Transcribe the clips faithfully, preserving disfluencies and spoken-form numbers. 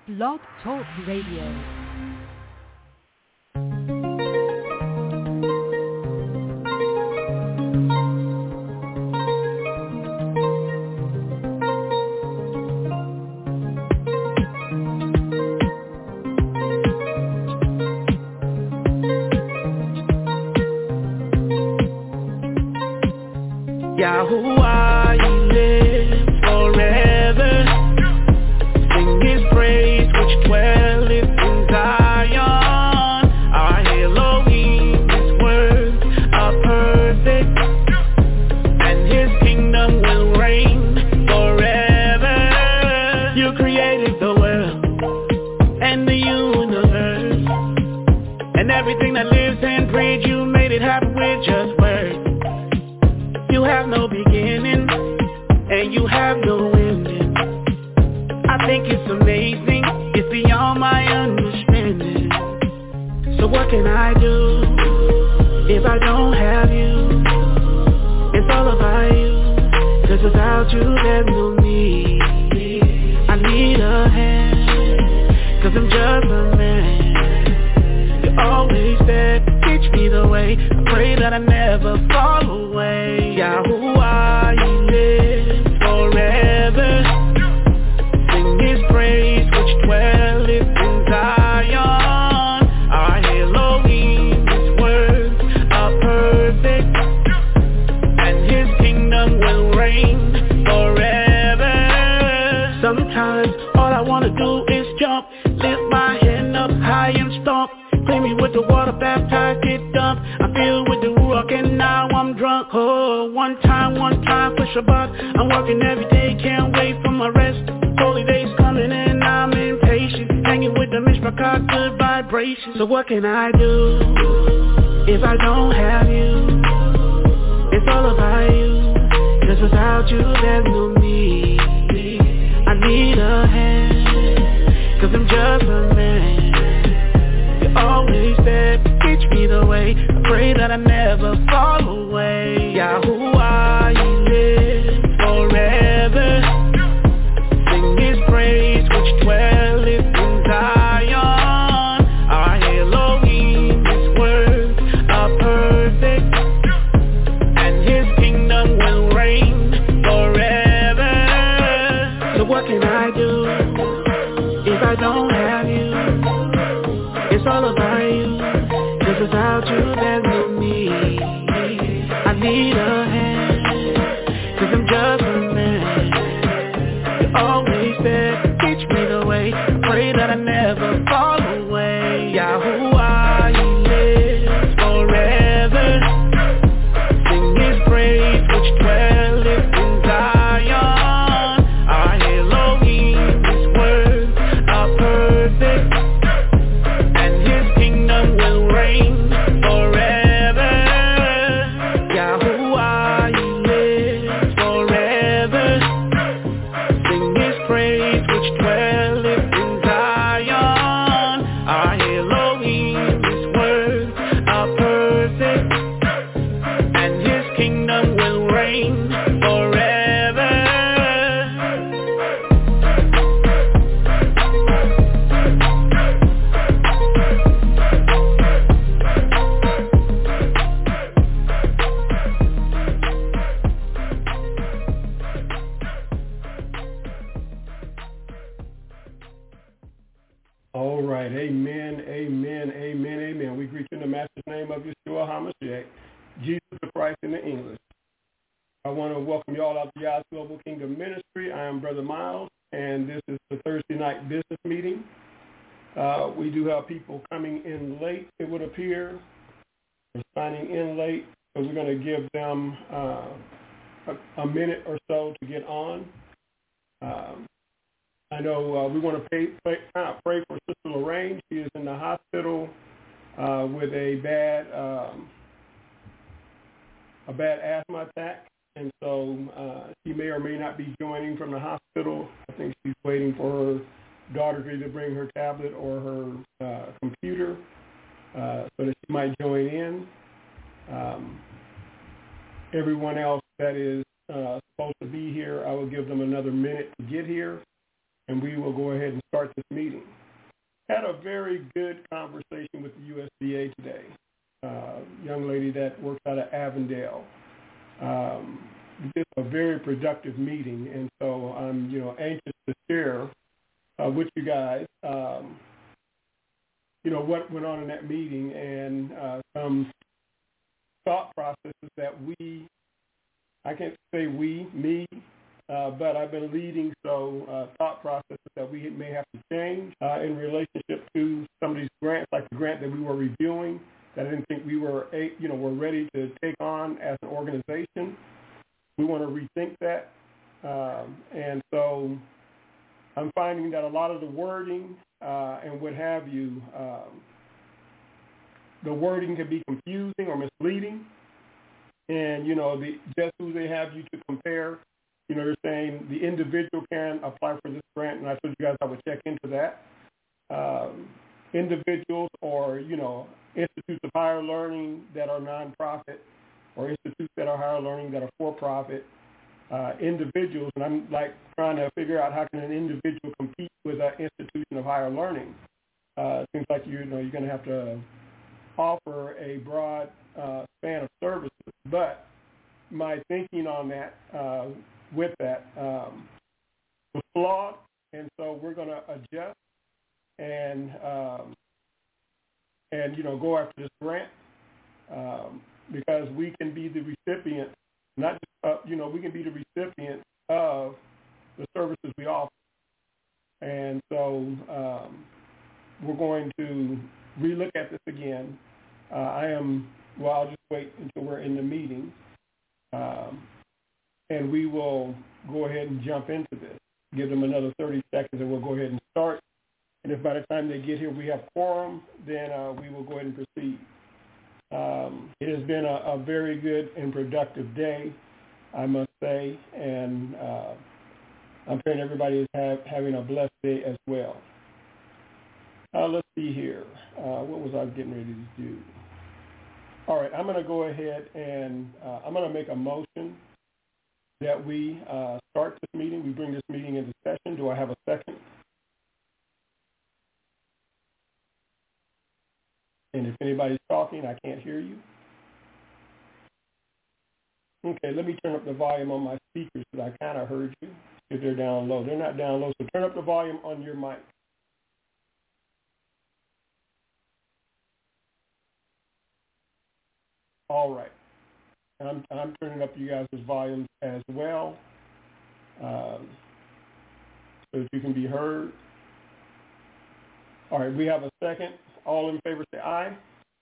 Blog Talk Radio. Yahuwah, He lives forever. Sing His praise, which dwelleth in Zion. Our Elohim, His words are perfect, and His kingdom will reign forever. You created the world and the universe, and everything that lives and breathes. You made it happen with just words. You have no beginning, and you have no ending. I think it's amazing, it's beyond my understanding. So what can I do if I don't have you? It's all about you, 'cause without you there's no me. I need a hand, 'cause I'm just a man. You're always there, teach me the way. I pray that I never fall away. Yahuwah, He lives forever. Sing His praise, which dwelleth in Zion. Our Elohim, His words are perfect, and His kingdom will reign forever. Sometimes all I wanna do is jump, lift my hand up high and stomp. Clean me with the water, baptize, get dumped. I feel with the ruach and now I'm drunk. Oh, one time, one time for Shabbat. I'm working every day, can't wait for my rest. Holy days coming and I'm impatient. Hanging with the mishpachah, good vibrations. So what can I do if I don't have you? It's all about you, 'cause without you there's no me. I need a hand, 'cause I'm just a man. Always there, teach me the way. I pray that I never fall away. Yahuwah, He lives forever. Sing His praise, which dwelleth in Zion. Our Elohim, His words are perfect, and His kingdom will reign forever. So what can I do if I don't have you? It's all about you, 'cause without you there's no me. I need a hand, 'cause I'm just a man. You're always there, teach me the way. I pray that I never fall away. Yahuwah, He lives forever. Sing His praise, which dwelleth in Zion. Our Elohim, His words are perfect, will reign forever. Yahuwah, He lives forever. Sing His praise, which dwelleth in Zion. Our Elohim, His words are perfect, and His kingdom will reign forever. All right, amen, amen, amen, amen. We greet you in the Master's name of Yeshua HaMashiach, Jesus the Christ in the English. I want to welcome you all out to Yah's Global Kingdom Ministry. I am Brother Miles, and this is the Thursday night business meeting. Uh, we do have people coming in late, it would appear, or signing in late, so we're going to give them uh, a, a minute or so to get on. Um, I know uh, we want to pray, pray, uh, pray for Sister Lorraine. She is in the hospital uh, with a bad um, a bad asthma attack, and so uh, she may or may not be joining from the hospital. I think she's waiting for her daughter to either bring her tablet or her uh, computer uh, so that she might join in. Um, everyone else that is uh, supposed to be here, I will give them another minute to get here. and we will go ahead and start this meeting. Had a very good conversation with the U S D A today. Uh, young lady that works out of Avondale. Um, just a very productive meeting, and so I'm, you know, anxious to share uh, with you guys, um, you know, what went on in that meeting and uh, some thought processes that we, I can't say we, me, uh, but I've been leading so uh, thought processes that we may have to change uh, in relationship to some of these grants, like the grant that we were reviewing, that I didn't think we were, you know, were ready to take on as an organization. We want to rethink that. Um, and so I'm finding that a lot of the wording uh, and what have you, um, the wording can be confusing or misleading. And, you know, the, just who they have you to compare, you know, they're saying the individual can apply for this grant, and I told you guys I would check into that. Um, individuals or, you know, institutes of higher learning that are nonprofit or institutes that are higher learning that are for-profit, uh, individuals, and I'm like trying to figure out how can an individual compete with an institution of higher learning. Uh, it seems like you know you're going to have to offer a broad uh, span of services, but my thinking on that, uh, with that, um, was flawed, and so we're going to adjust and um, and you know go after this grant. Um, because we can be the recipient, not just, uh, you know, we can be the recipient of the services we offer. And so um, we're going to relook at this again. Uh, I am, well, I'll just wait until we're in the meeting, um, and we will go ahead and jump into this. Give them another thirty seconds, and we'll go ahead and start. And if by the time they get here we have quorum, then uh, we will go ahead and proceed. Um, it has been a, a very good and productive day, I must say, and uh, I'm praying everybody is have, having a blessed day as well. Uh, let's see here. Uh, what was I getting ready to do? All right, I'm going to go ahead and uh, I'm going to make a motion that we uh, start this meeting. We bring this meeting into session. Do I have a second? And if anybody's talking, I can't hear you. Okay, let me turn up the volume on my speakers because I kind of heard you. If they're down low. They're not down low, so turn up the volume on your mic. All right. I'm, I'm turning up you guys' volumes as well um, so that you can be heard. All right, we have a second. All in favor say aye.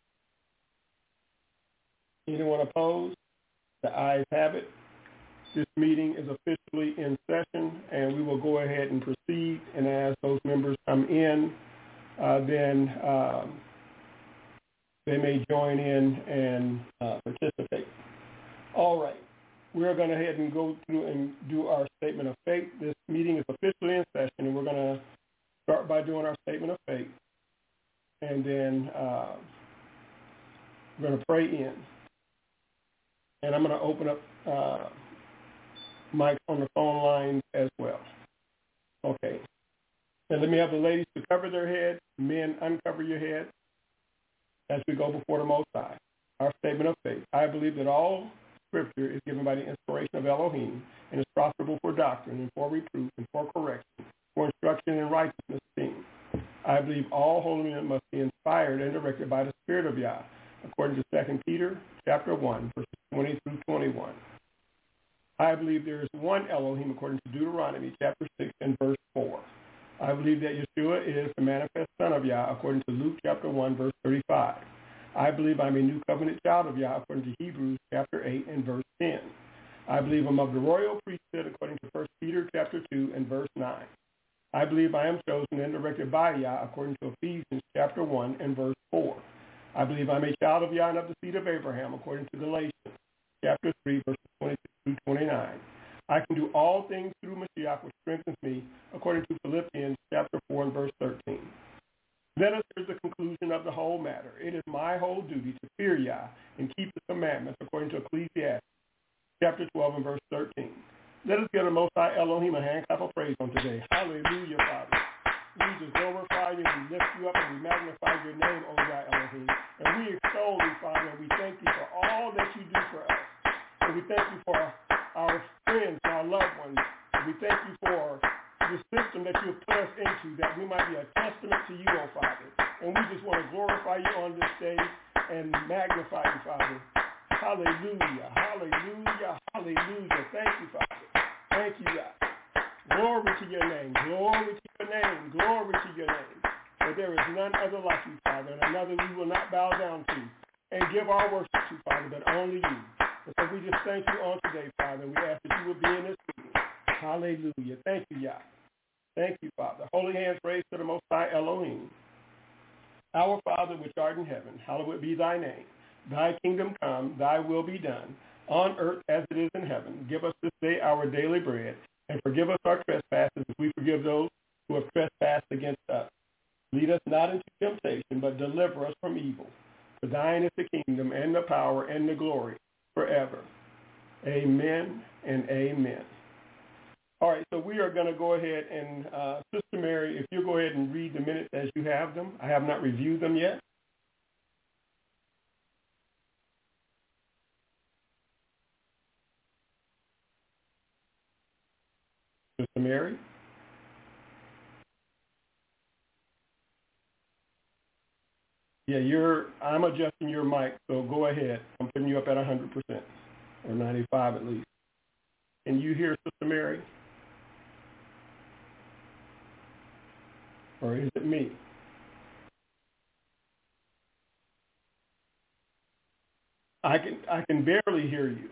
Anyone opposed? The ayes have it. This meeting is officially in session, and we will go ahead and proceed. And as those members come in, uh, then um, they may join in and uh, participate. All right. We're going to go ahead and go through and do our statement of faith. This meeting is officially in session, and we're going to start by doing our statement of faith. And then uh, we're going to pray in. And I'm going to open up uh, mics on the phone lines as well. Okay. And let me have the ladies to cover their heads. Men, uncover your head as we go before the Most High. Our statement of faith. I believe that all Scripture is given by the inspiration of Elohim and is profitable for doctrine and for reproof and for correction, for instruction in righteousness esteem. I believe all holy men must be inspired and directed by the Spirit of Yah, according to Second Peter chapter one, verses twenty through twenty-one. I believe there is one Elohim, according to Deuteronomy chapter six and verse four. I believe that Yeshua is the manifest Son of Yah, according to Luke chapter one, verse thirty-five. I believe I'm a new covenant child of Yah, according to Hebrews chapter eight and verse ten. I believe I'm of the royal priesthood, according to First Peter chapter two and verse nine. I believe I am chosen and directed by Yah, according to Ephesians chapter one and verse four. I believe I'm a child of Yah and of the seed of Abraham, according to Galatians chapter three, verses twenty-six through twenty-nine. I can do all things through Mashiach, which strengthens me, according to Philippians chapter four and verse thirteen. Let us hear the conclusion of the whole matter. It is my whole duty to fear Yah and keep the commandments, according to Ecclesiastes chapter twelve and verse thirteen. Let us give the Most High Elohim a hand clap of praise on today. Hallelujah, lift you up and we magnify your name, O God Elohim. And we extol you, Father, and we thank you for all that you do for us. And we thank you for our friends and our loved ones. And we thank you for the system that you have put us into, that we might be a testament to you, O Father. And we just want to glorify you on this day and magnify you, Father. Hallelujah, hallelujah, hallelujah. Thank you, Father. Thank you, God. Glory to your name, glory to your name, glory to your name. For there is none other like you, Father, and another we will not bow down to and give our worship to, Father, but only you. And so we just thank you on today, Father, and we ask that you will be in this meeting. Hallelujah. Thank you, Yah. Thank you, Father. Holy hands raised to the Most High Elohim. Our Father, which art in heaven, hallowed be thy name. Thy kingdom come, thy will be done, on earth as it is in heaven. Give us this day our daily bread, and forgive us our trespasses as we forgive those who have trespassed against us. Lead us not into temptation, but deliver us from evil. For thine is the kingdom and the power and the glory forever. Amen and amen. All right, so we are going to go ahead and, uh, Sister Mary, if you'll go ahead and read the minutes as you have them. I have not reviewed them yet. Sister Mary? Yeah, you're, I'm adjusting your mic, so go ahead. I'm putting you up at one hundred percent, or ninety-five at least. Can you hear Sister Mary? Or is it me? I can I can barely hear you.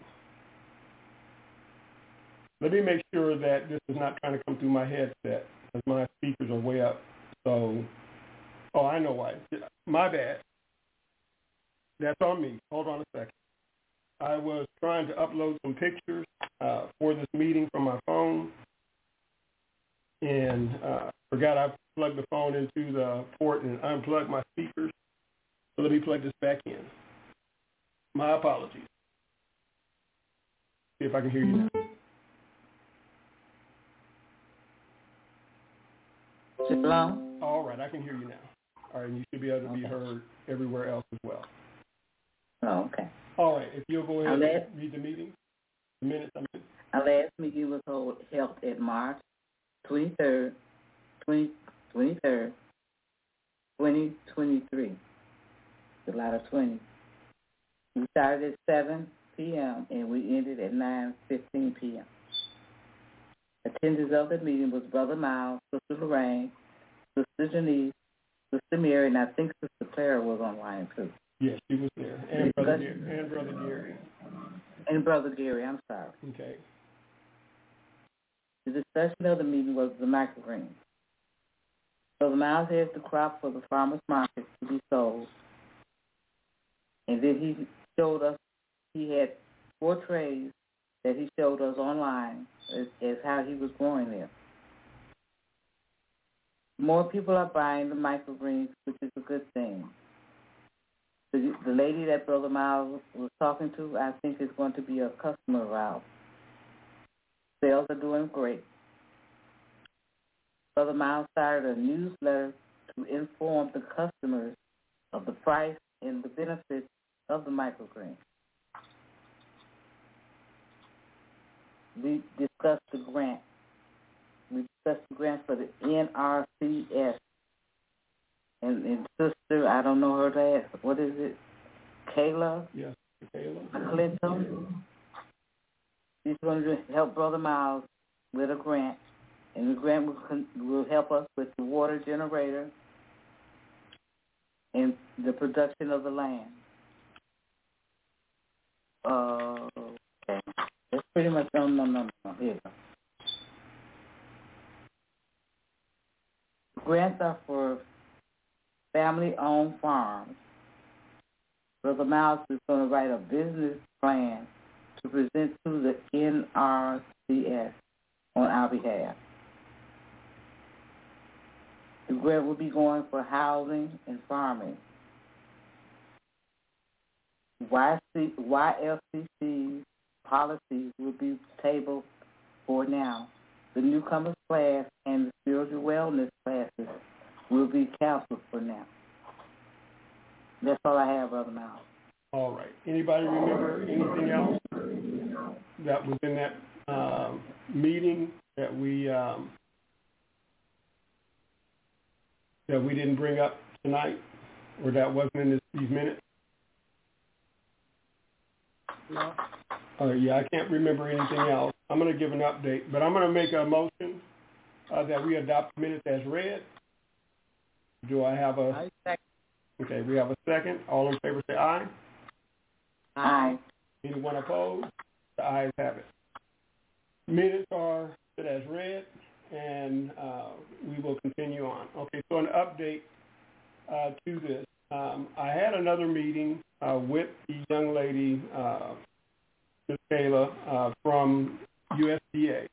Let me make sure that this is not trying to come through my headset, because my speakers are way up. So, oh, I know why. My bad. That's on me. Hold on a second. I was trying to upload some pictures uh, for this meeting from my phone, and uh, forgot I plugged the phone into the port and unplugged my speakers. So let me plug this back in. My apologies. See if I can hear you now. Shalom. All right, I can hear you now. All right, and you should be able to be Okay. heard everywhere else as well. Oh, okay. All right, if you'll go ahead I'll and let- read the meeting, the minutes, I mean. Our last meeting was held held at March twenty-third, twenty twenty-third, twenty twenty-three, July the twentieth. We started at seven p.m. and we ended at nine fifteen p.m. Attendance of the meeting was Brother Miles, Sister Lorraine, Sister Janice, Sister Mary, and I think Sister Clara was online too. Yes, she was there, and Brother Gary. And Brother Gary. And Brother Gary, I'm sorry. Okay. The discussion of the meeting was the microgreens. Brother Miles has the crop for the farmer's market to be sold. And then he showed us, he had four trays that he showed us online as, as how he was growing them. More people are buying the microgreens, which is a good thing. The, the lady that Brother Miles was talking to, I think is going to be a customer of ours. Sales are doing great. Brother Miles started a newsletter to inform the customers of the price and the benefits of the microgreen. We discussed the grant. We discussed the grant for the N R C S. And, and sister, I don't know her last, what is it? Kayla? Yes, Kayla. Clinton. She's going to help Brother Miles with a grant. And the grant will, will help us with the water generator and the production of the land. Uh, okay. That's pretty much, no, no, no, no, here you go. Grants are for family-owned farms. Brother Miles is going to write a business plan to present to the N R C S on our behalf. The grant will be going for housing and farming. Y L C C policies will be tabled for now. The newcomers class and the spiritual wellness classes will be counseled for now. That's all I have, Brother Miles. All right. Anybody remember anything else that was in that um, meeting that we um, that we didn't bring up tonight, or that wasn't in this, these minutes? No. Uh, yeah, I can't remember anything else. I'm going to give an update, but I'm going to make a motion uh, that we adopt the minutes as read. Do I have a? I second. Okay, we have a second. All in favor say aye. Aye. Anyone opposed? The ayes have it. Minutes are set as read, and uh, we will continue on. Okay, so an update uh, to this. Um, I had another meeting uh, with the young lady, uh, Miz Kayla, uh, from U S D A,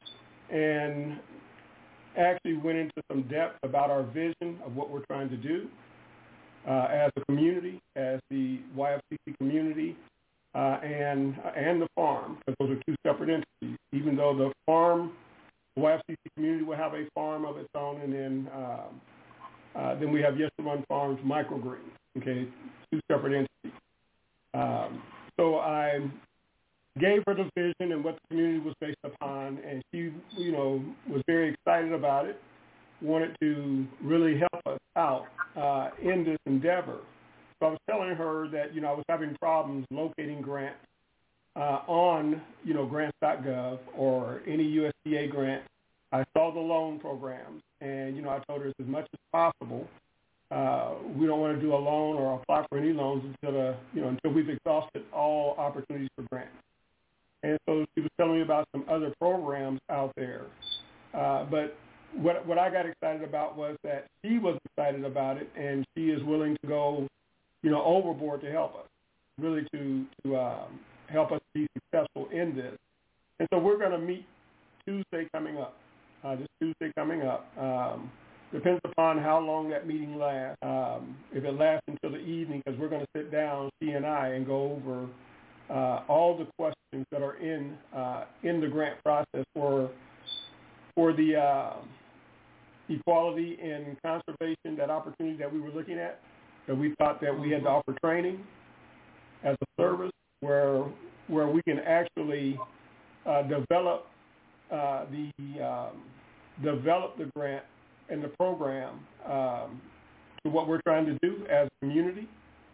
and actually went into some depth about our vision of what we're trying to do uh, as a community, as the Y F C C community, uh, and and the farm, because those are two separate entities. Even though the farm, the Y F C C community will have a farm of its own, and then um, uh, then we have Yes to Run Farms microgreens. Okay, two separate entities. Um, so I gave her the vision and what the community was based upon, and she, you know, was very excited about it, wanted to really help us out uh, in this endeavor. So I was telling her that, you know, I was having problems locating grants uh, on, you know, grants dot gov or any U S D A grant. I saw the loan programs, and, you know, I told her as much as possible, uh, we don't want to do a loan or apply for any loans until, uh, you know, until we've exhausted all opportunities for grants. And so she was telling me about some other programs out there. Uh, but what what I got excited about was that she was excited about it, and she is willing to go, you know, overboard to help us, really to, to um, help us be successful in this. And so we're going to meet Tuesday coming up, uh, this Tuesday coming up. Um, depends upon how long that meeting lasts. Um, if it lasts until the evening, because we're going to sit down, she and I, and go over Uh, all the questions that are in uh, in the grant process for for the uh, equality and conservation, that opportunity that we were looking at, that we thought that we had to offer training as a service where where we can actually uh, develop uh, the um, develop the grant and the program um, to what we're trying to do as a community.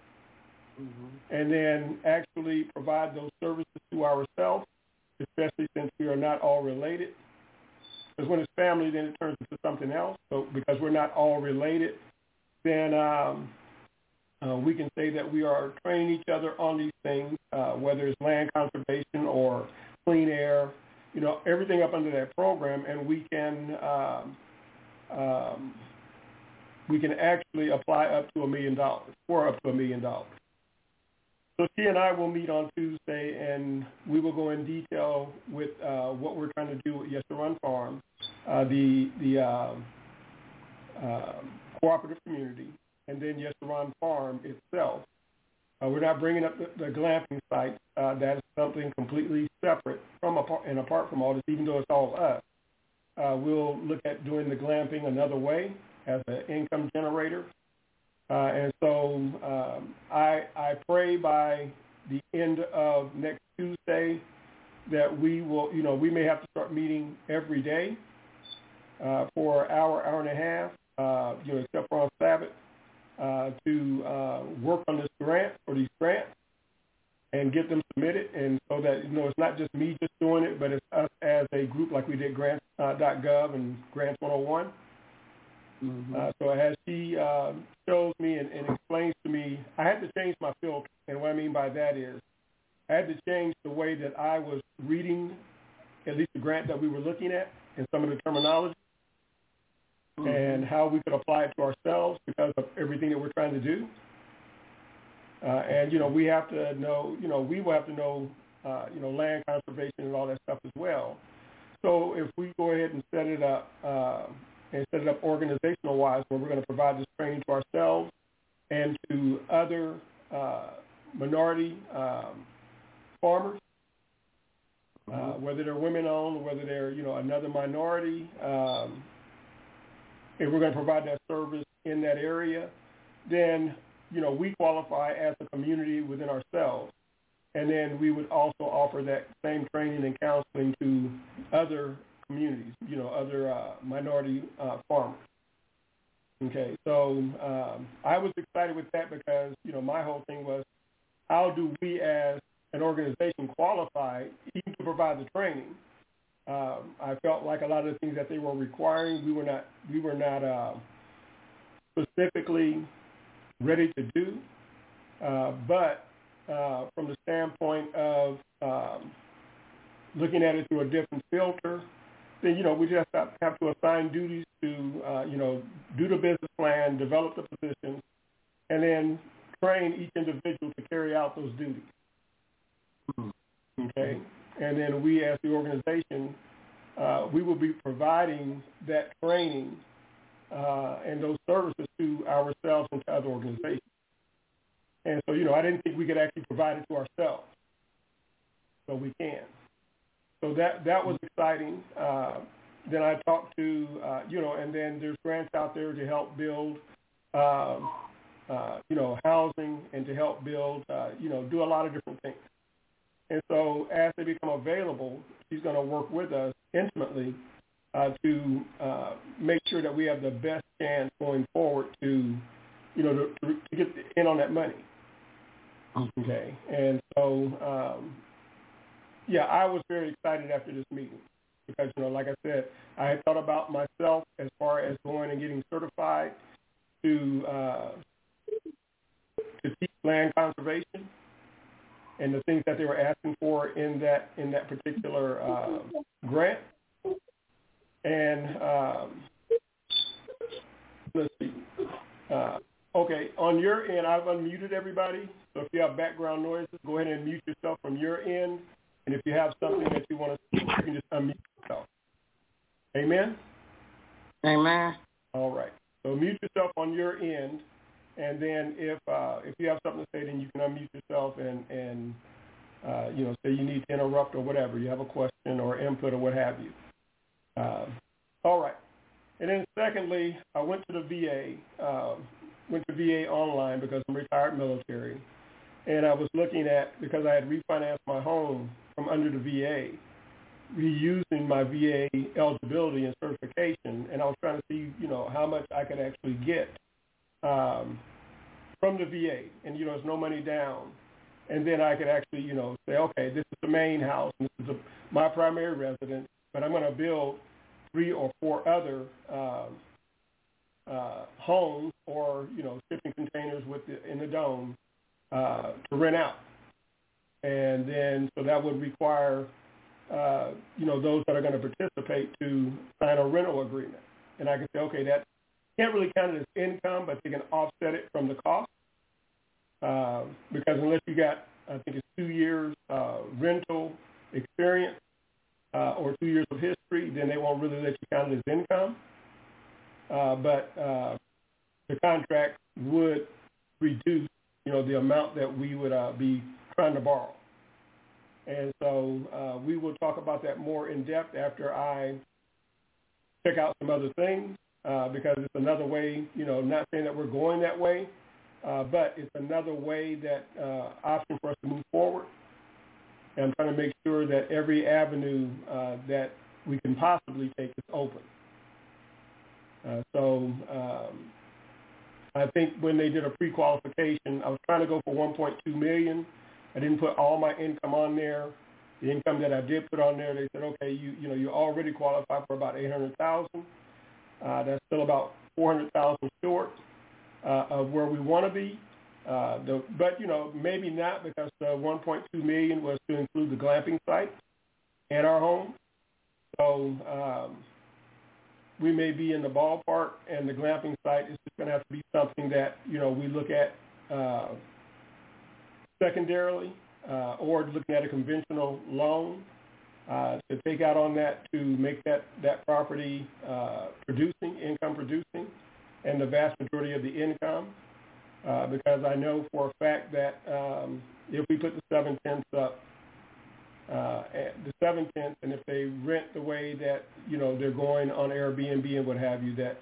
Mm-hmm. And then actually provide those services to ourselves, especially since we are not all related. Because when it's family, then it turns into something else. So because we're not all related, then um, uh, we can say that we are training each other on these things, uh, whether it's land conservation or clean air, you know, everything up under that program, and we can um, um, we can actually apply up to a million dollars, or up to a million dollars. So she and I will meet on Tuesday, and we will go in detail with uh, what we're trying to do with Yes to Run Farms, uh, the the uh, uh, cooperative community, and then Yes to Run Farm itself. Uh, we're not bringing up the, the glamping site. Uh, that is something completely separate from apart, and apart from all this, even though it's all us. Uh, we'll look at doing the glamping another way as an income generator. Uh, and so um, I, I pray by the end of next Tuesday that we will, you know, we may have to start meeting every day uh, for an hour, hour and a half, uh, you know, except for on Sabbath, uh, to uh, work on this grant or these grants and get them submitted. And so that, you know, it's not just me just doing it, but it's us as a group like we did grants dot gov and Grants one oh one. Mm-hmm. Uh, so as she uh, shows me and, and explains to me, I had to change my filter. And what I mean by that is I had to change the way that I was reading at least the grant that we were looking at and some of the terminology mm-hmm. and how we could apply it to ourselves because of everything that we're trying to do. Uh, and, you know, we have to know, you know, we will have to know, uh, you know, land conservation and all that stuff as well. So if we go ahead and set it up, uh, and set it up organizational-wise where we're going to provide this training to ourselves and to other uh, minority um, farmers, uh, whether they're women-owned or whether they're, you know, another minority. Um, if we're going to provide that service in that area, then, you know, we qualify as a community within ourselves. And then we would also offer that same training and counseling to other communities, you know, other uh, minority uh, farmers. Okay, so um, I was excited with that because, you know, my whole thing was, how do we as an organization qualify even to provide the training? Um, I felt like a lot of the things that they were requiring, we were not, we were not uh, specifically ready to do, uh, but uh, from the standpoint of um, looking at it through a different filter, then, you know, we just have, have to assign duties to, uh, you know, do the business plan, develop the positions, and then train each individual to carry out those duties. Okay? And then we as the organization, uh, we will be providing that training uh, and those services to ourselves and to other organizations. And so, you know, I didn't think we could actually provide it to ourselves, but we can. So that that was exciting. Uh, then I talked to, uh, you know, and then there's grants out there to help build, uh, uh, you know, housing and to help build, uh, you know, do a lot of different things. And so as they become available, she's going to work with us intimately uh, to uh, make sure that we have the best chance going forward to, you know, to, to get in on that money. Okay. And so, um, yeah, I was very excited after this meeting because, you know, like I said, I had thought about myself as far as going and getting certified to uh, to teach land conservation and the things that they were asking for in that in that particular uh, grant. And um, let's see. Uh, okay, on your end, I've unmuted everybody. So if you have background noises, go ahead and mute yourself from your end. And if you have something that you want to speak, you can just unmute yourself. Amen? Amen. All right. So mute yourself on your end. And then if uh, if you have something to say, then you can unmute yourself and, and uh, you know, say you need to interrupt or whatever. You have a question or input or what have you. Uh, all right. And then secondly, I went to the V A, uh, went to V A online because I'm retired military. And I was looking at, because I had refinanced my home from under the V A, reusing my V A eligibility and certification, and I was trying to see, you know, how much I could actually get um, from the V A, and, you know, it's no money down. And then I could actually, you know, say, okay, this is the main house, and this is a, my primary residence, but I'm going to build three or four other uh, uh, homes or, you know, shipping containers with the, in the dome uh, to rent out. And then, so that would require, uh, you know, those that are going to participate to sign a rental agreement. And I can say, okay, that can't really count it as income, but they can offset it from the cost. Uh, because unless you got, I think it's two years uh, rental experience uh, or two years of history, then they won't really let you count it as income. Uh, but uh, the contract would reduce, you know, the amount that we would uh, be trying to borrow. And so uh, we will talk about that more in depth after I check out some other things uh, because it's another way, you know, not saying that we're going that way, uh, but it's another way that uh, option for us to move forward. And I'm trying to make sure that every avenue uh, that we can possibly take is open. Uh, so um, I think when they did a pre-qualification, I was trying to go for one point two million dollars. I didn't put all my income on there. The income that I did put on there, they said, okay, you you know, you already qualify for about eight hundred thousand dollars. Uh, that's still about four hundred thousand dollars short uh, of where we want to be. Uh, the, but, you know, maybe not because the one point two million dollars was to include the glamping site and our home. So um, we may be in the ballpark, and the glamping site is just going to have to be something that, you know, we look at uh, secondarily, uh, or looking at a conventional loan uh, to take out on that to make that, that property uh, producing, income producing, and the vast majority of the income, uh, because I know for a fact that um, if we put the seven-tenths up, uh, the seven-tenths, and if they rent the way that, you know, they're going on Airbnb and what have you, that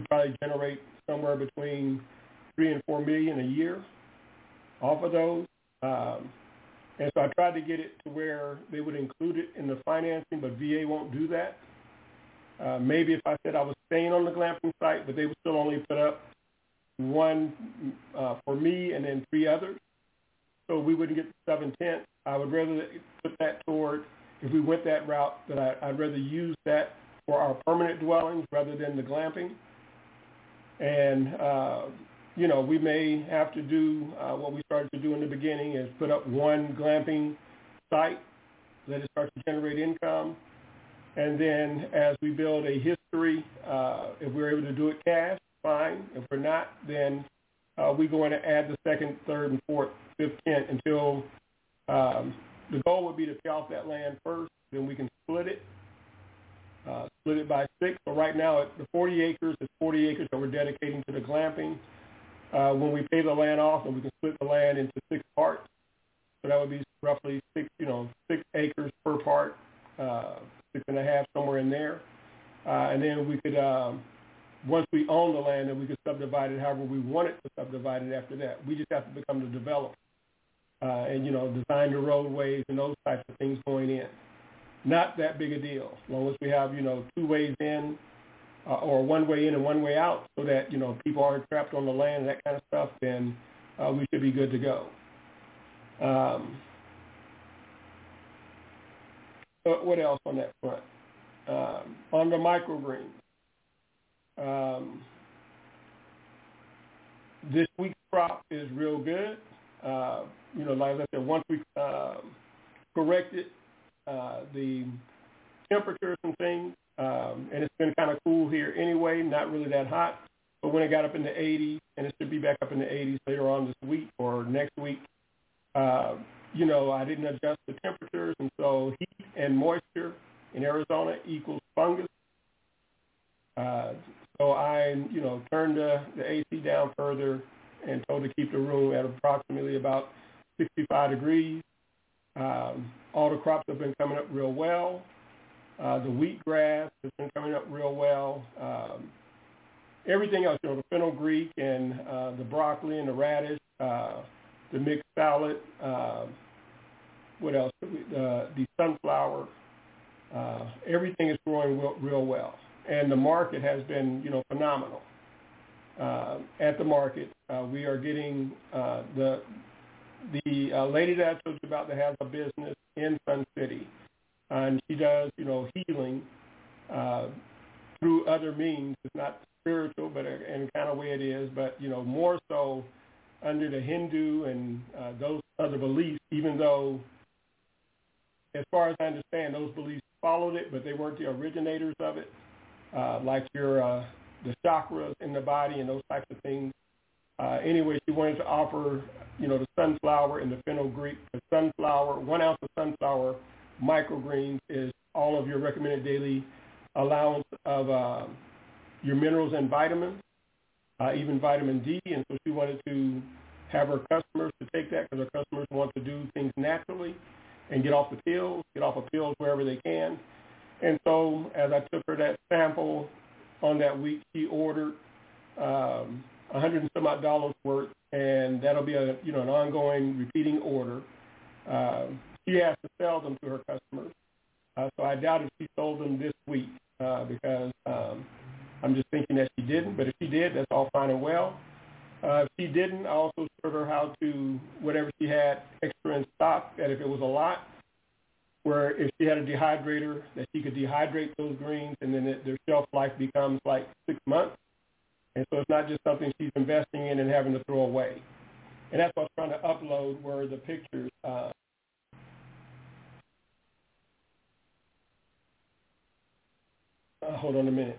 we probably generate somewhere between three and four million a year off of those. Um, and so I tried to get it to where they would include it in the financing, but V A won't do that. Uh, maybe if I said I was staying on the glamping site, but they would still only put up one uh, for me and then three others. So we wouldn't get the seven-tenths. I would rather put that toward, if we went that route, that I, I'd rather use that for our permanent dwellings rather than the glamping. And, uh, you know, we may have to do uh, what we started to do in the beginning is put up one glamping site, let it start to generate income. And then as we build a history, uh, if we're able to do it cash, fine. If we're not, then uh, we go in and add the second, third, and fourth, fifth tent until um, the goal would be to pay off that land first. Then we can split it, uh, split it by six. So right now, the forty acres is forty acres that we're dedicating to the glamping. Uh, when we pay the land off, and we can split the land into six parts. So that would be roughly six, you know, six acres per part, uh, six and a half somewhere in there. Uh, and then we could, um, once we own the land, then we could subdivide it however we wanted to subdivide it after that. We just have to become the developer uh, and, you know, design the roadways and those types of things going in. Not that big a deal, as long as we have, you know, two ways in uh, or one way in and one way out so that, you know, people aren't trapped on the land and that kind of stuff, then uh, we should be good to go. Um, what else on that front? Um, on the microgreens. Um, this week's crop is real good. Uh, you know, like I said, once we uh, corrected uh, the temperatures and things, um, and it's been kind of cool here anyway, not really that hot, but when it got up in the eighties, and it should be back up in the eighties later on this week or next week, uh, you know, I didn't adjust the temperatures, and so heat and moisture in Arizona equals fungus. Uh, so I, you know, turned the, the A C down further and told to keep the room at approximately about sixty-five degrees. Um, all the crops have been coming up real well. Uh, the wheatgrass has been coming up real well. Um, everything else, you know, the fenugreek and uh, the broccoli and the radish, uh, the mixed salad, uh, what else? Uh, the sunflower. Uh, everything is growing real, real well. And the market has been, you know, phenomenal. Uh, at the market, uh, we are getting uh, the the uh, lady that I told you about that has a business in Sun City, uh, and she does, you know, healing uh, through other means. It's not spiritual, but in kind of way it is, but, you know, more so under the Hindu and uh, those other beliefs, even though, as far as I understand, those beliefs followed it, but they weren't the originators of it. Uh, like your uh, the chakras in the body and those types of things. Uh, anyway, she wanted to offer, you know, the sunflower and the fenugreek. The sunflower, one ounce of sunflower microgreens is all of your recommended daily allowance of uh, your minerals and vitamins, uh, even vitamin D. And so she wanted to have her customers to take that because her customers want to do things naturally and get off the pills, get off of pills wherever they can. And so as I took her that sample on that week, she ordered um, a hundred and some odd dollars worth, and that'll be a you know an ongoing repeating order. Uh, she has to sell them to her customers, uh, so I doubt if she sold them this week uh, because um, I'm just thinking that she didn't. But if she did, that's all fine and well. Uh, if she didn't, I also showed her how to whatever she had extra in stock, that if it was a lot, where if she had a dehydrator, that she could dehydrate those greens, and then it, their shelf life becomes like six months. And so it's not just something she's investing in and having to throw away. And that's what I was trying to upload were the pictures. Uh, uh, hold on a minute.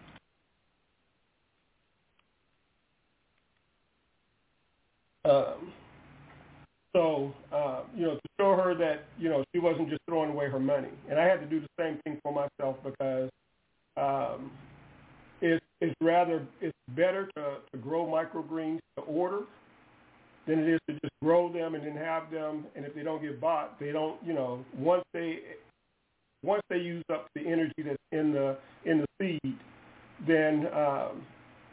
Um, So, uh, you know, to show her that, you know, she wasn't just throwing away her money. And I had to do the same thing for myself because um, it's, it's rather, it's better to, to grow microgreens to order than it is to just grow them and then have them. And if they don't get bought, they don't, you know, once they, once they use up the energy that's in the, in the seed, then um,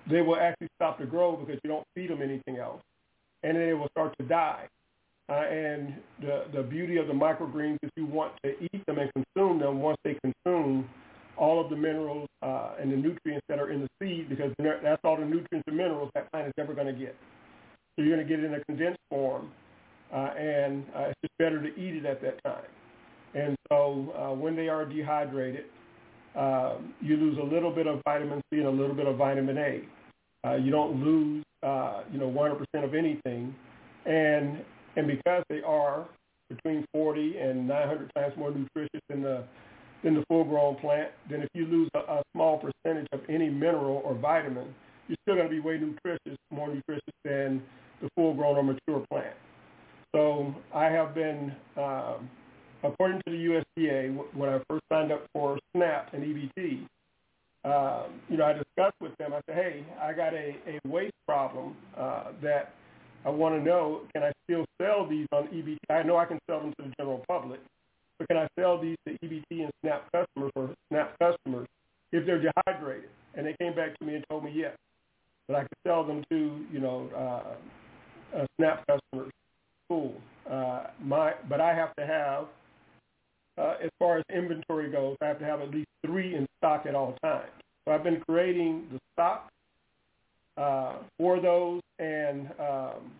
they will actually stop to grow because you don't feed them anything else, and then they will start to die. Uh, and the, the beauty of the microgreens is you want to eat them and consume them once they consume all of the minerals uh, and the nutrients that are in the seed, because that's all the nutrients and minerals that plant is ever going to get. So you're going to get it in a condensed form, uh, and uh, it's just better to eat it at that time. And so uh, when they are dehydrated, uh, you lose a little bit of vitamin C and a little bit of vitamin A. Uh, you don't lose, uh, you know, one hundred percent of anything. And and because they are between forty and nine hundred times more nutritious than the than the full-grown plant, then if you lose a, a small percentage of any mineral or vitamin, you're still going to be way nutritious, more nutritious than the full-grown or mature plant. So I have been, um, according to the U S D A, when I first signed up for SNAP and E B T, um, you know, I discussed with them. I said, hey, I got a, a waste problem uh, that I want to know, can I still sell these on E B T? I know I can sell them to the general public, but can I sell these to E B T and SNAP customers or SNAP customers if they're dehydrated? And they came back to me and told me yes, that I could sell them to, you know, uh, uh, SNAP customers. Cool. Uh, my, but I have to have, uh, as far as inventory goes, I have to have at least three in stock at all times. So I've been creating the stock uh, for those, and um,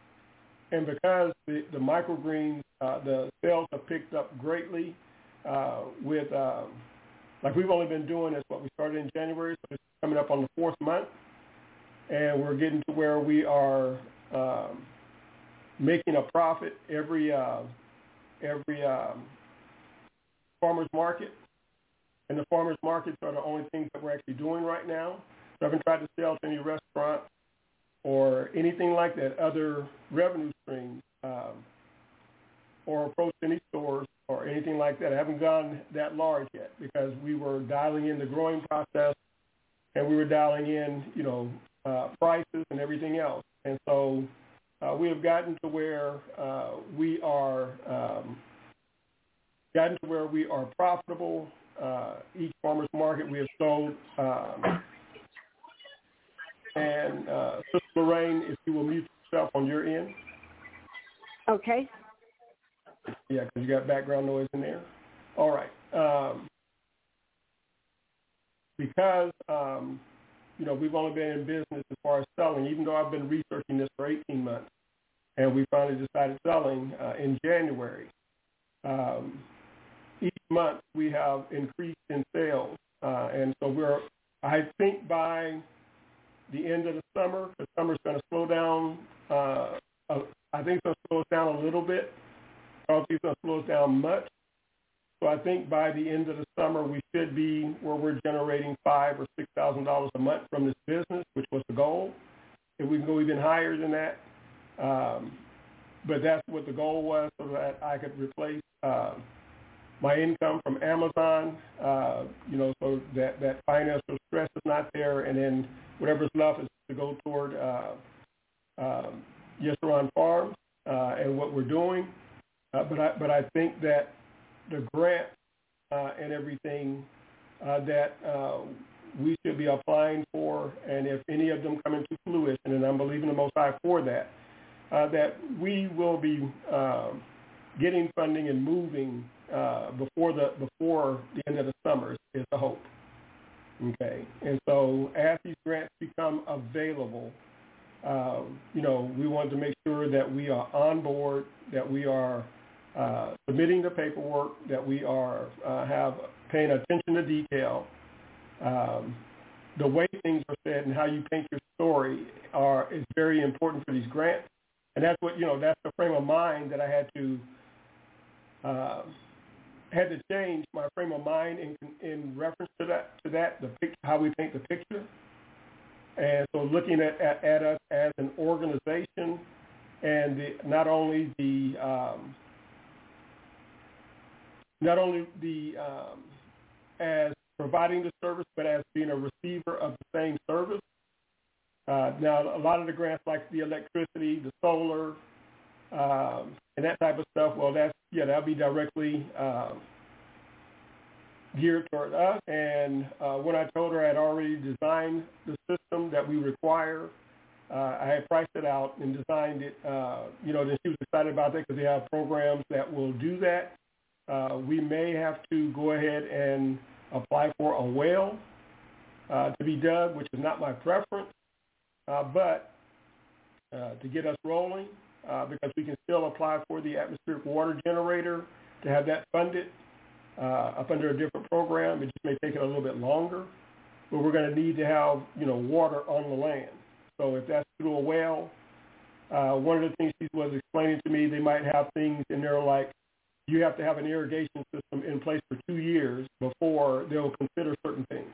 and because the, the microgreens, uh, the sales have picked up greatly uh, with, uh, like we've only been doing this, what we started in January, so it's coming up on the fourth month, and we're getting to where we are um, making a profit every uh, every um, farmer's market, and the farmer's markets are the only things that we're actually doing right now. So I haven't tried to sell to any restaurant or anything like that, other revenue streams, um, or approached any stores or anything like that. I haven't gone that large yet because we were dialing in the growing process, and we were dialing in, you know, uh, prices and everything else. And so uh, we have gotten to where uh, we are um, gotten to where we are profitable. Uh, each farmer's market we have sold. Um, and uh, Sister Lorraine, if you will mute yourself on your end. Okay. Yeah, because you got background noise in there. All right. Um, because, um, you know, we've only been in business as far as selling, even though I've been researching this for eighteen months, and we finally decided selling uh, in January. Um, each month we have increased in sales, uh, and so we're, I think by the end of the summer, the summer's going to slow down. Uh, uh, I think it's going to slow us down a little bit. I don't think it's going to slow us down much. So I think by the end of the summer, we should be where we're generating five or six thousand dollars a month from this business, which was the goal. If we can go even higher than that, um, but that's what the goal was, so that I could replace uh, my income from Amazon. Uh, you know, so that that financial stress is not there, and then whatever's left is to go toward uh, um, Yeshurun Farms uh, and what we're doing. Uh, but I but I think that the grant uh, and everything uh, that uh, we should be applying for, and if any of them come into fruition, and I'm believing the Most High for that, uh, that we will be uh, getting funding and moving uh, before the before the end of the summer is the hope. Okay, and so as these grants become available, uh, you know, we want to make sure that we are on board, that we are Uh, submitting the paperwork, that we are uh, have paying attention to detail. Um, the way things are said and how you paint your story are is very important for these grants, and that's what you know. That's the frame of mind that I had to uh, had to change my frame of mind in in reference to that to that the pic, how we paint the picture, and so looking at at, at us as an organization, and the, not only the um, not only the um, as providing the service, but as being a receiver of the same service. Uh, now, a lot of the grants, like the electricity, the solar, um, and that type of stuff, well, that's yeah, that'll be directly uh, geared toward us. And uh, when I told her I had already designed the system that we require, uh, I had priced it out and designed it. Uh, you know, then she was excited about that because they have programs that will do that. Uh, we may have to go ahead and apply for a well uh, to be dug, which is not my preference, uh, but uh, to get us rolling, uh, because we can still apply for the atmospheric water generator to have that funded uh, up under a different program. It just may take it a little bit longer, but we're going to need to have, you know, water on the land. So if that's through a well, uh, one of the things she was explaining to me, they might have things in there like you have to have an irrigation system in place for two years before they'll consider certain things.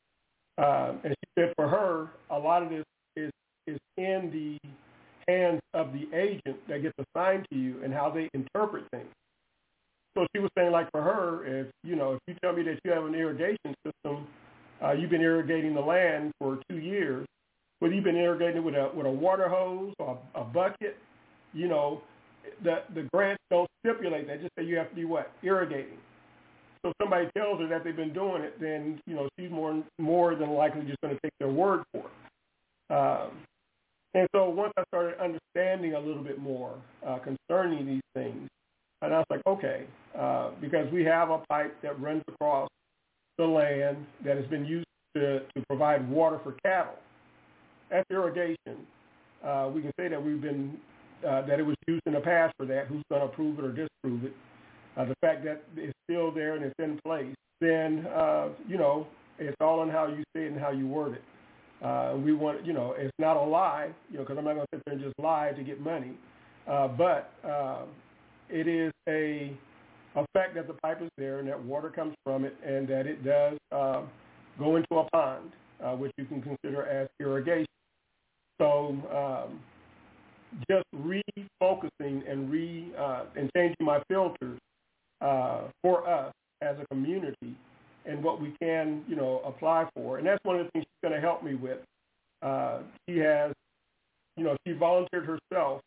Uh, and she said for her, a lot of this is, is in the hands of the agent that gets assigned to you and how they interpret things. So she was saying, like for her, if you know, if you tell me that you have an irrigation system, uh, you've been irrigating the land for two years, whether you've been irrigating it with a with a water hose or a, a bucket, you know, the the grants don't stipulate that. Just say you have to be what? Irrigating. So if somebody tells her that they've been doing it, then, you know, she's more more than likely just going to take their word for it. Um, and so once I started understanding a little bit more uh, concerning these things, and I was like, okay, uh, because we have a pipe that runs across the land that has been used to, to provide water for cattle. That's irrigation. Uh, we can say that we've been uh, that it was used in the past for that. Who's going to approve it or disprove it? Uh, the fact that it's still there and it's in place, then uh, you know, it's all in how you say it and how you word it. Uh, we want, you know, it's not a lie, you know, because I'm not going to sit there and just lie to get money, uh, but uh, it is a, a fact that the pipe is there and that water comes from it and that it does uh, go into a pond, uh, which you can consider as irrigation. So um, just refocusing and re uh, and changing my filters uh, for us as a community and what we can, you know, apply for. And that's one of the things she's going to help me with. Uh, she has, you know, she volunteered herself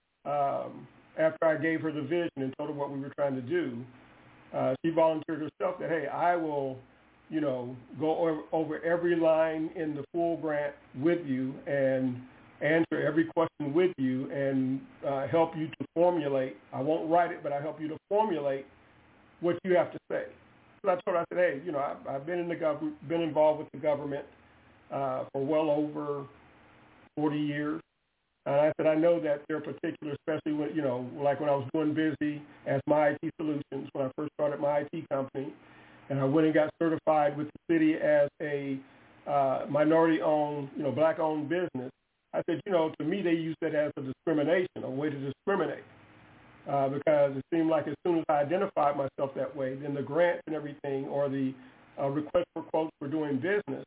um, after I gave her the vision and told her what we were trying to do. Uh, she volunteered herself that, hey, I will, you know, go over, over every line in the full grant with you and answer every question with you and uh, help you to formulate. I won't write it, but I help you to formulate what you have to say. So I told her, I said, hey, you know, I've, I've been in the government, been involved with the government uh, for well over forty years. And I said, I know that there are particular, especially when, you know, like when I was doing busy as my I T solutions, when I first started my I T company, and I went and got certified with the city as a uh, minority-owned, you know, black-owned business. I said, you know, to me they use that as a discrimination, a way to discriminate. Uh, because it seemed like as soon as I identified myself that way, then the grants and everything or the uh, request for quotes for doing business,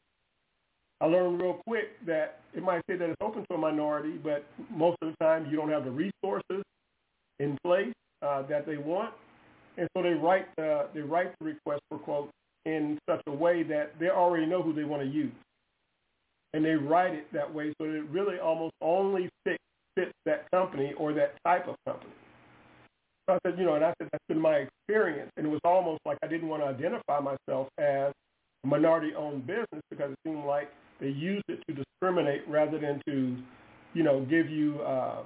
I learned real quick that it might say that it's open to a minority, but most of the time you don't have the resources in place uh, that they want. And so they write, the, they write the request for quotes in such a way that they already know who they want to use. And they write it that way so that it really almost only fits, fits that company or that type of company. So I said, you know, and I said, that's been my experience. And it was almost like I didn't want to identify myself as a minority-owned business because it seemed like they used it to discriminate rather than to, you know, give you uh,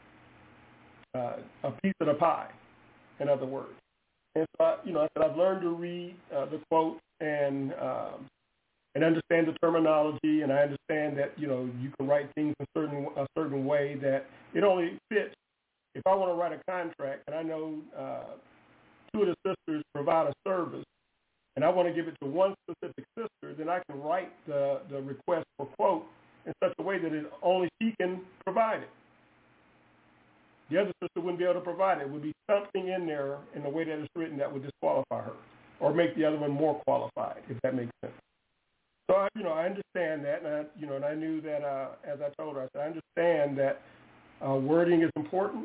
uh, a piece of the pie, in other words. And so, I, you know, I said, I've learned to read uh, the quotes and um, and understand the terminology, and I understand that, you know, you can write things a certain a certain way that it only fits. If I want to write a contract and I know uh, two of the sisters provide a service and I want to give it to one specific sister, then I can write the, the request for quote in such a way that it, only she can provide it. The other sister wouldn't be able to provide it. It would be something in there in the way that it's written that would disqualify her or make the other one more qualified, if that makes sense. So, I, you know, I understand that, and I, you know, and I knew that, uh, as I told her, I said, I understand that uh, wording is important.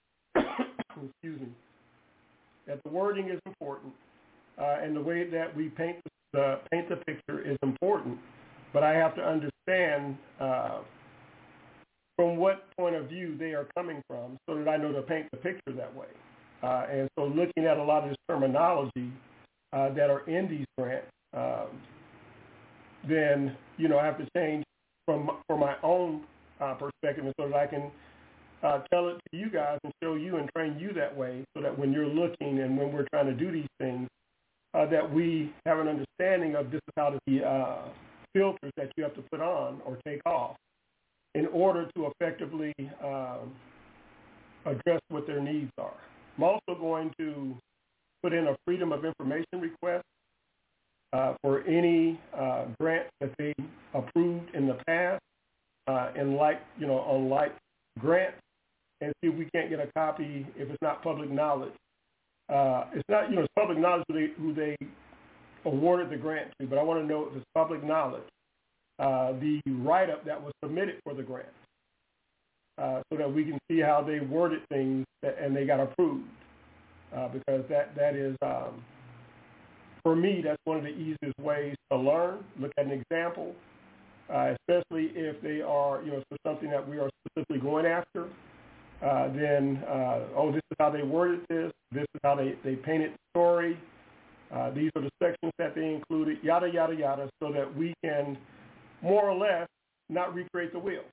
Excuse me. That the wording is important, uh, and the way that we paint the paint the picture is important. But I have to understand uh, from what point of view they are coming from, so that I know to paint the picture that way. Uh, and so, looking at a lot of this terminology uh, that are in these grants, um, then, you know, I have to change from from my own uh, perspective so that I can uh, tell it to you guys and show you and train you that way so that when you're looking and when we're trying to do these things, uh, that we have an understanding of this is how the uh, filters that you have to put on or take off in order to effectively um, address what their needs are. I'm also going to put in a Freedom of Information request uh, for any uh, grants that they approved in the past, uh, and like, you know, on like grants, and see if we can't get a copy if it's not public knowledge. Uh, it's not, you know, it's public knowledge who they, who they awarded the grant to, but I want to know if it's public knowledge, uh, the write-up that was submitted for the grant, uh, so that we can see how they worded things that, and they got approved, uh, because that, that is, um, for me, that's one of the easiest ways to learn, look at an example, uh, especially if they are, you know, for something that we are specifically going after. Uh, then, uh, oh, this is how they worded this, this is how they, they painted the story, uh, these are the sections that they included, yada, yada, yada, so that we can more or less not recreate the wheel.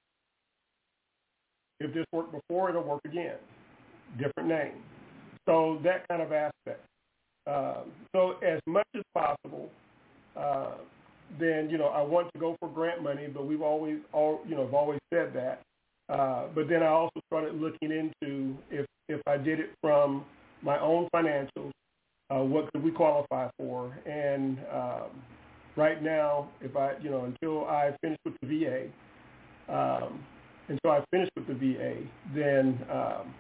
If this worked before, it'll work again, different name. So that kind of aspect. Uh, so as much as possible, uh, then, you know, I want to go for grant money, but we've always, all, you know, I've always said that. Uh, but then I also started looking into if, if I did it from my own financials, uh, what could we qualify for? And um, right now, if I, you know, until I finish with the V A, um, until I finish with the V A, then um,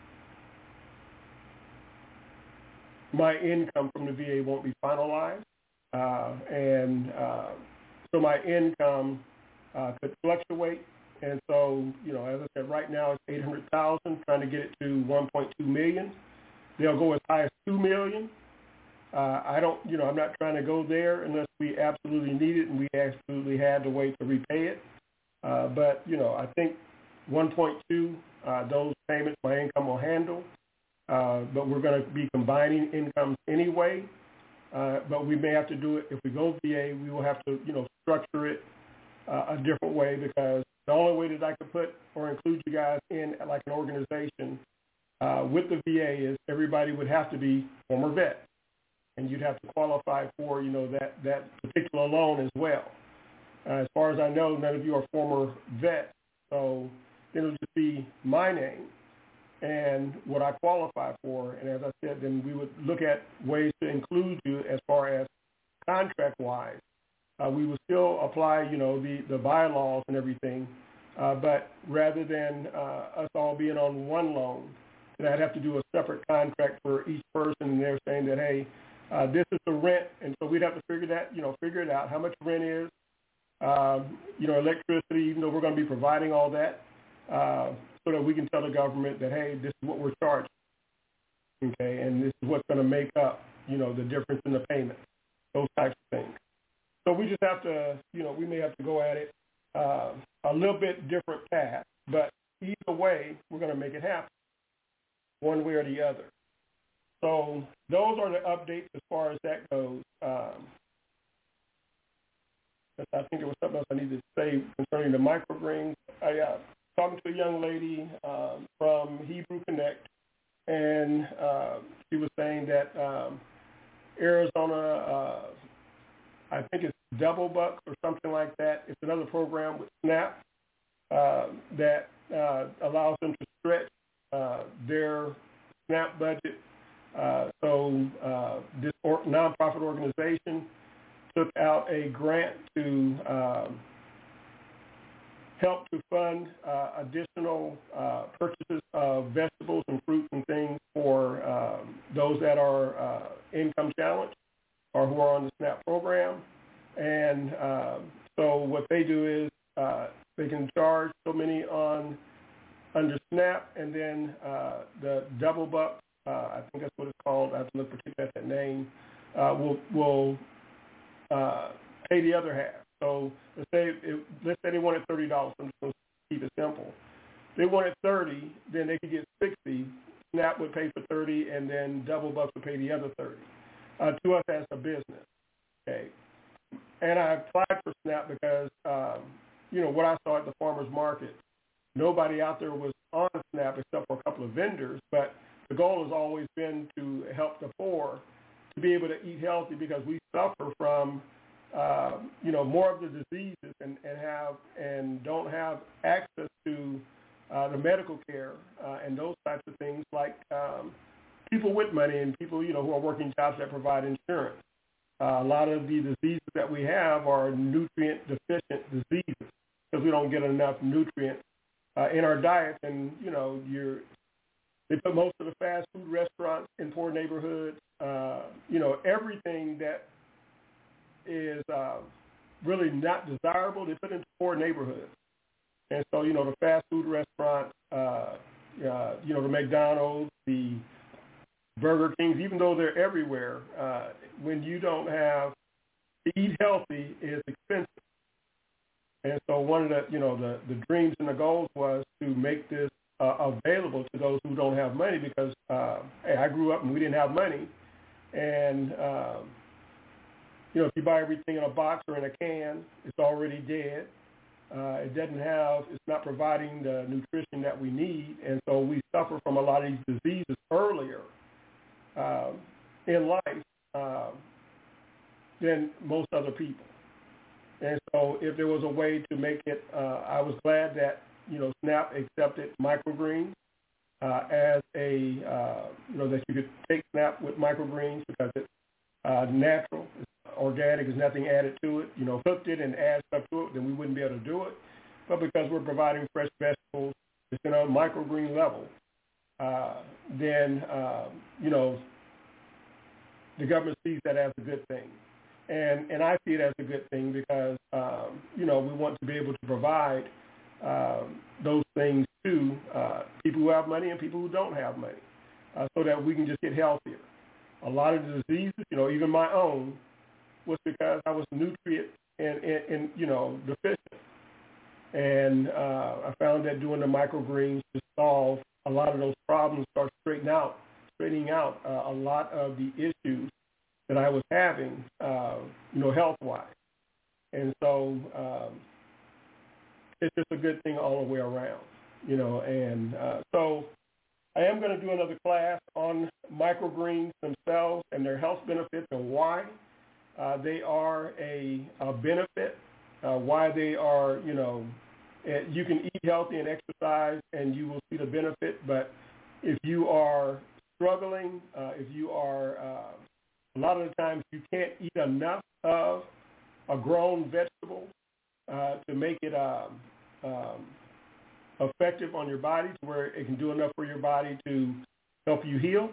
my income from the V A won't be finalized. Uh, and uh, so my income uh, could fluctuate. And so, you know, as I said, right now it's eight hundred thousand dollars, trying to get it to one point two million dollars. They'll go as high as two million dollars. Uh, I don't, you know, I'm not trying to go there unless we absolutely need it and we absolutely had the way to repay it. Uh, but, you know, I think one point two, uh, those payments my income will handle. Uh, but we're going to be combining incomes anyway. Uh, but we may have to do it, if we go V A, we will have to, you know, structure it uh, a different way, because the only way that I could put or include you guys in like an organization uh, with the V A is everybody would have to be former vets, and you'd have to qualify for, you know, that, that particular loan as well. Uh, as far as I know, none of you are former vets, so it'll just be my name and what I qualify for. And as I said, then we would look at ways to include you as far as contract-wise. Uh, we will still apply, you know, the, the bylaws and everything, uh, but rather than uh, us all being on one loan, then I'd have to do a separate contract for each person, and they're saying that, hey, uh, this is the rent, and so we'd have to figure that, you know, figure it out, how much rent is, um, you know, electricity, even though we're going to be providing all that, uh, so that we can tell the government that, hey, this is what we're charging, okay, and this is what's going to make up, you know, the difference in the payment, those types of things. So we just have to, you know, we may have to go at it uh, a little bit different path, but either way, we're going to make it happen, one way or the other. So those are the updates as far as that goes. Um, I think there was something else I needed to say concerning the microgreens. I uh, talking to a young lady um, from Hebrew Connect, and uh, she was saying that um, Arizona, uh, I think it's Double Bucks or something like that. It's another program with SNAP uh, that uh, allows them to stretch uh, their SNAP budget. Uh, so uh, this or- nonprofit organization took out a grant to um, help to fund uh, additional uh, purchases of vegetables and fruits and things for um, those that are uh, income challenged or who are on the SNAP program. And uh, so what they do is uh, they can charge so many on under SNAP, and then uh, the Double Buck, uh, I think that's what it's called, I have to look particularly at that name, uh, will will uh, pay the other half. So let's say it, let's say they wanted thirty dollars. I'm just going to keep it simple. If they wanted thirty, then they could get sixty. SNAP would pay for thirty, and then Double Bucks would pay the other thirty. uh, to us as a business. Okay, and I applied for SNAP because um, you know what I saw at the farmers market. Nobody out there was on SNAP except for a couple of vendors, but the goal has always been to help the poor to be able to eat healthy because we suffer from uh, you know more of the diseases and, and have and don't have access to uh, the medical care uh, and those types of things like um, people with money and people you know who are working jobs that provide insurance. Uh, a lot of the diseases that we have are nutrient deficient diseases because we don't get enough nutrients uh, in our diets. And, you know, you're, they put most of the fast food restaurants in poor neighborhoods. Uh, you know, everything that is uh, really not desirable, they put into poor neighborhoods. And so, you know, the fast food restaurants, uh, uh, you know, the McDonald's, the Burger Kings, even though they're everywhere, uh, when you don't have to eat healthy is expensive. And so one of the, you know, the, the dreams and the goals was to make this uh, available to those who don't have money because, uh, hey, I grew up and we didn't have money. And, um, you know, if you buy everything in a box or in a can, it's already dead. Uh, it doesn't have, it's not providing the nutrition that we need. And so we suffer from a lot of these diseases earlier Uh, in life uh, than most other people. And so if there was a way to make it, uh, I was glad that, you know, SNAP accepted microgreens uh, as a, uh, you know, that you could take SNAP with microgreens because it's uh, natural, it's organic, there's nothing added to it. You know, cooked it and add stuff to it, then we wouldn't be able to do it. But because we're providing fresh vegetables, it's in a microgreen level, Uh, then, uh, you know, the government sees that as a good thing. And and I see it as a good thing because, um, you know, we want to be able to provide um, those things to uh, people who have money and people who don't have money uh, so that we can just get healthier. A lot of the diseases, you know, even my own, was because I was nutrient and, and, and you know, deficient. And uh, I found that doing the microgreens to solve a lot of those problems, start straightening out, straightening out uh, a lot of the issues that I was having, uh, you know, health-wise. And so um, it's just a good thing all the way around, you know. And uh, so I am going to do another class on microgreens themselves and their health benefits and why uh, they are a, a benefit, uh, why they are, you know, you can eat healthy and exercise and you will see the benefit, but if you are struggling, uh, if you are, uh, a lot of the times you can't eat enough of a grown vegetable uh, to make it um, um, effective on your body to where it can do enough for your body to help you heal,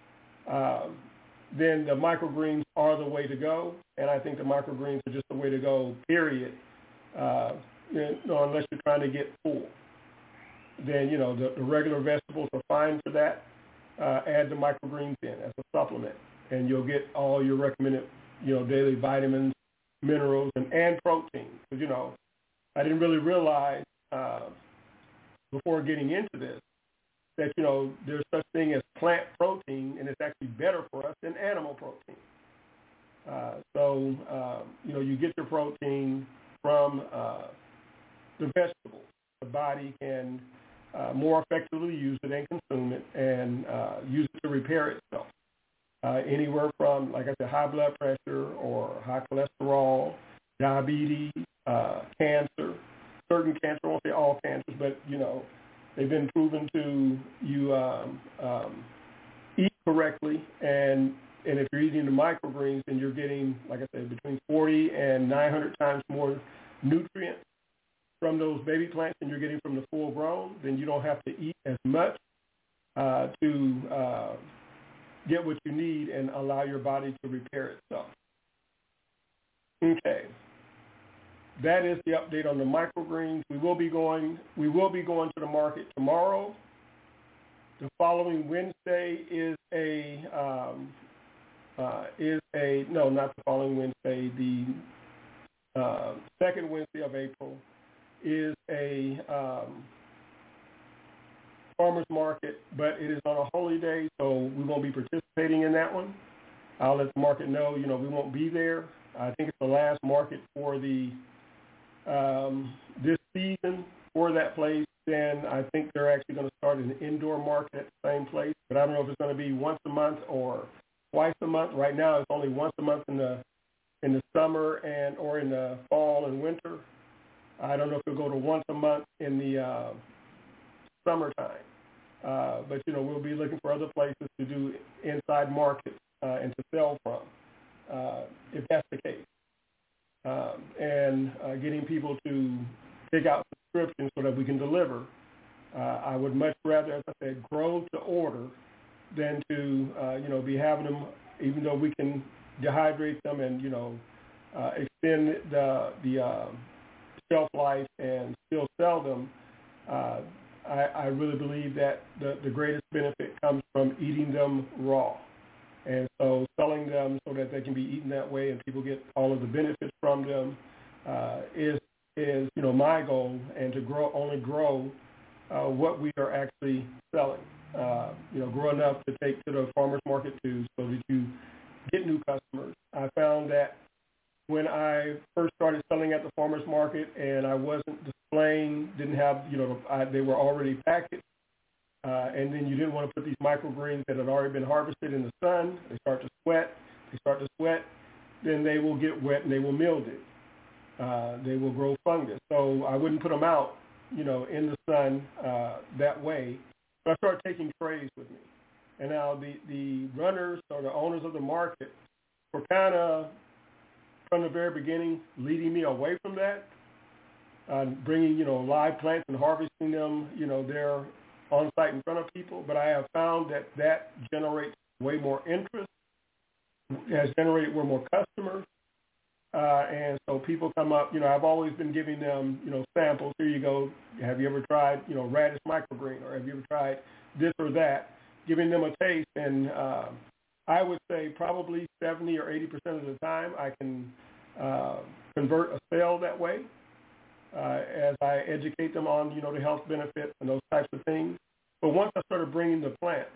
uh, then the microgreens are the way to go, and I think the microgreens are just the way to go, period. Uh, You know, unless you're trying to get full. Then, you know, the, the regular vegetables are fine for that. Uh, add the microgreens in as a supplement, and you'll get all your recommended, you know, daily vitamins, minerals, and, and protein. Because, you know, I didn't really realize uh, before getting into this that, you know, there's such thing as plant protein, and it's actually better for us than animal protein. Uh, so, uh, you know, you get your protein from uh, the vegetables. The body can uh, more effectively use it and consume it and uh, use it to repair itself. Uh, anywhere from, like I said, high blood pressure or high cholesterol, diabetes, uh, cancer, certain cancer, I won't say all cancers, but, you know, they've been proven to you um, um, eat correctly, and and if you're eating the microgreens, then you're getting, like I said, between forty and nine hundred times more nutrients from those baby plants than you're getting from the full grown. Then you don't have to eat as much uh, to uh, get what you need and allow your body to repair itself. Okay. That is the update on the microgreens. We will be going we will be going to the market tomorrow. The following Wednesday is a um, uh, is a no, not the following Wednesday. The uh, second Wednesday of April is a um, farmers market, but it is on a holy day, so we won't be participating in that one. I'll let the market know, you know, we won't be there. I think it's the last market for the um, this season for that place. Then I think they're actually going to start an indoor market at the same place. But I don't know if it's going to be once a month or twice a month. Right now, it's only once a month in the in the summer and or in the fall and winter. I don't know if it'll go to once a month in the uh, summertime. Uh, but, you know, we'll be looking for other places to do inside markets uh, and to sell from, uh, if that's the case. Um, and uh, getting people to pick out subscriptions so that we can deliver. Uh, I would much rather, as I said, grow to order than to, uh, you know, be having them, even though we can dehydrate them and, you know, uh, extend the, the uh, shelf life and still sell them. Uh, I, I really believe that the, the greatest benefit comes from eating them raw. And so selling them so that they can be eaten that way and people get all of the benefits from them uh, is, is, you know, my goal, and to grow, only grow uh, what we are actually selling. Uh, you know, grow enough to take to the farmer's market too, so that you get new customers. I found that when I first started selling at the farmer's market and I wasn't displaying, didn't have, you know, I, they were already packaged, uh, and then you didn't want to put these microgreens that had already been harvested in the sun. They start to sweat. They start to sweat. Then they will get wet and they will mildew. Uh, they will grow fungus. So I wouldn't put them out, you know, in the sun uh, that way. But I started taking trays with me. And now the, the runners or the owners of the market were kind of, from the very beginning, leading me away from that, uh, bringing, you know, live plants and harvesting them, you know, there on site in front of people. But I have found that that generates way more interest, has generated way more customers. Uh, and so people come up, you know, I've always been giving them, you know, samples. Here you go. Have you ever tried, you know, radish microgreen, or have you ever tried this or that? Giving them a taste. And uh, I would say probably seventy or eighty percent of the time I can uh, convert a sale that way uh, as I educate them on, you know, the health benefits and those types of things. But once I started bringing the plants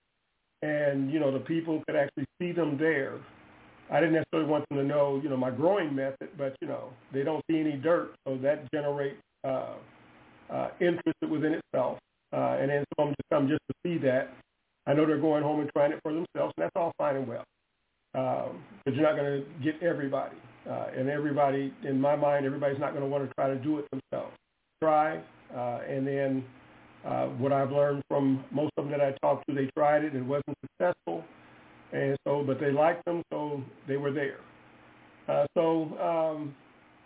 and, you know, the people could actually see them there, I didn't necessarily want them to know, you know, my growing method, but, you know, they don't see any dirt, so that generates uh, uh, interest within itself. Uh, and then some just come just to see that. I know they're going home and trying it for themselves, and that's all fine and well. Um, but you're not going to get everybody. Uh, and everybody, in my mind, everybody's not going to want to try to do it themselves. Try, uh, and then uh, what I've learned from most of them that I talked to, they tried it and it wasn't successful. And so, but they liked them, so they were there. Uh, so um,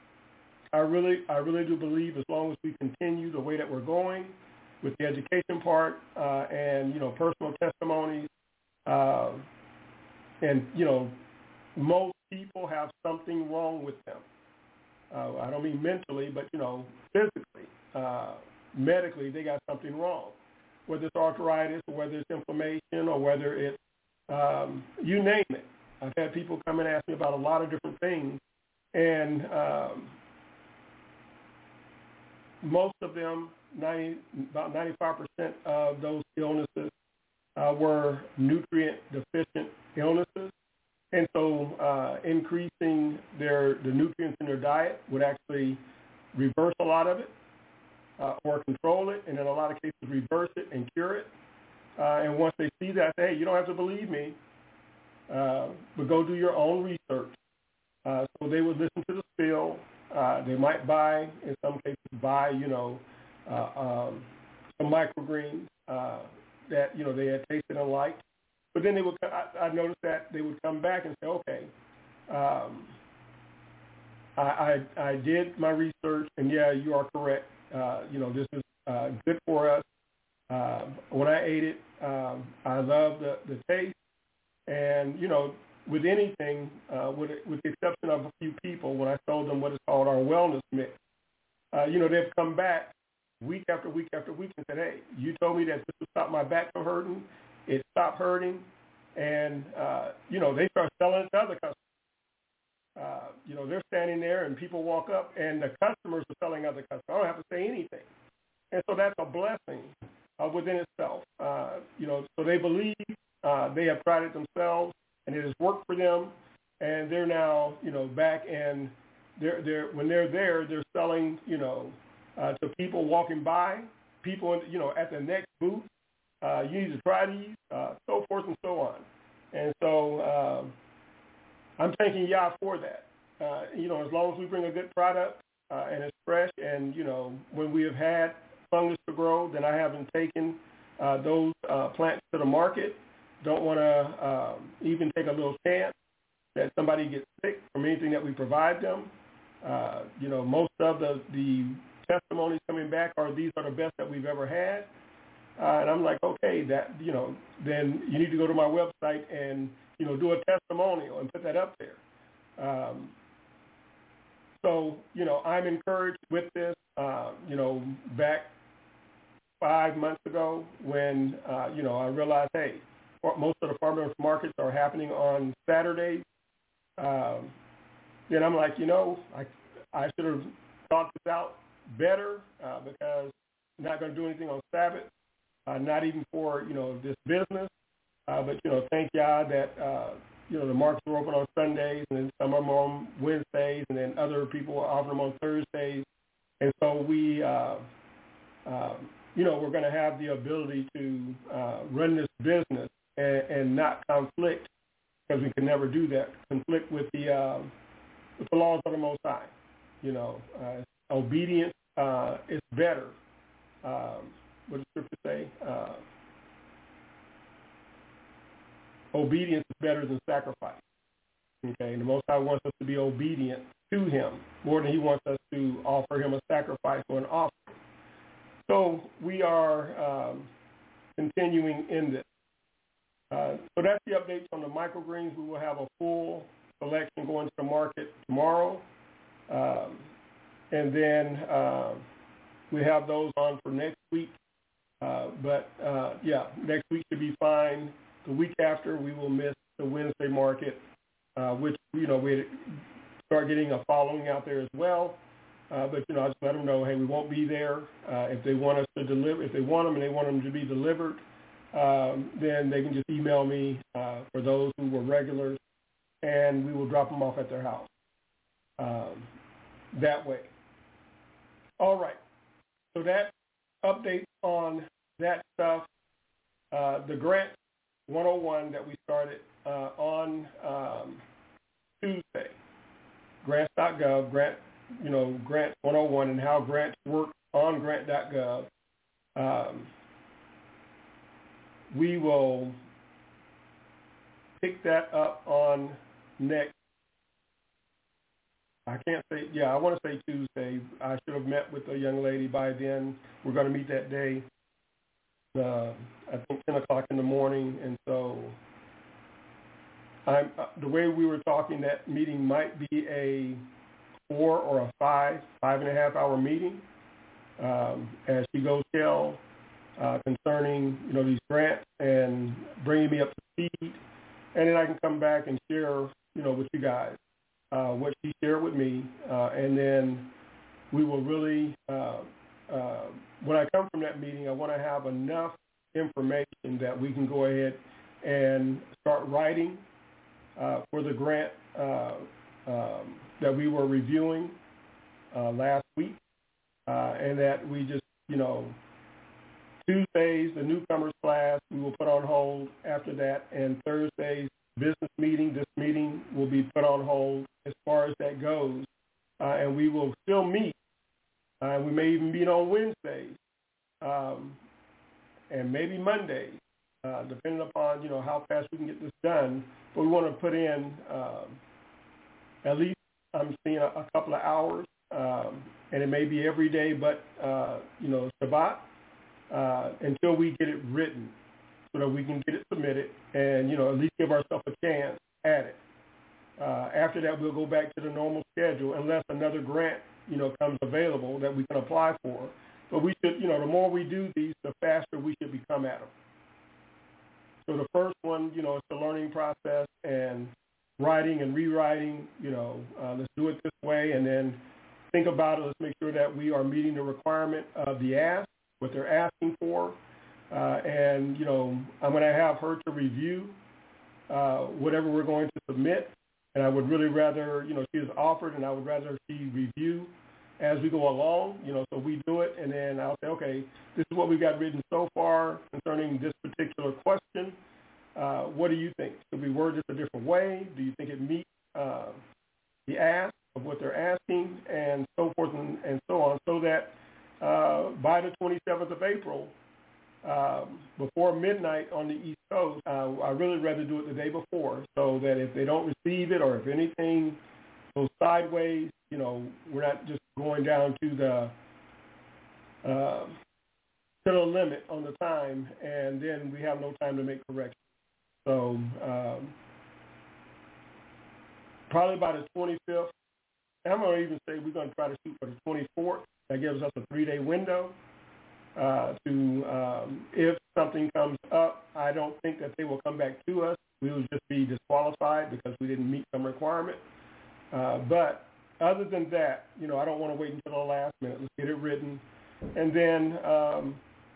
I really, I really do believe as long as we continue the way that we're going with the education part uh, and, you know, personal testimonies, uh, and, you know, most people have something wrong with them. Uh, I don't mean mentally, but, you know, physically, uh, medically, they got something wrong, whether it's arthritis or whether it's inflammation or whether it's, Um, you name it. I've had people come and ask me about a lot of different things, and um, most of them, ninety, about ninety-five percent of those illnesses uh, were nutrient-deficient illnesses, and so uh, increasing their the nutrients in their diet would actually reverse a lot of it uh, or control it, and in a lot of cases reverse it and cure it. Uh, and once they see that, hey, you don't have to believe me, uh, but go do your own research. Uh, so they would listen to the spill. Uh, they might buy, in some cases, buy, you know, uh, um, some microgreens uh, that, you know, they had tasted and liked. But then they would, I, I noticed that they would come back and say, okay, um, I, I, I did my research, and yeah, you are correct. Uh, you know, this is uh, good for us. Uh, when I ate it, um, I love the, the taste. And, you know, with anything, uh, with, with the exception of a few people, when I told them what is called our wellness mix, uh, you know, they've come back week after week after week and said, hey, you told me that this would stop my back from hurting. It stopped hurting. And, uh, you know, they start selling it to other customers. Uh, you know, they're standing there and people walk up and the customers are selling other customers. I don't have to say anything. And so that's a blessing uh, within itself. Uh, you know, so they believe, uh, they have tried it themselves, and it has worked for them, and they're now, you know, back and they're, they're, when they're there, they're selling, you know, uh, to people walking by, people, you know, at the next booth. Uh, you need to try these, uh, so forth and so on. And so uh, I'm thanking Yah for that. Uh, you know, as long as we bring a good product uh, and it's fresh, and, you know, when we have had fungus to grow, then I haven't taken uh, those uh, plants to the market. Don't want to um, even take a little chance that somebody gets sick from anything that we provide them. Uh, you know, most of the, the testimonies coming back are these are the best that we've ever had. Uh, and I'm like, okay, that, you know, then you need to go to my website and, you know, do a testimonial and put that up there. Um, so, you know, I'm encouraged with this. Uh, you know, back five months ago when, uh, you know, I realized, hey, most of the farmers markets are happening on Saturdays. Um, then I'm like, you know, I, I should have thought this out better uh, because I'm not going to do anything on Sabbath, uh, not even for, you know, this business. Uh, but, you know, thank Yah that, uh, you know, the markets are open on Sundays, and then some of them on Wednesdays, and then other people are offering them on Thursdays. And so we, uh, uh, you know, we're going to have the ability to uh, run this business and, and not conflict, because we can never do that, conflict with the uh, with the laws of the Most High. You know, uh, obedience uh, is better. Um, what does Scripture say? Uh, obedience is better than sacrifice. Okay, and the Most High wants us to be obedient to Him more than He wants us to offer Him a sacrifice or an offering. So we are um, continuing in this. Uh, so that's the updates on the microgreens. We will have a full selection going to the market tomorrow. Um, and then uh, we have those on for next week. Uh, but, uh, yeah, next week should be fine. The week after, we will miss the Wednesday market, uh, which, you know, we start getting a following out there as well. Uh, but, you know, I just let them know, hey, we won't be there. Uh, if they want us to deliver, if they want them and they want them to be delivered, um, then they can just email me uh, for those who were regulars, and we will drop them off at their house um, that way. All right. So that update on that stuff, uh, the Grant one oh one that we started uh, on um, Tuesday, grants dot gov, Grant, you know, Grant one oh one, and how grants work on grant dot gov. Um, we will pick that up on next, I can't say, yeah, I want to say Tuesday. I should have met with a young lady by then. We're going to meet that day, uh, I think ten o'clock in the morning. And so I'm, uh, the way we were talking, that meeting might be a four or a five, five and a half hour meeting um, as she goes tell uh, concerning, you know, these grants and bringing me up to speed. And then I can come back and share, you know, with you guys uh, what she shared with me. Uh, and then we will really, uh, uh, when I come from that meeting, I want to have enough information that we can go ahead and start writing uh, for the grant uh, um, that we were reviewing uh, last week, uh, and that we just, you know, Tuesdays, the newcomers class, we will put on hold after that, and Thursdays, business meeting, this meeting will be put on hold as far as that goes, uh, and we will still meet. Uh, we may even meet on Wednesdays, um, and maybe Mondays, uh, depending upon, you know, how fast we can get this done. But we want to put in um, at least, I'm seeing a, a couple of hours, um, and it may be every day, but, uh, you know, Shabbat, uh, until we get it written so that we can get it submitted and, you know, at least give ourselves a chance at it. Uh, after that, we'll go back to the normal schedule unless another grant, you know, comes available that we can apply for. But we should, you know, the more we do these, the faster we should become at them. So the first one, you know, it's the learning process and writing and rewriting, you know, uh, let's do it this way, and then think about it. Let's make sure that we are meeting the requirement of the ask, what they're asking for. Uh, and, you know, I'm going to have her to review uh, whatever we're going to submit. And I would really rather, you know, she has offered, and I would rather she review as we go along, you know, so we do it, and then I'll say, okay, this is what we've got written so far concerning this particular question. Uh, what do you think? Should we word this a different way? Do you think it meets uh, the ask of what they're asking, and so forth and, and so on, so that uh, by the twenty-seventh of April, um, before midnight on the East Coast, uh, I'd really rather do it the day before, so that if they don't receive it or if anything goes sideways, you know, we're not just going down to the uh, to the limit on the time, and then we have no time to make corrections. So um, probably by the twenty-fifth, I'm going to even say we're going to try to shoot for the twenty-fourth. That gives us a three-day window uh, to, um, if something comes up, I don't think that they will come back to us. We will just be disqualified because we didn't meet some requirement. Uh, but other than that, you know, I don't want to wait until the last minute. Let's get it written. And then um,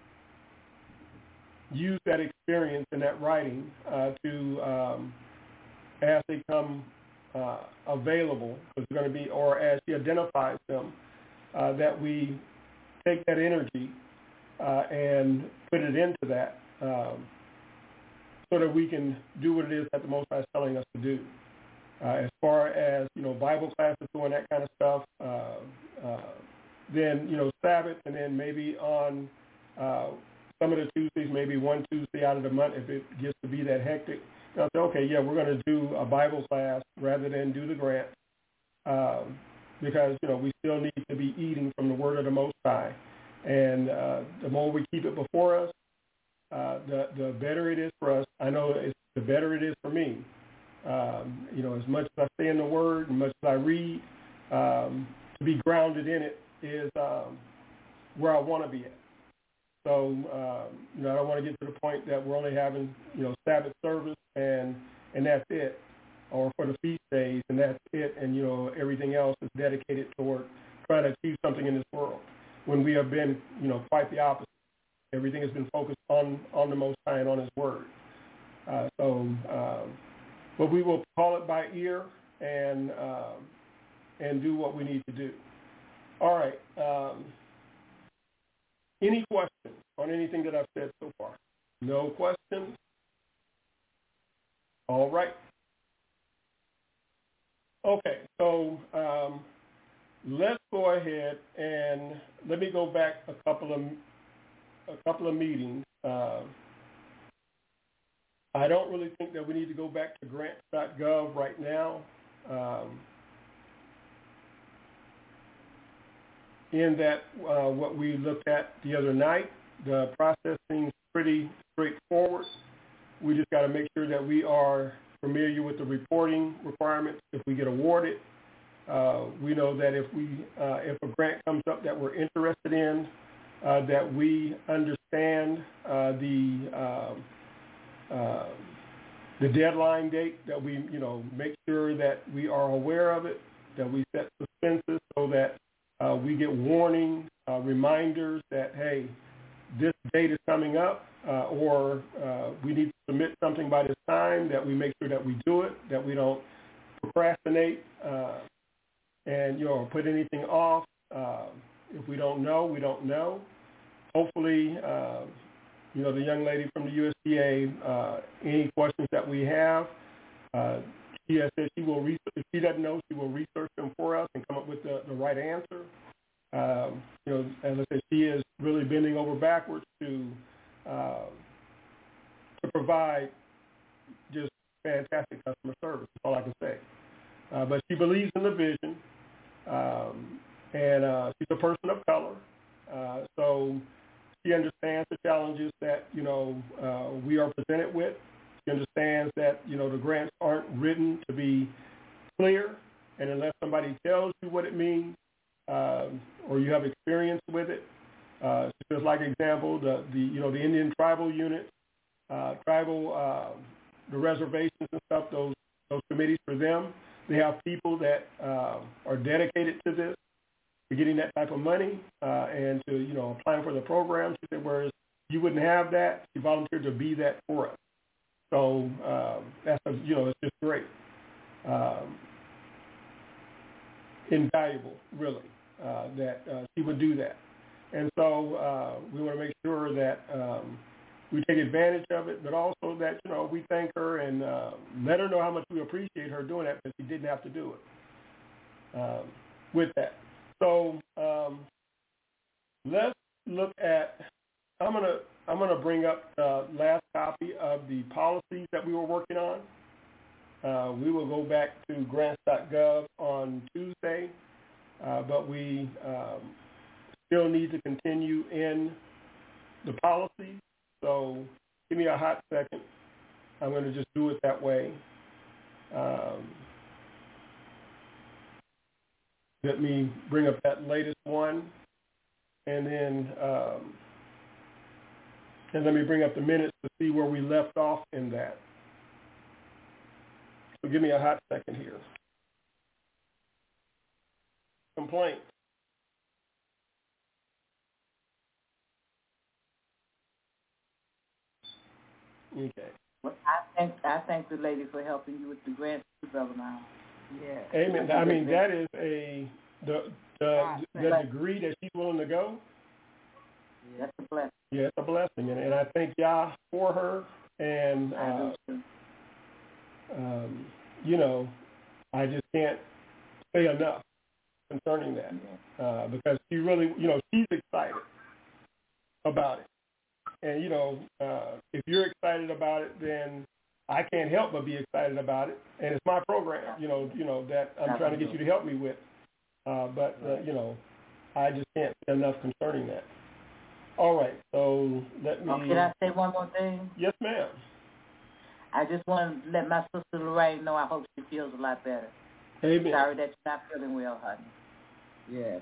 use that experience and that writing uh, to, um, as they come uh, available, because it's going to be, or as she identifies them, uh, that we take that energy uh, and put it into that um, so that we can do what it is that the Most High is telling us to do. Uh, as far as, you know, Bible classes, doing that kind of stuff, uh, uh, then, you know, Sabbath, and then maybe on uh, some of the Tuesdays, maybe one Tuesday out of the month, if it gets to be that hectic, I'll say, okay, yeah, we're going to do a Bible class rather than do the grant, um, because, you know, we still need to be eating from the Word of the Most High. And uh, the more we keep it before us, uh, the, the better it is for us. I know it's, the better it is for me. Um, you know, as much as I stay in the Word, as much as I read, um, to be grounded in it is um, where I want to be at. So, um, you know, I don't want to get to the point that we're only having, you know, Sabbath service and and that's it, or for the feast days and that's it, and, you know, everything else is dedicated toward trying to achieve something in this world, when we have been, you know, quite the opposite. Everything has been focused on, on the Most High and on His Word. Uh, so, um, but we will call it by ear and um, and do what we need to do. All right. Um, any questions on anything that I've said so far? No questions? All right. Okay. So um, let's go ahead and let me go back a couple of a couple of meetings. Uh, I don't really think that we need to go back to grants dot gov right now. Um, in that, uh, what we looked at the other night, the process seems pretty straightforward. We just got to make sure that we are familiar with the reporting requirements if we get awarded. Uh, we know that if we uh, if a grant comes up that we're interested in, uh, that we understand uh, the uh, Uh, the deadline date, that we, you know, make sure that we are aware of it, that we set suspenses so that uh, we get warning, uh, reminders that, hey, this date is coming up, uh, or uh, we need to submit something by this time, that we make sure that we do it, that we don't procrastinate uh, and, you know, put anything off. Uh, if we don't know, we don't know. Hopefully, uh, you know, the young lady from the U S D A, uh, any questions that we have, uh, she has said she will research. If she doesn't know, she will research them for us and come up with the, the right answer. Um, you know, as I said, she is really bending over backwards to uh, to provide just fantastic customer service. That's all I can say. Uh, but she believes in the vision, um, and uh, she's a person of color, uh, so. She understands the challenges that, you know, uh, we are presented with. She understands that, you know, the grants aren't written to be clear, and unless somebody tells you what it means um, or you have experience with it, uh, just like example, the, the you know the Indian tribal units, uh, tribal uh, the reservations and stuff, those those committees for them, they have people that uh, are dedicated to this. Getting that type of money uh, and to, you know, applying for the program. She said, whereas you wouldn't have that, she volunteered to be that for us. So um, that's a, you know, it's just great, um, invaluable, really, uh, that uh, she would do that. And so uh, we want to make sure that um, we take advantage of it, but also that, you know, we thank her and uh, let her know how much we appreciate her doing that, because she didn't have to do it um, with that. So um, let's look at, I'm going to I'm going to bring up the last copy of the policies that we were working on. Uh, we will go back to grants dot gov on Tuesday, uh, but we um, still need to continue in the policy. So give me a hot second. I'm going to just do it that way. Um, let me bring up that latest one, and then um, and let me bring up the minutes to see where we left off in that. So give me a hot second here. Complaint. Okay. Well, I thank I thank the lady for helping you with the grants, Brother Miles. Yeah. Amen. I mean, that is a the the, the degree that she's willing to go. That's a blessing. Yeah, it's a blessing, and, and I thank Yah for her. And uh, um, you know, I just can't say enough concerning that, uh, because she really, you know, she's excited about it. And, you know, uh, if you're excited about it, then I can't help but be excited about it. And it's my program, you know, you know, that I'm trying to get you to help me with. Uh, but, uh, you know, I just can't say enough concerning that. All right, so let me... Oh, can I say one more thing? Yes, ma'am. I just want to let my sister Lorraine know I hope she feels a lot better. Amen. Sorry that you're not feeling well, honey. Yeah.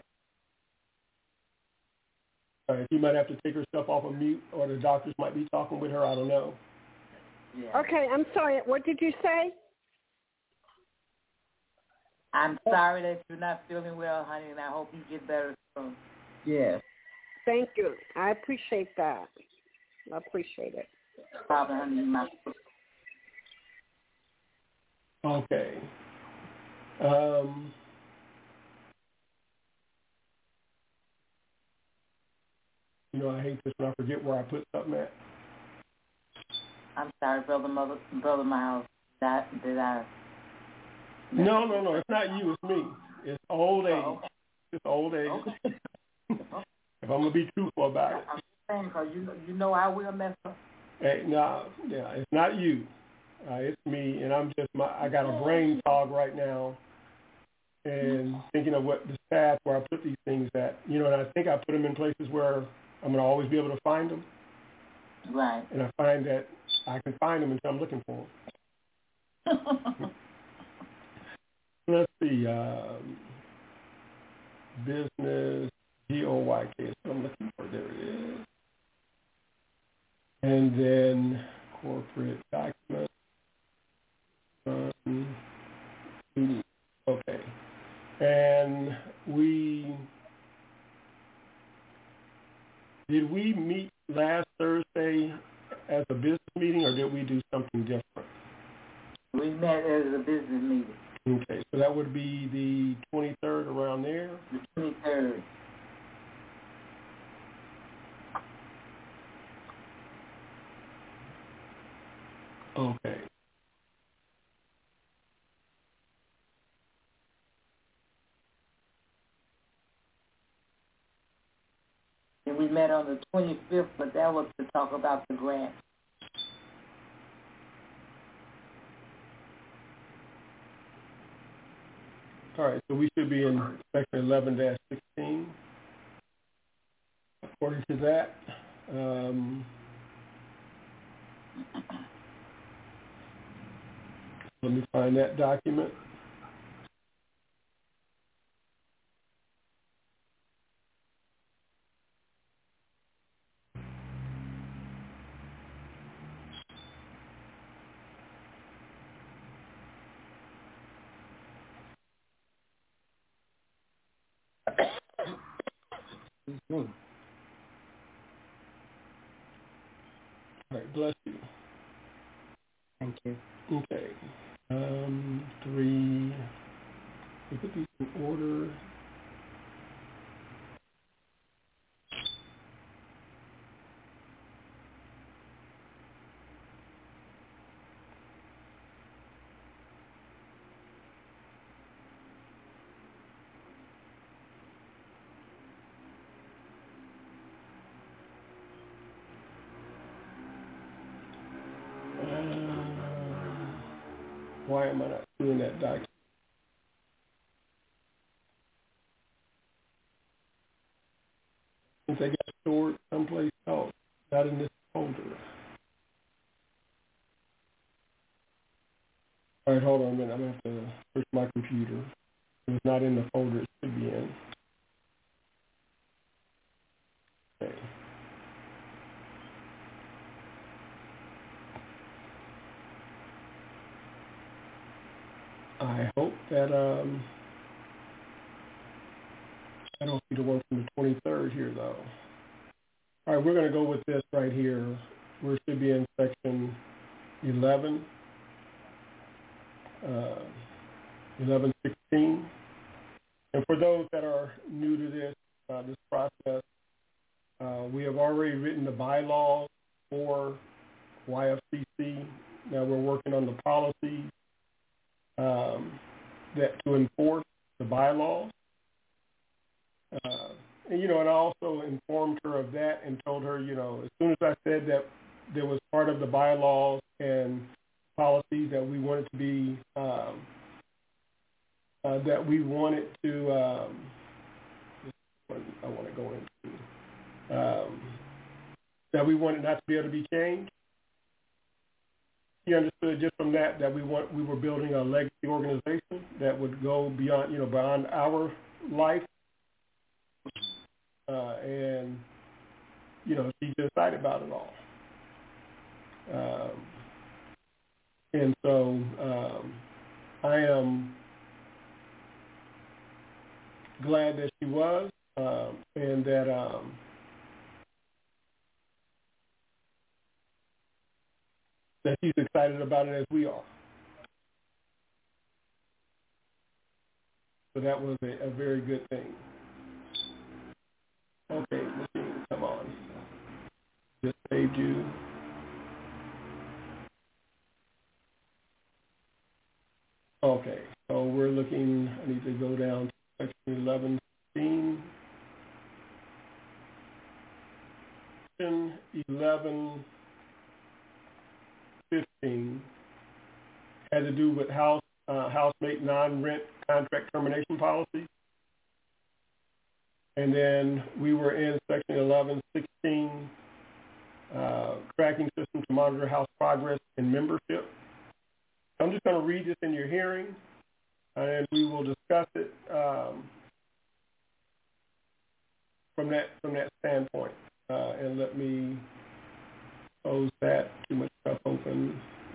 All right, she might have to take herself off of mute, or the doctors might be talking with her. I don't know. Yeah. Okay, I'm sorry. What did you say? I'm sorry that you're not feeling well, honey, and I hope you get better soon. Yeah. Thank you. I appreciate that. I appreciate it. Father, honey, my Okay. Um, you know, I hate this when I forget where I put something at. I'm sorry, brother, mother, brother Miles. That did I? No, no, no. It's not you. It's me. It's old age. Oh, okay. It's old age. Okay. If I'm gonna be truthful about it. I'm saying because you know, you know I will mess up. Hey, no, yeah, it's not you. Uh, it's me, and I'm just my. I got a brain fog right now, and thinking of what the path where I put these things at. You know, and I think I put them in places where I'm gonna always be able to find them. Right. And I find that I can find them until I'm looking for them. Let's see. Um, business G O Y K is what I'm looking for. There it is. And then corporate document. Um, okay. And we, did we meet last Thursday as a business meeting, or did we do something different? We met as a business meeting. Okay, so that would be the twenty-third, around there? The twenty-third. Okay. And we met on the twenty-fifth, but that was to talk about the grant. All right, so we should be in section eleven dash sixteen. According to that, um, let me find that document. Mm-hmm. All right, bless you. Thank you. Okay. Um, three. We put these in order. Why am I not seeing that document? Since they got stored someplace else, not in this folder. All right, hold on a minute. I'm going to have to search my computer. It's not in the folder it should be in. Okay. I hope that um, I don't see the one from the twenty-third here, though. All right, we're going to go with this right here. We should be in section eleven, uh, eleven sixteen. And for those that are new to this uh, this process, uh, we have already written the bylaws for Y F C C. Now we're working on the policies um, that to enforce the bylaws. Uh, and, you know, and I also informed her of that and told her, you know, as soon as I said that there was part of the bylaws and policies that we wanted to be, um, uh, that we wanted to, um, I want to go into, um, that we wanted not to be able to be changed. He understood just from that that we want we were building a legacy organization that would go beyond, you know, beyond our life. Uh, and, you know, she's excited about it all. Um, and so um, I am glad that she was um, and that um, that she's excited about it as we are. So that was a, a very good thing. Okay, machine, come on. Just saved you. Okay, so we're looking, I need to go down to section eleven sixteen. Section eleven fifteen had to do with house uh, housemate non-rent contract termination policy. And then we were in section eleven sixteen, uh, tracking system to monitor house progress and membership. I'm just going to read this in your hearing, and we will discuss it um, from that from that standpoint. Uh, and let me close that. Too much stuff open.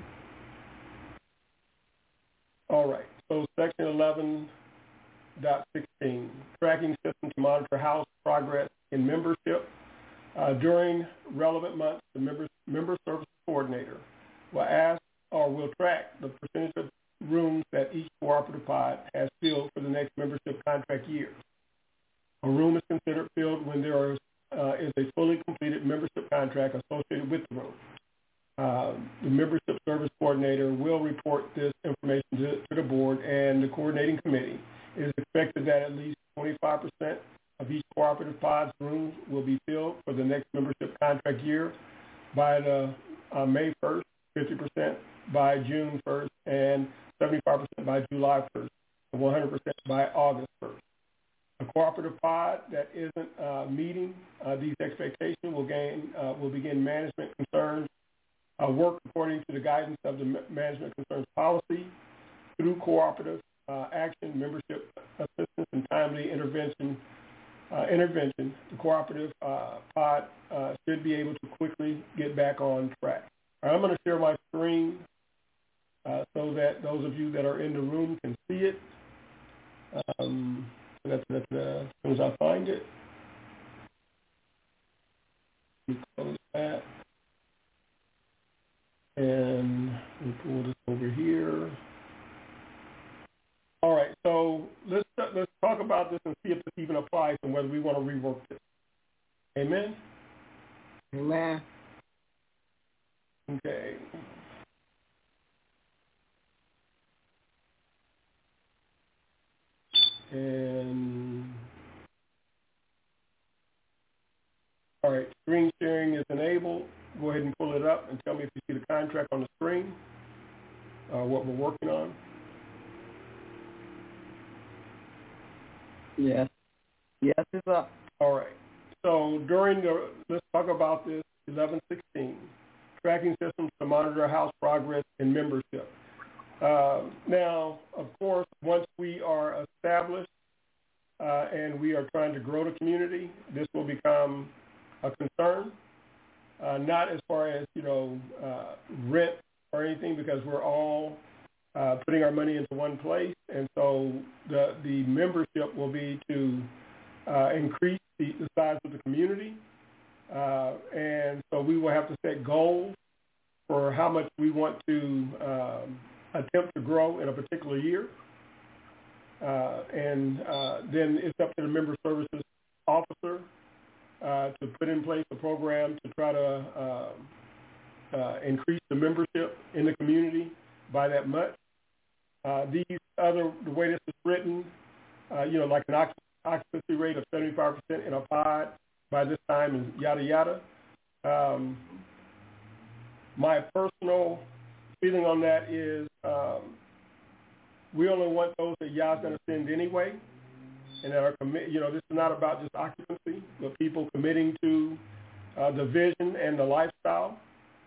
All right. So section eleven dot sixteen, tracking system to monitor house progress in membership. Uh, during relevant months, the member, member service coordinator will ask or will track the percentage of rooms that each cooperative pod has filled for the next membership contract year. A room is considered filled when there is, uh, is a fully completed membership contract associated with the room. Uh, the membership service coordinator will report this information to, to the board and the coordinating committee. It is expected that at least twenty-five percent of each cooperative pod's rooms will be filled for the next membership contract year by the uh, May first, fifty percent by June first, and seventy-five percent by July first, and one hundred percent by August first. A cooperative pod that isn't uh, meeting uh, these expectations will gain uh, will begin management concerns uh, work according to the guidance of the management concerns policy through cooperative uh, action, membership assistance, and timely intervention. Uh, intervention. The cooperative uh, pod uh, should be able to quickly get back on track. All right, I'm going to share my screen uh, so that those of you that are in the room can see it. Um, that's, that's, uh, as soon as I find it, we close that, and we pull this over here. All right, so let's let's talk about this and see if this even applies and whether we want to rework this. Amen? Amen. Okay. And all right, screen sharing is enabled. Go ahead and pull it up and tell me if you see the contract on the screen, uh, what we're working on. Yes. Yes, it's up. All right. So during the, let's talk about this, eleven sixteen, tracking systems to monitor house progress and membership. Uh, now, of course, once we are established uh, and we are trying to grow the community, this will become a concern, uh, not as far as, you know, uh, rent or anything, because we're all uh, putting our money into one place. And so the, the membership will be to uh, increase the, the size of the community. Uh, and so we will have to set goals for how much we want to um, attempt to grow in a particular year. Uh, and uh, then it's up to the member services officer uh, to put in place a program to try to uh, uh, increase the membership in the community by that much. Uh, these other, the way this is written, uh, you know, like an occupancy rate of seventy-five percent in a pod by this time and yada, yada. Um, my personal feeling on that is um, we only want those that Yah's going to send anyway, and that are commit. You know, this is not about just occupancy, but people committing to uh, the vision and the lifestyle.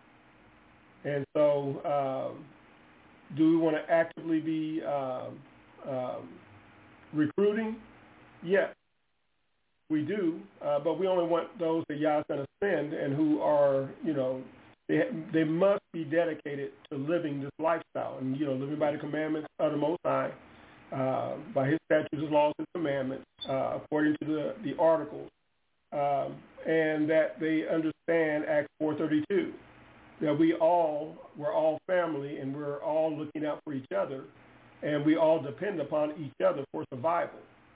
And so, um, do we want to actively be um, um, recruiting? Yes, we do, uh, but we only want those that Yah's going to send and who are, you know, They, they must be dedicated to living this lifestyle and, you know, living by the commandments of the Most High, uh, by his statutes, his laws, his commandments, uh, according to the, the articles, um, and that they understand Acts four thirty-two, that we all, we're all family and we're all looking out for each other, and we all depend upon each other for survival,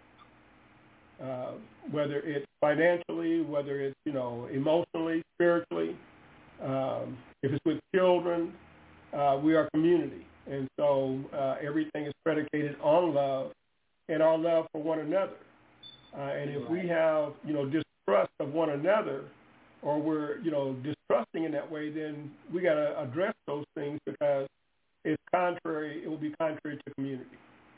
uh, whether it's financially, whether it's, you know, emotionally, spiritually. Um, if it's with children, uh, we are community. And so uh, everything is predicated on love and our love for one another. Uh, and if we have, you know, distrust of one another, or we're, you know, distrusting in that way, then we got to address those things, because it's contrary, it will be contrary to community.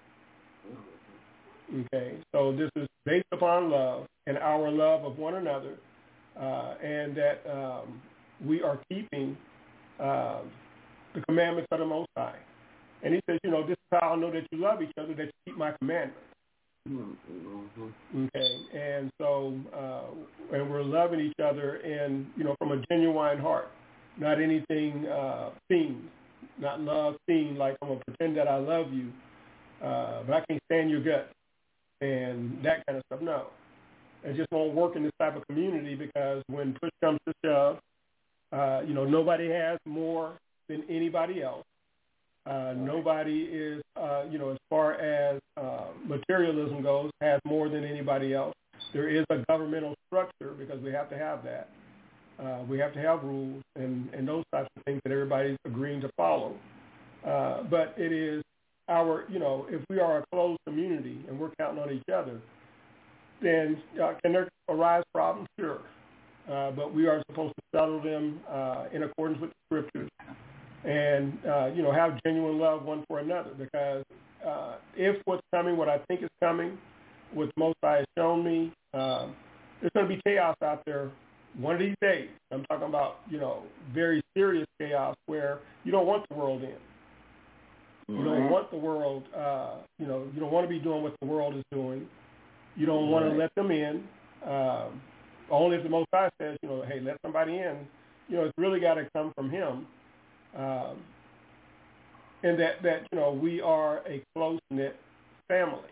Okay, so this is based upon love and our love of one another, uh, and that um, we are keeping uh, the commandments of the Most High. And he says, you know, this is how I know that you love each other, that you keep my commandments. Mm-hmm. Okay, and so, uh, and we're loving each other, and, you know, from a genuine heart, not anything uh, seen, not love seen, like I'm going to pretend that I love you, uh, but I can't stand your guts, and that kind of stuff. No, it just won't work in this type of community, because when push comes to shove, Uh, you know, nobody has more than anybody else. Uh, nobody is, uh, you know, as far as uh, materialism goes, has more than anybody else. There is a governmental structure, because we have to have that. Uh, we have to have rules and, and those types of things that everybody's agreeing to follow. Uh, but it is our, you know, if we are a closed community and we're counting on each other, then uh, can there arise problems? Sure. Uh, but we are supposed to settle them uh, in accordance with the scriptures, and uh, you know, have genuine love one for another. Because uh, if what's coming, what I think is coming, what the Most High has shown me, uh, there's going to be chaos out there one of these days. I'm talking about, you know, very serious chaos where you don't want the world in. You don't want the world, uh, you know, you don't want to be doing what the world is doing. You don't want to let them in. Um, Only if the Most High says, you know, hey, let somebody in, you know, it's really got to come from him. Um, and that, that, you know, we are a close-knit family.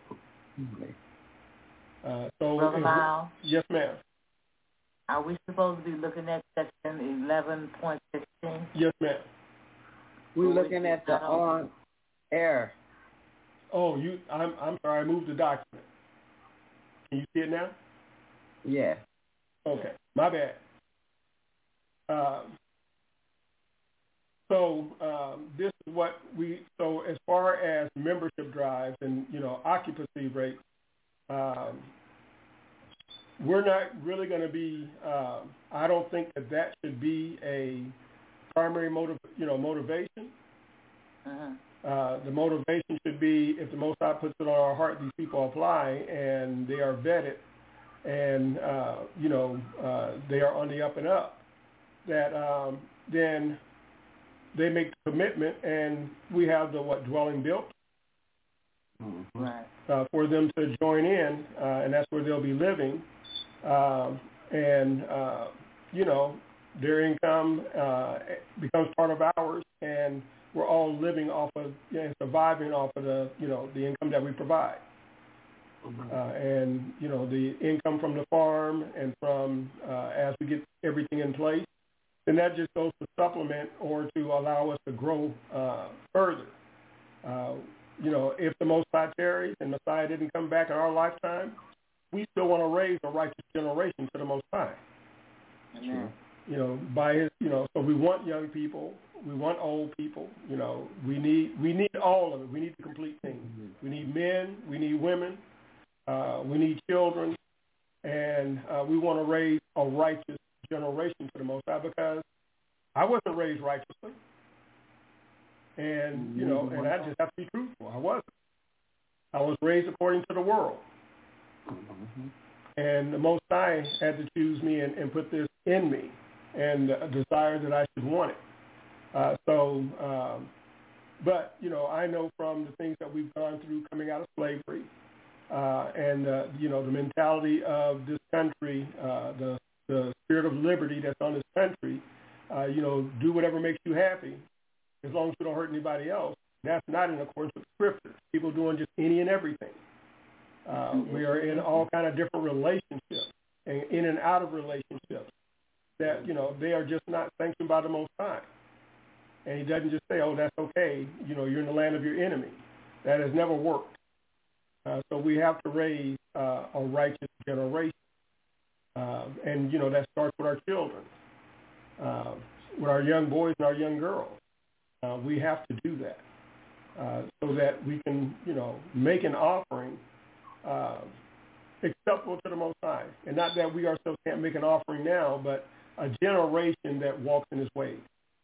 Uh, so, Brother Miles? Yes, ma'am. Are we supposed to be looking at section eleven point sixteen? Yes, ma'am. We're looking at the on air. Oh, you. I'm. I'm sorry. I moved the document. Can you see it now? Yeah. Okay. My bad. Um, so um, this is what we. So as far as membership drives and you know occupancy rates, um, we're not really going to be. Um, I don't think that that should be a primary motive. You know, motivation. Uh-huh. Uh, the motivation should be if the Most High puts it on our heart, these people apply and they are vetted, and uh, you know uh, they are on the up and up. That um, then they make the commitment, and we have the what dwelling built mm-hmm. right. uh, for them to join in, uh, and that's where they'll be living, um, and uh, you know their income uh, becomes part of ours, and we're all living off of you know, surviving off of the you know the income that we provide, mm-hmm. uh, and you know the income from the farm and from uh, as we get everything in place. Then that just goes to supplement or to allow us to grow uh, further. Uh, you know, if the Most High tarries and Messiah didn't come back in our lifetime, we still want to raise a righteous generation to the Most High. Amen. You know, by his, you know, so we want young people, we want old people. You know, we need we need all of it. We need the complete thing. We need men, we need women, uh, we need children, and uh, we want to raise a righteous generation to the Most High, because I wasn't raised righteously, and you know, and I just have to be truthful. I wasn't. I was raised according to the world, mm-hmm. and the Most High had to choose me and, and put this in me, and a desire that I should want it. Uh, so, um, but you know, I know from the things that we've gone through coming out of slavery, uh, and uh, you know, the mentality of this country, uh, the the spirit of liberty that's on this country, uh, you know, do whatever makes you happy, as long as you don't hurt anybody else. That's not in accordance with Scripture. People doing just any and everything. Uh, we are in all kind of different relationships, and in and out of relationships that, you know, they are just not sanctioned by the Most High. And he doesn't just say, oh, that's okay, you know, you're in the land of your enemy. That has never worked. Uh, so we have to raise uh, a righteous generation. Uh, and, you know, that starts with our children, uh, with our young boys and our young girls. Uh, we have to do that uh, so that we can, you know, make an offering uh, acceptable to the Most High. And not that we ourselves can't make an offering now, but a generation that walks in his ways.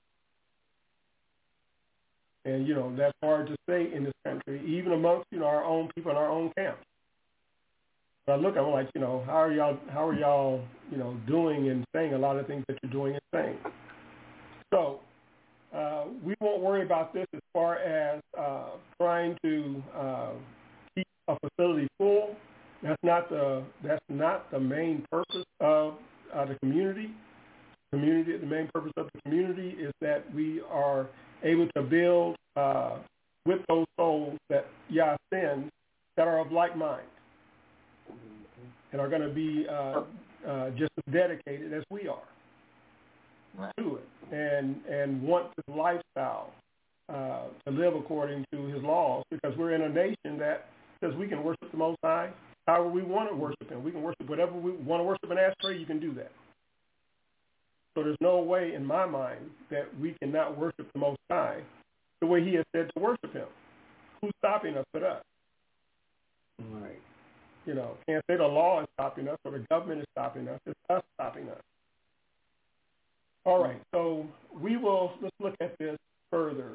And, you know, that's hard to say in this country, even amongst, you know, our own people in our own camps. I look, I'm like, you know, how are y'all, how are y'all, you know, doing and saying a lot of things that you're doing and saying? So uh, we won't worry about this as far as uh, trying to uh, keep a facility full. That's not the that's not the main purpose of uh, the community. Community, the main purpose of the community is that we are able to build uh, with those souls that Yah sends that are of like mind, and are going to be uh, uh, just as dedicated as we are right. to it, and and want this lifestyle uh, to live according to his laws, because we're in a nation that says we can worship the Most High however we want to worship him. We can worship whatever we want to worship, an ashtray, you can do that. So there's no way in my mind that we cannot worship the Most High the way he has said to worship him. Who's stopping us but us? Right. You know, can't say the law is stopping us or the government is stopping us. It's us stopping us. All right, so we will, let's look at this further.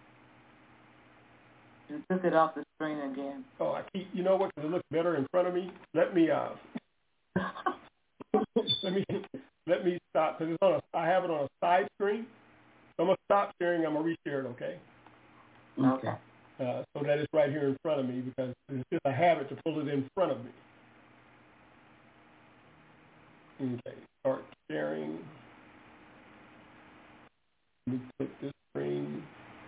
You took it off the screen again. Oh, I keep, you know what, because it looks better in front of me. Let me, uh, let me, let me stop, because it's on a, I have it on a side screen. So I'm going to stop sharing. I'm going to reshare it, okay? Okay. Uh, so that it's right here in front of me, because it's just a habit to pull it in front of me. Okay, start sharing. Let me click this screen.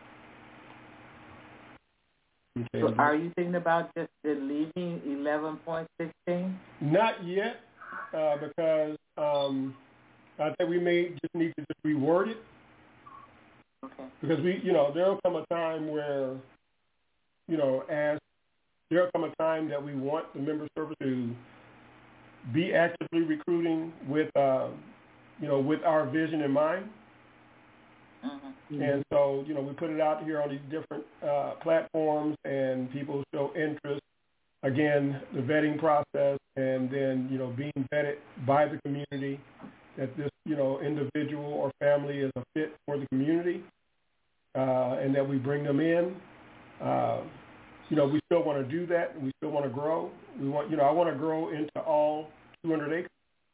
Okay. So are you thinking about just deleting eleven point sixteen? Not yet, uh, because um, I think we may just need to just reword it. Okay. Because we, you know, there'll come a time where, you know, as there'll come a time that we want the member service to be actively recruiting with, uh, you know, with our vision in mind. Mm-hmm. And so, you know, we put it out here on these different uh, platforms, and people show interest. Again, the vetting process, and then, you know, being vetted by the community that this, you know, individual or family is a fit for the community, uh, and that we bring them in. Uh, you know, we still want to do that. We still want to grow. We want, you know, I want to grow into all two hundred acres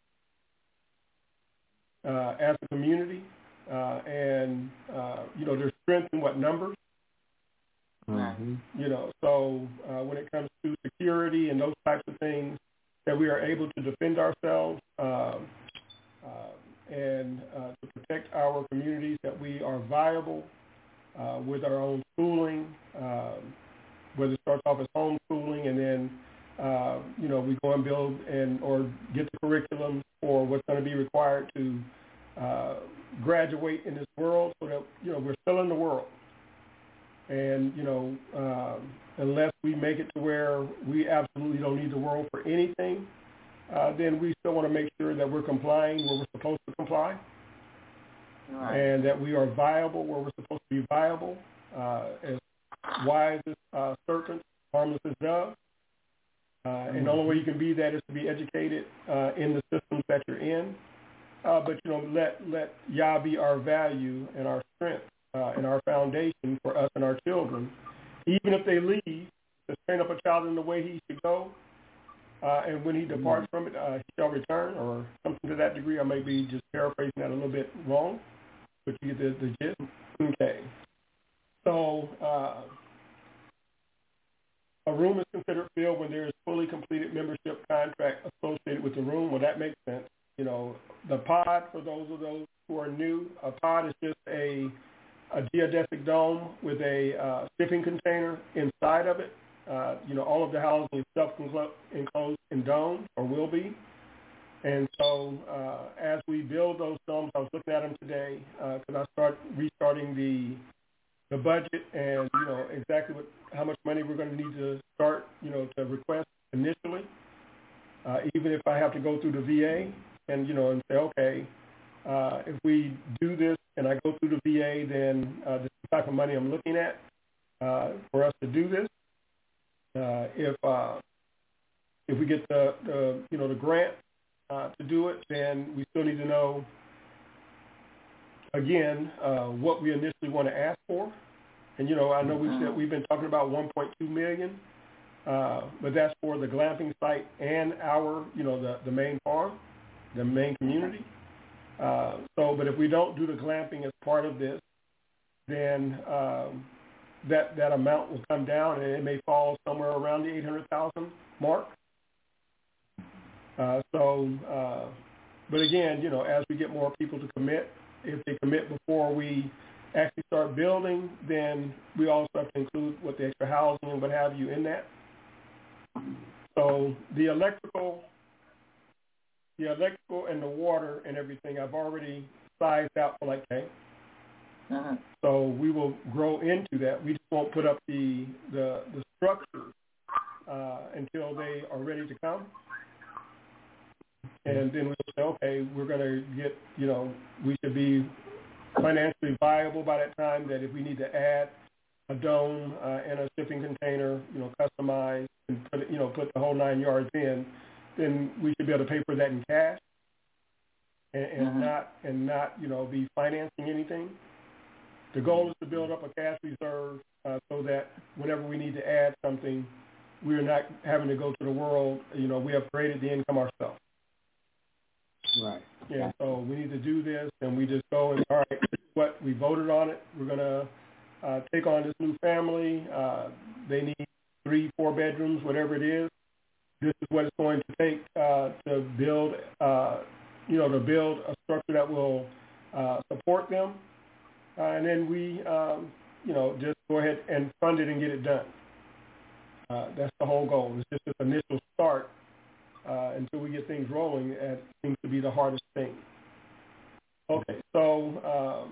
uh, as a community. Uh, and, uh, you know, there's strength in what numbers, Mm-hmm. you know, so uh, when it comes to security and those types of things, that we are able to defend ourselves uh, uh, and uh, to protect our communities, that we are viable uh, with our own schooling, um, whether it starts off as homeschooling and then, uh, you know, we go and build and or get the curriculum for what's going to be required to uh, graduate in this world, so that, you know, we're still in the world. And, you know, um, unless we make it to where we absolutely don't need the world for anything, uh, then we still want to make sure that we're complying where we're supposed to comply, Right. and that we are viable where we're supposed to be viable, uh, as wise as uh, serpents, harmless as doves. Uh, and the only way you can be that is to be educated uh, in the systems that you're in. Uh, but, you know, let let Yah be our value and our strength uh, and our foundation for us and our children. Even if they leave, to train up a child in the way he should go, uh, and when he departs from it, uh, he shall return, or something to that degree. I may be just paraphrasing that a little bit wrong, but you get the, the gist. Okay. So uh, a room is considered filled when there is fully completed membership contract associated with the room. Well, that makes sense. You know, the pod, for those of those who are new, a pod is just a, a geodesic dome with a uh, shipping container inside of it. Uh, you know, all of the housing is self-enclosed in domes, or will be. And so uh, as we build those domes, I was looking at them today because uh, I start restarting the the budget and, you know, exactly what how much money we're going to need to start, you know, to request initially, uh, even if I have to go through the V A. And, you know, and say, okay, uh, if we do this and I go through the V A, then uh, this is the type of money I'm looking at uh, for us to do this. Uh, if uh, if we get the, the you know the grant uh, to do it, then we still need to know again uh, what we initially want to ask for. And, you know, I know we said we've been talking about one point two million dollars, uh, but that's for the glamping site and our you know the the main farm, the main community. Uh, so, but if we don't do the glamping as part of this, then um, that that amount will come down, and it may fall somewhere around the eight hundred thousand mark. Uh, so, uh, but again, you know, as we get more people to commit, if they commit before we actually start building, then we also have to include what the extra housing and what have you in that. So the electrical. The electrical and the water and everything I've already sized out for like K. Uh-huh. So we will grow into that. We just won't put up the the, the structures uh, until they are ready to come. And then we'll say, okay, we're going to get, you know, we should be financially viable by that time, that if we need to add a dome uh, and a shipping container, you know, customize and put it, you know, put the whole nine yards in, then we should be able to pay for that in cash and, and uh-huh. not and not you know be financing anything. The goal is to build up a cash reserve uh, so that whenever we need to add something, we're not having to go to the world. You know, we have created the income ourselves. Right. Yeah. So we need to do this, and we just go and all right, this is what we voted on it. We're gonna uh, take on this new family. Uh, they need three, four bedrooms, whatever it is. This is what it's going to take uh, to build, uh, you know, to build a structure that will uh, support them, uh, and then we, um, you know, just go ahead and fund it and get it done. Uh, that's the whole goal. It's just this initial start uh, until we get things rolling. It seems to be the hardest thing. Okay, so um,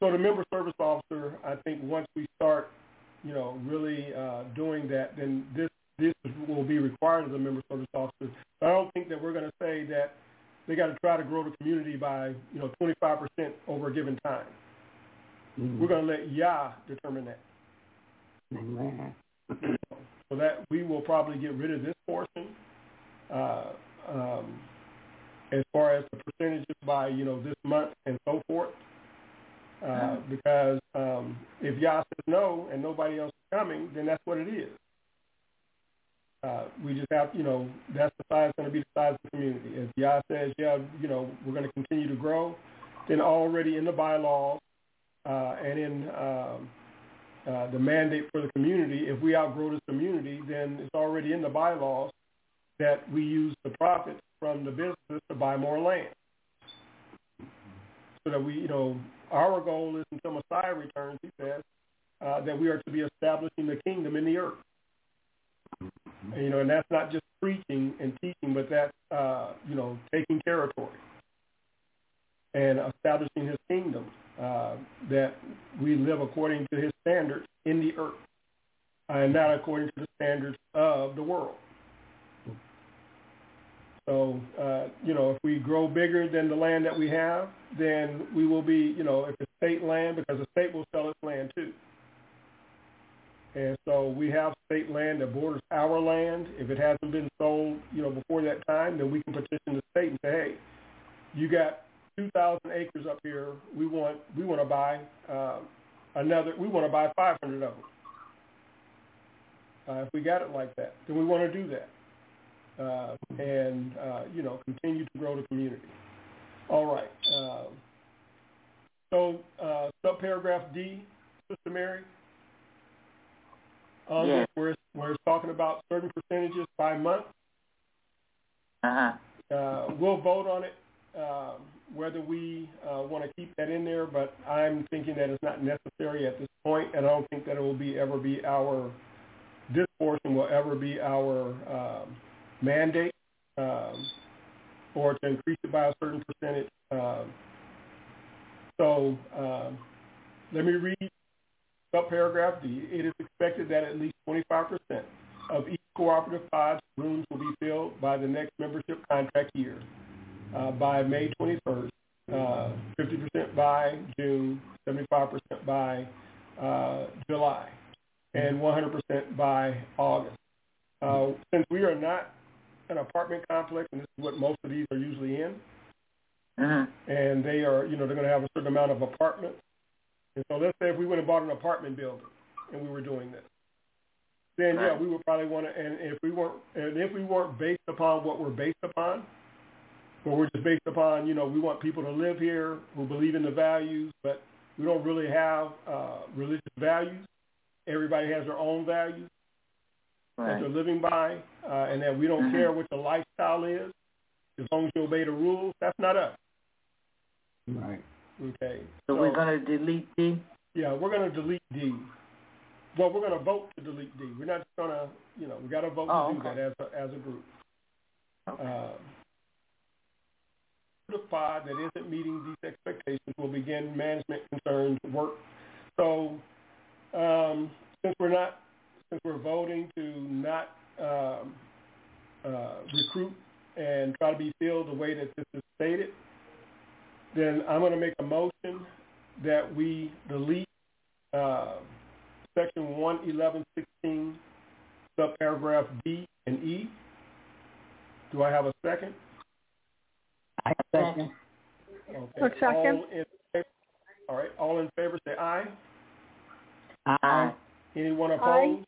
so the member service officer, I think once we start, you know, really uh, doing that, then this this will be required of the member service officer. But I don't think that we're going to say that they got to try to grow the community by, you know, twenty-five percent over a given time. Mm-hmm. We're going to let Yah determine that. Amen. So that we will probably get rid of this portion uh, um, as far as the percentages by, you know, this month and so forth. Uh, because um, if Yah says no and nobody else is coming, then that's what it is. Uh, we just have, you know, that's the size going to be the size of the community. If Yah says, yeah, you know, we're going to continue to grow, then already in the bylaws uh, and in um, uh, the mandate for the community, if we outgrow this community, then it's already in the bylaws that we use the profits from the business to buy more land. So that we, you know, our goal is until Messiah returns, he says, uh, that we are to be establishing the kingdom in the earth. And, you know, and that's not just preaching and teaching, but that's, uh, you know, taking territory and establishing his kingdom, uh, that we live according to his standards in the earth uh, and not according to the standards of the world. So, uh, you know, if we grow bigger than the land that we have, then we will be, you know, if it's state land, because the state will sell its land too. And so we have state land that borders our land. If it hasn't been sold, you know, before that time, then we can petition the state and say, hey, you got two thousand acres up here. We want we want to buy uh, another. We want to buy five hundred of them. Uh, if we got it like that, then we want to do that. Uh, and, uh, you know, continue to grow the community. All right. Uh, so, uh, subparagraph D, Sister Mary, um, yes. where, it's, where it's talking about certain percentages by month. Uh-huh. Uh, we'll vote on it, um, whether we uh, want to keep that in there, but I'm thinking that it's not necessary at this point, and I don't think that it will be ever be our, this portion will ever be our um, mandate um, or to increase it by a certain percentage. Um, so um, let me read subparagraph D. It is expected that at least twenty-five percent of each cooperative pod's rooms will be filled by the next membership contract year, uh, by May twenty-first, uh, fifty percent by June, seventy-five percent by uh, July, and one hundred percent by August. Uh, since we are not an apartment complex, and this is what most of these are usually in, uh-huh. and they are, you know, they're going to have a certain amount of apartments. And so let's say if we went and bought an apartment building and we were doing this, then yeah, we would probably want to. And if we weren't, and if we weren't based upon what we're based upon, or we're just based upon, you know, we want people to live here who believe in the values, but we don't really have uh, religious values. Everybody has their own values right. that they're living by, uh, and that we don't mm-hmm. care what the lifestyle is, as long as you obey the rules. That's not us. Right. Okay. So, so we're going to delete D? Yeah, we're going to delete D. Well, we're going to vote to delete D. We're not just going to, you know, we got to vote oh, to do okay. that as a, as a group. Okay. Uh, the pod that isn't meeting these expectations will begin management concerns work. So um, since we're not, since we're voting to not um, uh, recruit and try to be filled the way that this is stated, then I'm going to make a motion that we delete uh, section one eleven sixteen, subparagraph B and E. Do I have a second? I second. Okay. A second. All in favor, all right. All in favor, say aye. Aye. Anyone opposed? Aye.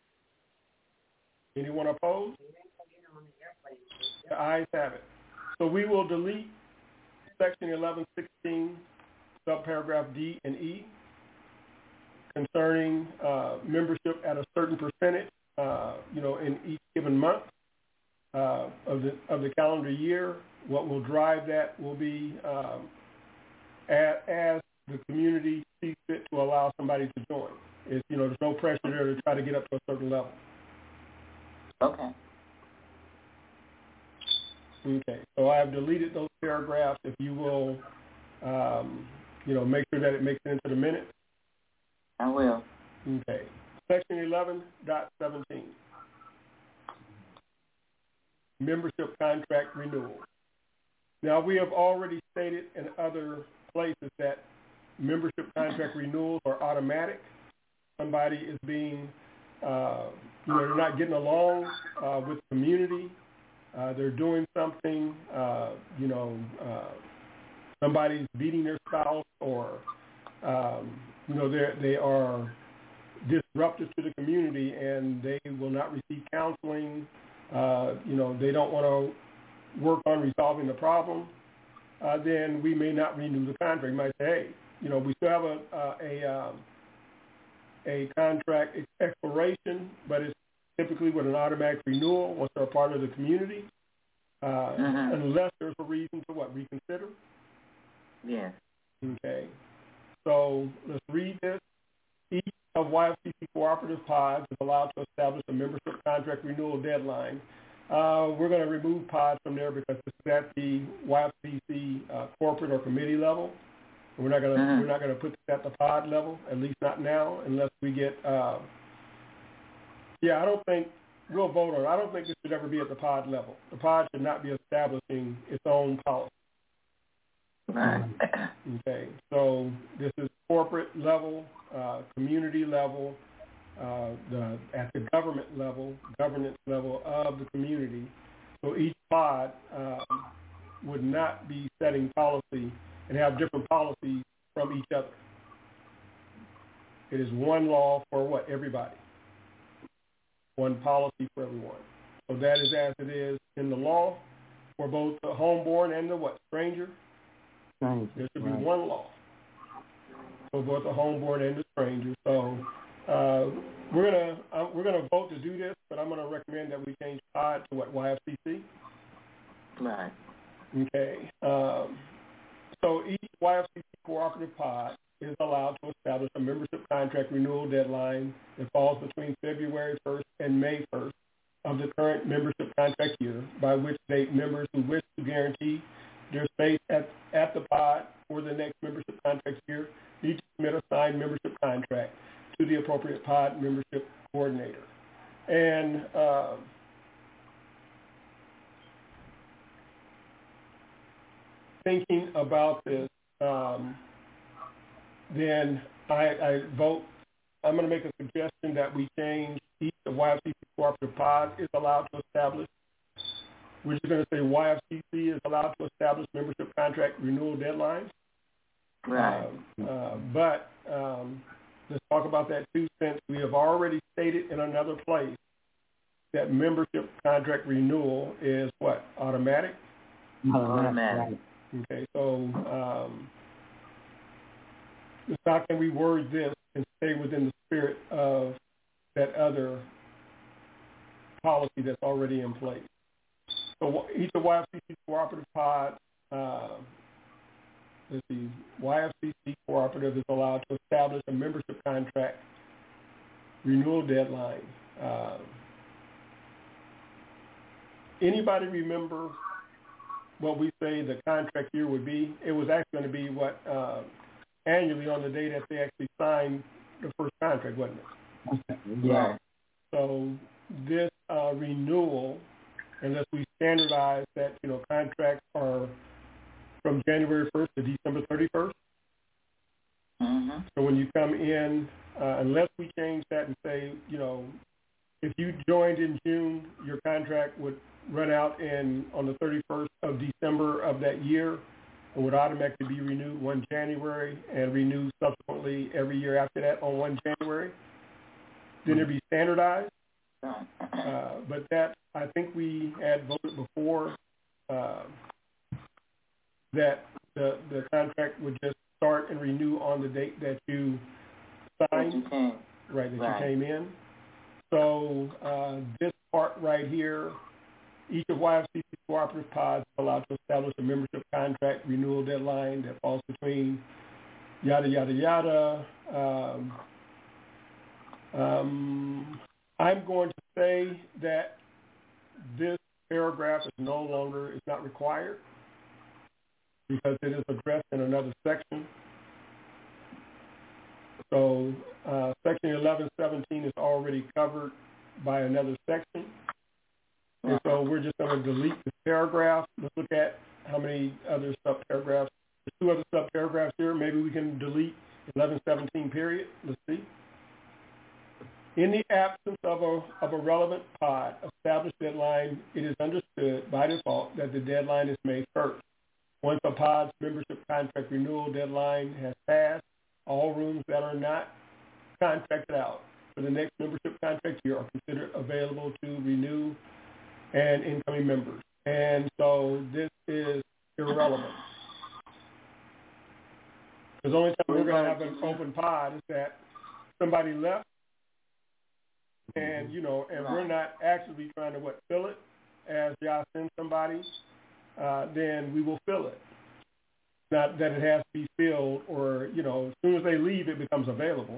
Anyone opposed? The ayes have it. So we will delete section eleven sixteen, subparagraph D and E, concerning uh, membership at a certain percentage, uh, you know, in each given month uh, of the of the calendar year. What will drive that will be um, as, as the community sees fit to allow somebody to join. It's, you know, there's no pressure there to try to get up to a certain level. Okay. Okay. So I have deleted those paragraphs. If you will um, you know, make sure that it makes it into the minutes? I will. Okay. Section eleven point seventeen. Membership contract renewal. Now, we have already stated in other places that membership contract renewals are automatic. Somebody is being, uh, you know, they're not getting along uh, with the community. Uh, they're doing something, uh, you know, uh, somebody's beating their spouse, or, um, you know, they they are disruptive to the community and they will not receive counseling. Uh, you know, they don't want to work on resolving the problem. Uh, then we may not renew the contract. We might say, hey, you know, we still have a a, a, um, a contract expiration, but it's typically with an automatic renewal once they're a part of the community, uh, mm-hmm. unless there's a reason to what, reconsider? Yeah. Okay. So let's read this. Each of Y F C C cooperative pods is allowed to establish a membership contract renewal deadline. Uh, we're going to remove pods from there because this is at the Y F C C uh, corporate or committee level. We're not going to mm-hmm. we're not going to put this at the pod level, at least not now, unless we get. Uh, yeah, I don't think we'll vote on it. I don't think this should ever be at the pod level. The pod should not be establishing its own policy. Right. Okay, so this is corporate level, uh, community level, uh, the at the government level, governance level of the community. So each pod uh, would not be setting policy and have different policies from each other. It is one law for what? Everybody. One policy for everyone. So that is as it is in the law for both the homeborn and the what? Stranger. Stranger. There should be right. one law for both the homeborn and the stranger. So uh, we're gonna uh, we're gonna vote to do this, but I'm gonna recommend that we change pod to what? Y F C C. Right. Okay. Um, so each Y F C C cooperative pod is allowed to establish a membership contract renewal deadline that falls between February first and May first of the current membership contract year, by which date members who wish to guarantee their space at, at the pod for the next membership contract year need to submit a signed membership contract to the appropriate pod membership coordinator. And uh, thinking about this, um, then I, I vote, I'm going to make a suggestion that we change each of Y F C C cooperative pods is allowed to establish. We're just going to say Y F C C is allowed to establish membership contract renewal deadlines. Right. Uh, uh, but um, let's talk about that too, since we have already stated in another place that membership contract renewal is what? Automatic? Automatic. Okay, so um, how can we word this and stay within the spirit of that other policy that's already in place? So each of Y F C C cooperative pods, uh, let's see, Y F C C cooperative is allowed to establish a membership contract renewal deadline. Uh, anybody remember what we say the contract year would be? It was actually going to be what uh, annually on the day that they actually signed the first contract, wasn't it? Yeah. So this uh, renewal, unless we standardize that, you know, contracts are from January first to December thirty-first. Mm-hmm. So when you come in, uh, unless we change that and say, you know, if you joined in June, your contract would run out in on the thirty-first of December of that year and would automatically be renewed one January and renewed subsequently every year after that on one January. Then it'd be standardized. Uh, but that, I think we had voted before uh, that the, the contract would just start and renew on the date that you signed, you came. right, that right. you came in. So uh, this part right here, each of Y F C C cooperative pods is allowed to establish a membership contract renewal deadline that falls between yada, yada, yada. Um, um, I'm going to say that this paragraph is no longer, is not required because it is addressed in another section. So uh, Section eleven seventeen is already covered by another section. And so we're just going to delete this paragraph. Let's look at how many other subparagraphs. There's two other subparagraphs here. Maybe we can delete eleven seventeen period. Let's see. In the absence of a, of a relevant P O D established deadline, it is understood by default that the deadline is May first. Once a P O D's membership contract renewal deadline has passed, all rooms that are not contracted out for the next membership contract year are considered available to renew and incoming members. And so this is irrelevant. Because the only time we're going to have an open P O D is that somebody left, and, you know, and we're not actively trying to, what, fill it as y'all send somebody, uh, then we will fill it. Not that it has to be filled or, you know, as soon as they leave, it becomes available.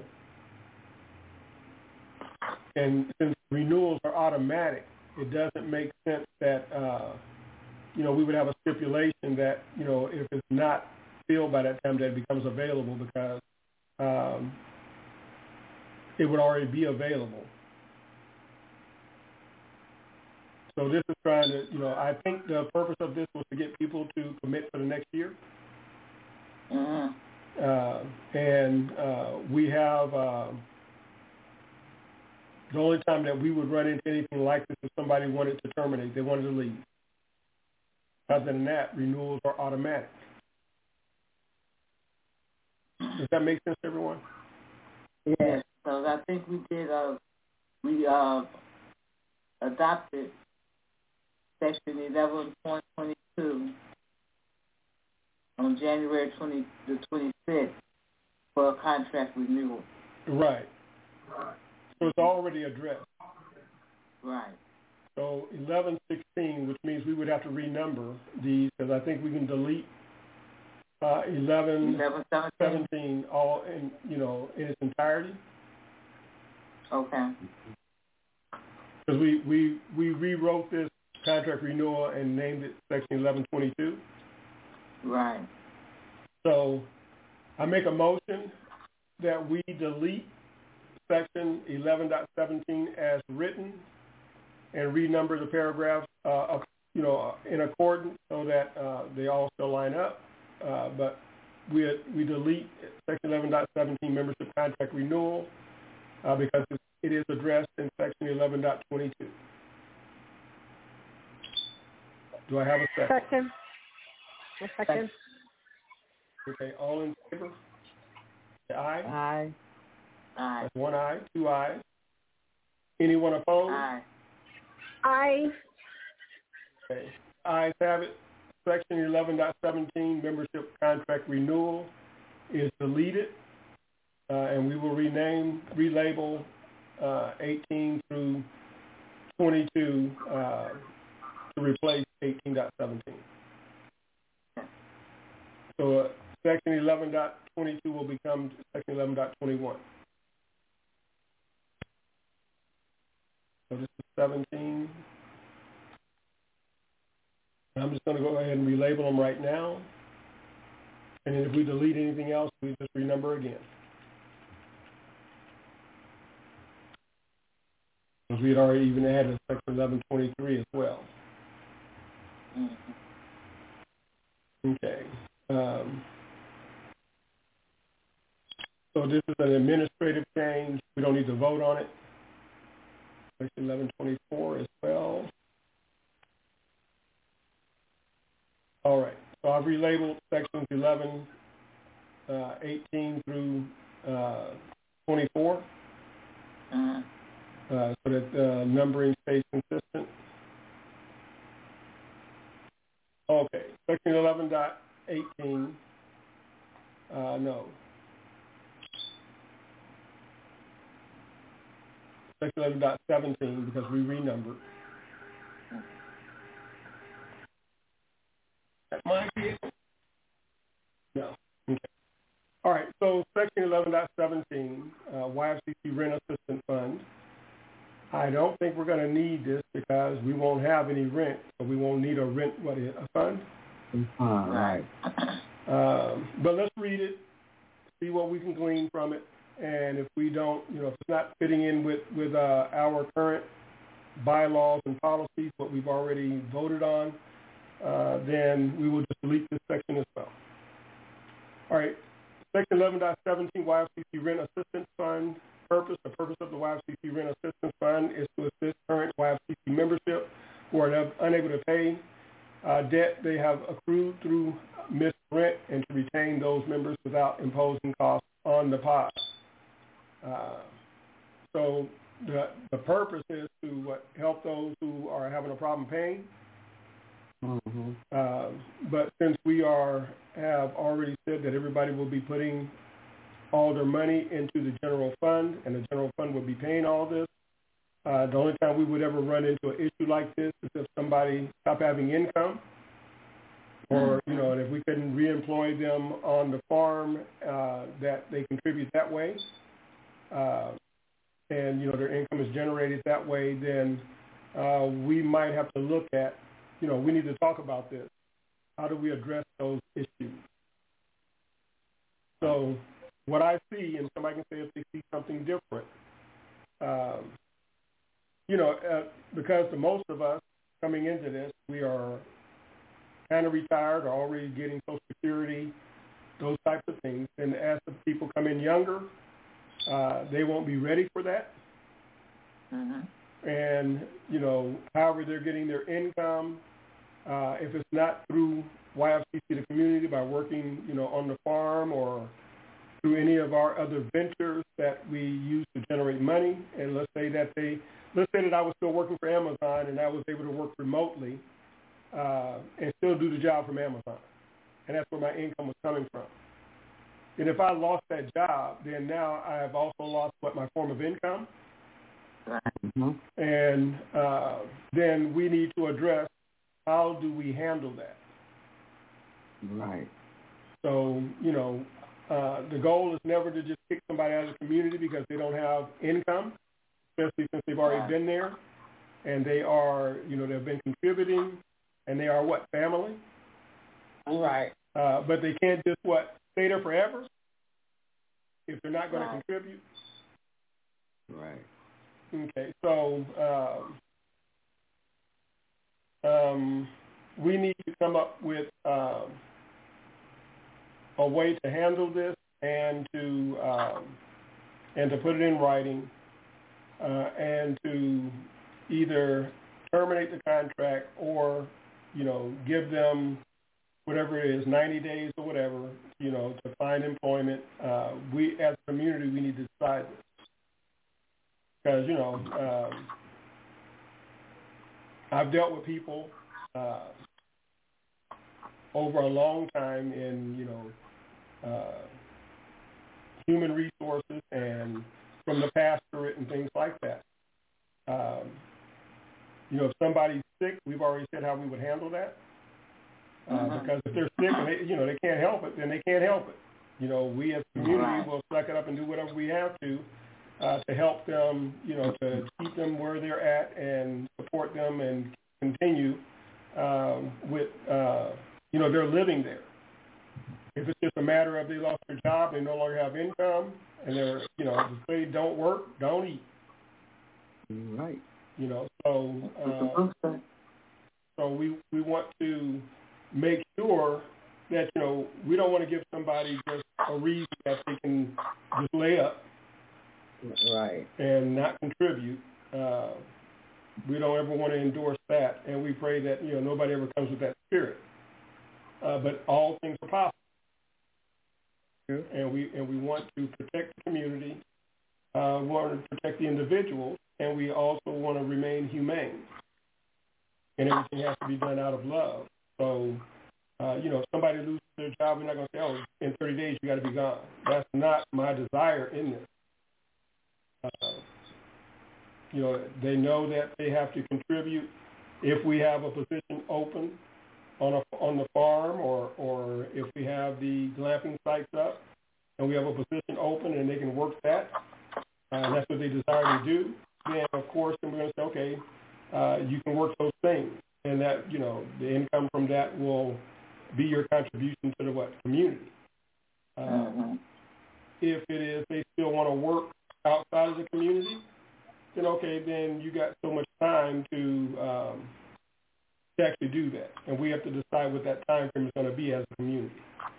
And since renewals are automatic, it doesn't make sense that, uh, you know, we would have a stipulation that, you know, if it's not filled by that time, that it becomes available because um, it would already be available. So this is trying to, you know, I think the purpose of this was to get people to commit for the next year. Mm-hmm. Uh, and uh, we have, uh, the only time that we would run into anything like this is somebody wanted to terminate, they wanted to leave. Other than that, renewals are automatic. Does that make sense to everyone? Yes, so I think we did, uh, we uh, adopted Section eleven point twenty-two on January twentieth, the twenty-sixth for a contract renewal. Right. So it's already addressed. Right. So eleven sixteen, which means we would have to renumber these, because I think we can delete uh, eleven seventeen all in, you know, in its entirety. Okay. Because we, we, we rewrote this contract renewal and named it Section eleven twenty-two. Right. So I make a motion that we delete Section eleven seventeen as written and renumber the paragraphs, uh, you know, in accordance so that uh, they all still line up. Uh, but we we delete Section eleven seventeen membership contract renewal uh, because it is addressed in Section eleven twenty-two. Do I have a second? Second. A second. Okay, all in favor? Say aye. Aye. Aye. That's one aye, two ayes. Anyone opposed? Aye. Aye. Okay. Ayes have it. Section eleven seventeen membership contract renewal is deleted, uh, and we will rename, relabel uh, eighteen through twenty-two uh, to replace eighteen seventeen. So uh, Section eleven twenty-two will become Section eleven twenty-one. So this is seventeen. I'm just going to go ahead and relabel them right now. And then if we delete anything else, we just renumber again. Because we had already even added Section eleven twenty-three as well. Mm-hmm. Okay. Um, so this is an administrative change. We don't need to vote on it. Section eleven twenty-four as well. All right. So I've relabeled sections eleven, uh, eighteen through uh, twenty-four Uh-huh. uh, so that the uh, numbering stays consistent. Okay. Section eleven eighteen. Uh, no. Section eleven seventeen because we renumbered. That might be it. No. Okay. All right. So Section eleven seventeen, uh, Y F C C Rent Assistance Fund. I don't think we're going to need this because we won't have any rent, so we won't need a rent, what is it, a fund? All right. Um, but let's read it, see what we can glean from it. and if we don't, you know, if it's not fitting in with, with uh, our current bylaws and policies, what we've already voted on, uh, then we will just delete this section as well. All right, Section eleven point seventeen Y F C C Rent Assistance Fund purpose. The purpose of the Y F C C Rent Assistance Fund is to assist current Y F C C membership who are unable to pay uh, debt they have accrued through missed rent, and to retain those members without imposing costs on the P O D. Uh, so the the purpose is to what, help those who are having a problem paying. Mm-hmm. Uh, but since we are have already said that everybody will be putting all their money into the general fund, and the general fund will be paying all this, uh, the only time we would ever run into an issue like this is if somebody stopped having income, or, you know, and if we couldn't reemploy them on the farm, uh, that they contribute that way, uh, and, you know, their income is generated that way, then uh, we might have to look at, you know, we need to talk about this. How do we address those issues? So what I see, and somebody can say if they see something different, um, you know, uh, because the most of us coming into this, we are kind of retired or already getting Social Security, those types of things. And as the people come in younger, uh, they won't be ready for that. Mm-hmm. And, you know, however they're getting their income, uh, if it's not through Y F C C, the community, by working, you know, on the farm or through any of our other ventures that we use to generate money, and let's say that they, let's say that I was still working for Amazon and I was able to work remotely, Uh, and still do the job from Amazon. And that's where my income was coming from. And if I lost that job, then now I have also lost what my form of income. Mm-hmm. And uh, then we need to address, how do we handle that? Right. So, you know, uh, the goal is never to just kick somebody out of the community because they don't have income, especially since they've already right. been there. And they are, you know, they've been contributing. And they are what, family? Right. Uh, but they can't just, what, stay there forever if they're not going right. to contribute? Right. Okay, so um, um, we need to come up with um, a way to handle this and to um, and to put it in writing uh, and to either terminate the contract or, you know, give them whatever it is, ninety days or whatever, you know, to find employment. Uh, we, as a community, we need to decide this. Because, you know, um, I've dealt with people uh, over a long time in, you know, uh, human resources and from the pastorate and things like that. Um, You know, if somebody's sick, we've already said how we would handle that. Uh, mm-hmm. Because if they're sick and they, you know, they can't help it, then they can't help it. You know, we as a community right. will suck it up and do whatever we have to uh, to help them, you know, to keep them where they're at and support them and continue um, with, uh, you know, they're living there. If it's just a matter of they lost their job, they no longer have income, and they're, you know, if they don't work, don't eat. Right. You know, so uh, so we we want to make sure that, you know, we don't want to give somebody just a reason that they can just lay up, right, and not contribute. Uh, we don't ever want to endorse that, and we pray that, you know, nobody ever comes with that spirit. Uh, but all things are possible, yeah. and we and we want to protect the community, uh, want to protect the individuals. And we also want to remain humane. And everything has to be done out of love. So, uh, you know, if somebody loses their job, we're not going to say, oh, in thirty days you got to be gone. That's not my desire in this. Uh, you know, they know that they have to contribute. If we have a position open on a, on the farm, or, or if we have the glamping sites up and we have a position open and they can work that, uh, and that's what they desire to do, then, of course, then we're going to say, okay, uh, you can work those things. And that, you know, the income from that will be your contribution to the what, community. Uh, mm-hmm. If it is, they still want to work outside of the community, then okay, then you got so much time to um, to actually do that, and we have to decide what that time frame is going to be as a community.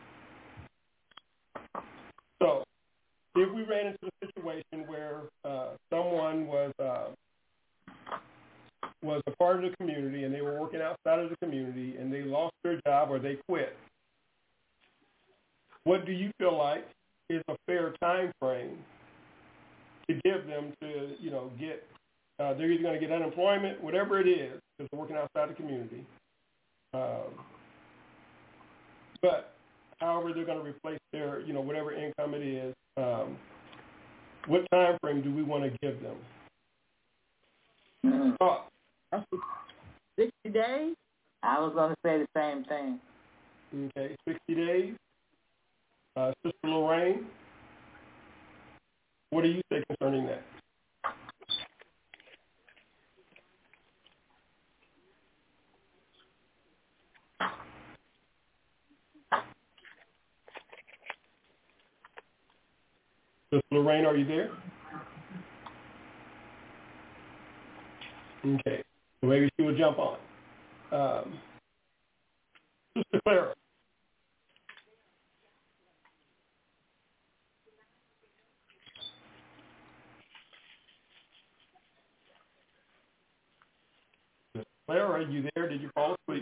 So, if we ran into a situation where uh, someone was uh, was a part of the community and they were working outside of the community and they lost their job or they quit, what do you feel like is a fair time frame to give them to, you know, get, uh, they're either going to get unemployment, whatever it is, because they're working outside the community. Um, but however they're going to replace their, you know, whatever income it is, um, what time frame do we want to give them? Mm. Oh, sixty days? I was going to say the same thing. Okay, sixty days. Uh, Sister Lorraine, what do you say concerning that? Sister Lorraine, are you there? Okay, so maybe she will jump on. Um, Sister Clara. Clara, are you there? Did you fall asleep?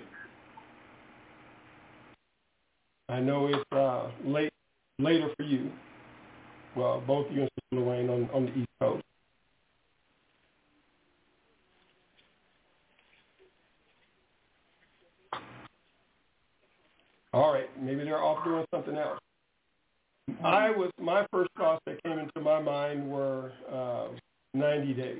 I know it's uh, late, later for you. Well, both you and Sister Lorraine on, on the East Coast. All right, maybe they're off doing something else. I was my first thoughts that came into my mind were uh, ninety days.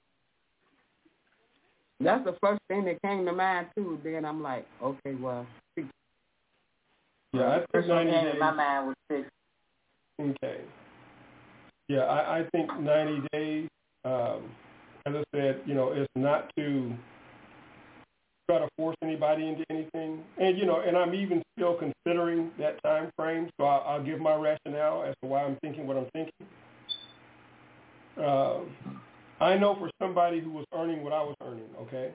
That's the first thing that came to mind too. Then I'm like, okay, well, six. Yeah, I think First ninety thing days. in my mind was six. Okay. Yeah, I, I think ninety days. Um, as I said, you know, it's not to try to force anybody into anything, and you know, and I'm even still considering that time frame. So I'll, I'll give my rationale as to why I'm thinking what I'm thinking. Uh, I know for somebody who was earning what I was earning, okay,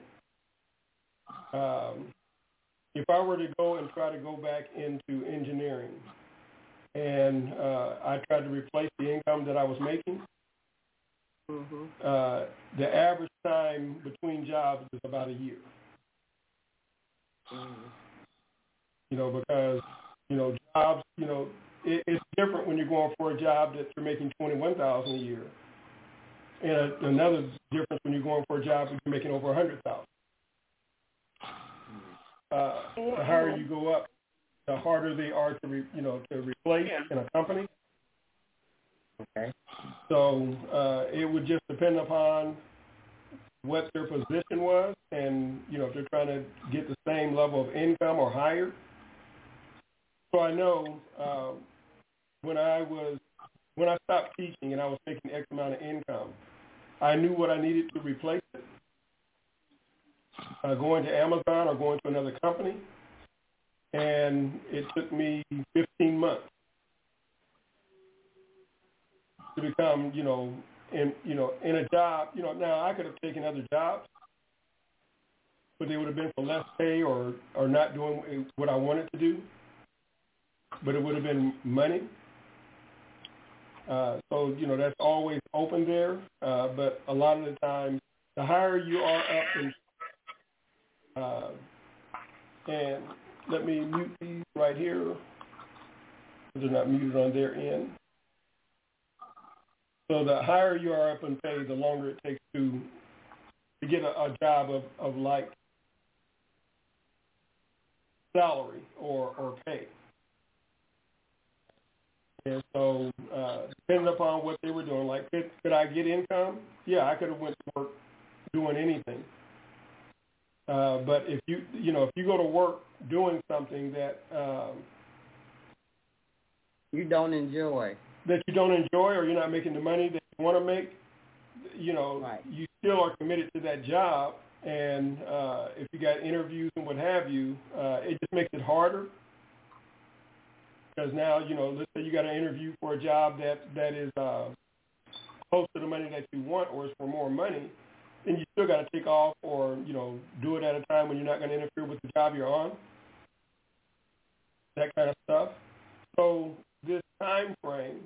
um, if I were to go and try to go back into engineering, and uh, I tried to replace the income that I was making, Mm-hmm. uh, the average time between jobs is about a year. Mm-hmm. You know, because, you know, jobs, you know, it, it's different when you're going for a job that you're making twenty-one thousand dollars a year. And a, another difference when you're going for a job that you're making over one hundred thousand dollars. Uh, the higher you go up, the harder they are to, re, you know, to replace yeah. in a company. Okay. So uh, it would just depend upon what their position was, and you know if they're trying to get the same level of income or higher. So I know uh, when I was when I stopped teaching and I was making X amount of income, I knew what I needed to replace it. Uh, going to Amazon or going to another company, and it took me fifteen months to become, you know, in you know in a job. You know, now I could have taken other jobs, but they would have been for less pay or or not doing what I wanted to do. But it would have been money. Uh, so you know that's always open there. Uh, but a lot of the time, the higher you are up in, uh, and let me mute these right here. They're not muted on their end. So the higher you are up in pay, the longer it takes to to get a, a job of, of like salary or, or pay. And so uh, depending upon what they were doing, like could, could I get income? Yeah, I could have went to work doing anything. Uh, but if you you know if you go to work doing something that um, you don't enjoy. that you don't enjoy, or you're not making the money that you want to make, you know, right. you still are committed to that job. And uh, if you got interviews and what have you, uh, it just makes it harder. Because now, you know, let's say you got an interview for a job that, that is uh, close to the money that you want or it's for more money, then you still got to take off or, you know, do it at a time when you're not going to interfere with the job you're on, that kind of stuff. So this time frame,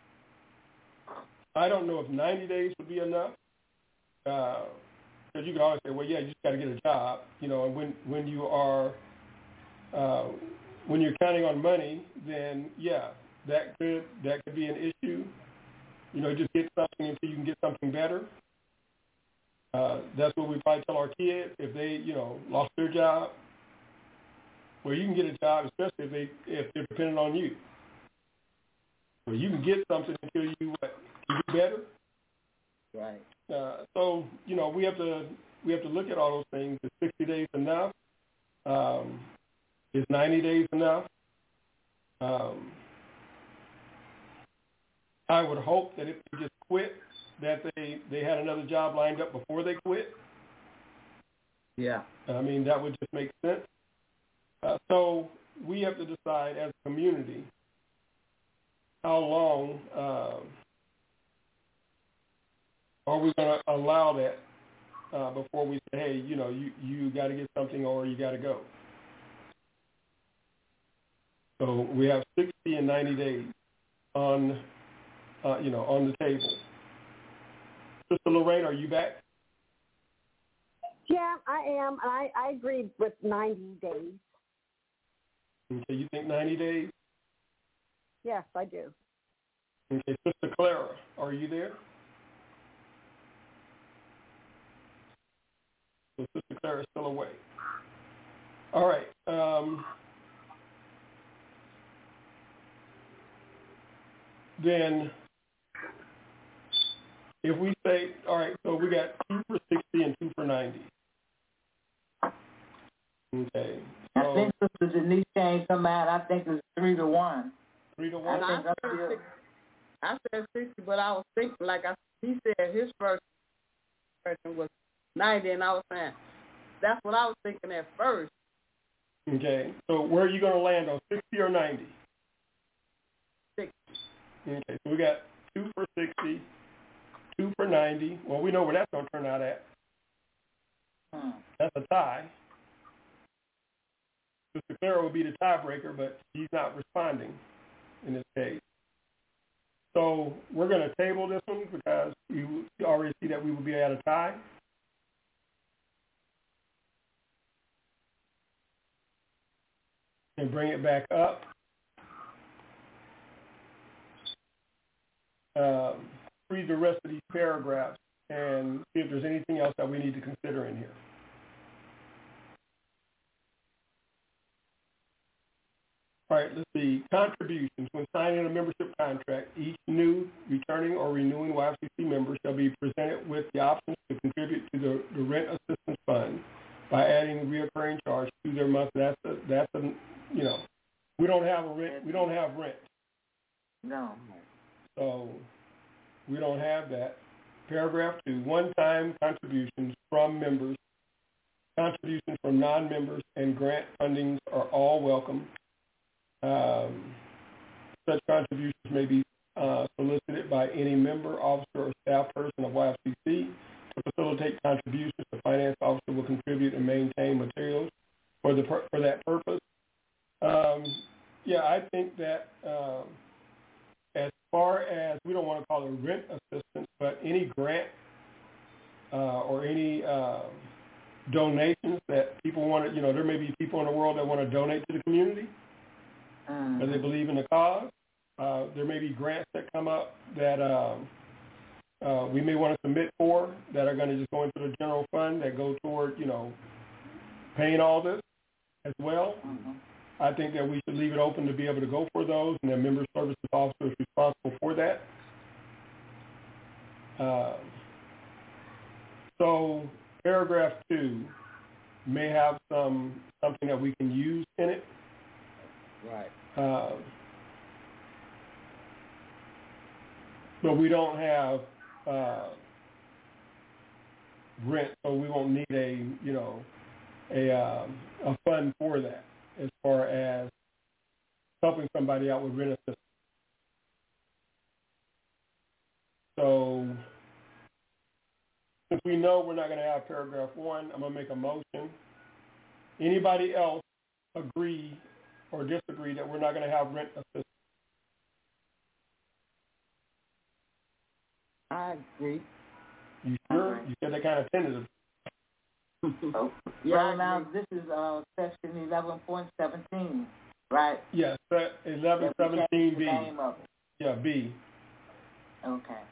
I don't know if ninety days would be enough. Because uh, you can always say, well, yeah, you just got to get a job, you know. And when when you are uh, when you're counting on money, then yeah, that could that could be an issue. You know, just get something until you can get something better. Uh, that's what we probably tell our kids if they, you know, lost their job. Well, you can get a job, especially if they if they're dependent on you. Well, you can get something until you what, can do better. Right. Uh, so you know we have to we have to look at all those things. Is sixty days enough? Um, is ninety days enough? Um, I would hope that if they just quit, that they, they had another job lined up before they quit. Yeah. I mean, that would just make sense. Uh, so we have to decide as a community how long uh, are we going to allow that uh, before we say, hey, you know, you, you got to get something or you got to go. So we have sixty and ninety days on, uh, you know, on the table. Sister Lorraine, are you back? Yeah, I am. I, I agree with ninety days. Okay, you think ninety days? Yes, I do. Okay, Sister Clara, are you there? So Sister Clara is still away. All right. Um, then if we say, all right, so we got two for sixty and two for ninety. Okay. So I think Sister Denise ain't come out. I think it's three to one. Three to And one? I think said, that's good. sixty, I said sixty, but I was thinking, like I, he said his first person was ninety, and I was saying, that's what I was thinking at first. Okay. So where are you going to land on, sixty or ninety? sixty. Okay. So we got two for sixty, two for ninety. Well, we know where that's going to turn out at. Hmm. That's a tie. Sister Clara will be the tiebreaker, but he's not responding in this case. So we're going to table this one because we already see that we will be at a tie. And bring it back up. Um, read the rest of these paragraphs and see if there's anything else that we need to consider in here. All right, let's see. Contributions. When signing a membership contract, each new, returning, or renewing Y F C C member shall be presented with the options to contribute to the, the rent assistance fund by adding a reoccurring charge to their month. That's a, that's a, you know, we don't have a rent. We don't have rent. No. So we don't have that. Paragraph two, one-time contributions from members, contributions from non-members, and grant fundings are all welcome. Um, such contributions may be uh, solicited by any member, officer, or staff person of Y F C C. To facilitate contributions, the finance officer will contribute and maintain materials for the for that purpose. Um, yeah, I think that um, as far as, we don't want to call it rent assistance, but any grant uh, or any uh, donations that people want to, you know, there may be people in the world that want to donate to the community. Mm. Or they believe in the cause. Uh, there may be grants that come up that um, uh, we may want to submit for that are going to just go into the general fund that go toward, you know, paying all this as well. Mm-hmm. I think that we should leave it open to be able to go for those, and the member services officer is responsible for that. Uh, so paragraph two may have some something that we can use in it. Right. Uh, but we don't have uh, rent, so we won't need a, you know, a um, a fund for that as far as helping somebody out with rent assistance. So since we know we're not going to have paragraph one, I'm going to make a motion. Anybody else agree or disagree that we're not going to have rent assistance? I agree. You sure? Right. You said that kind of tentative. Oh, yeah, well, now this is uh, section eleven point seventeen, right? Yes, yeah, eleven seventeen B. Name of it. Yeah, B. Okay.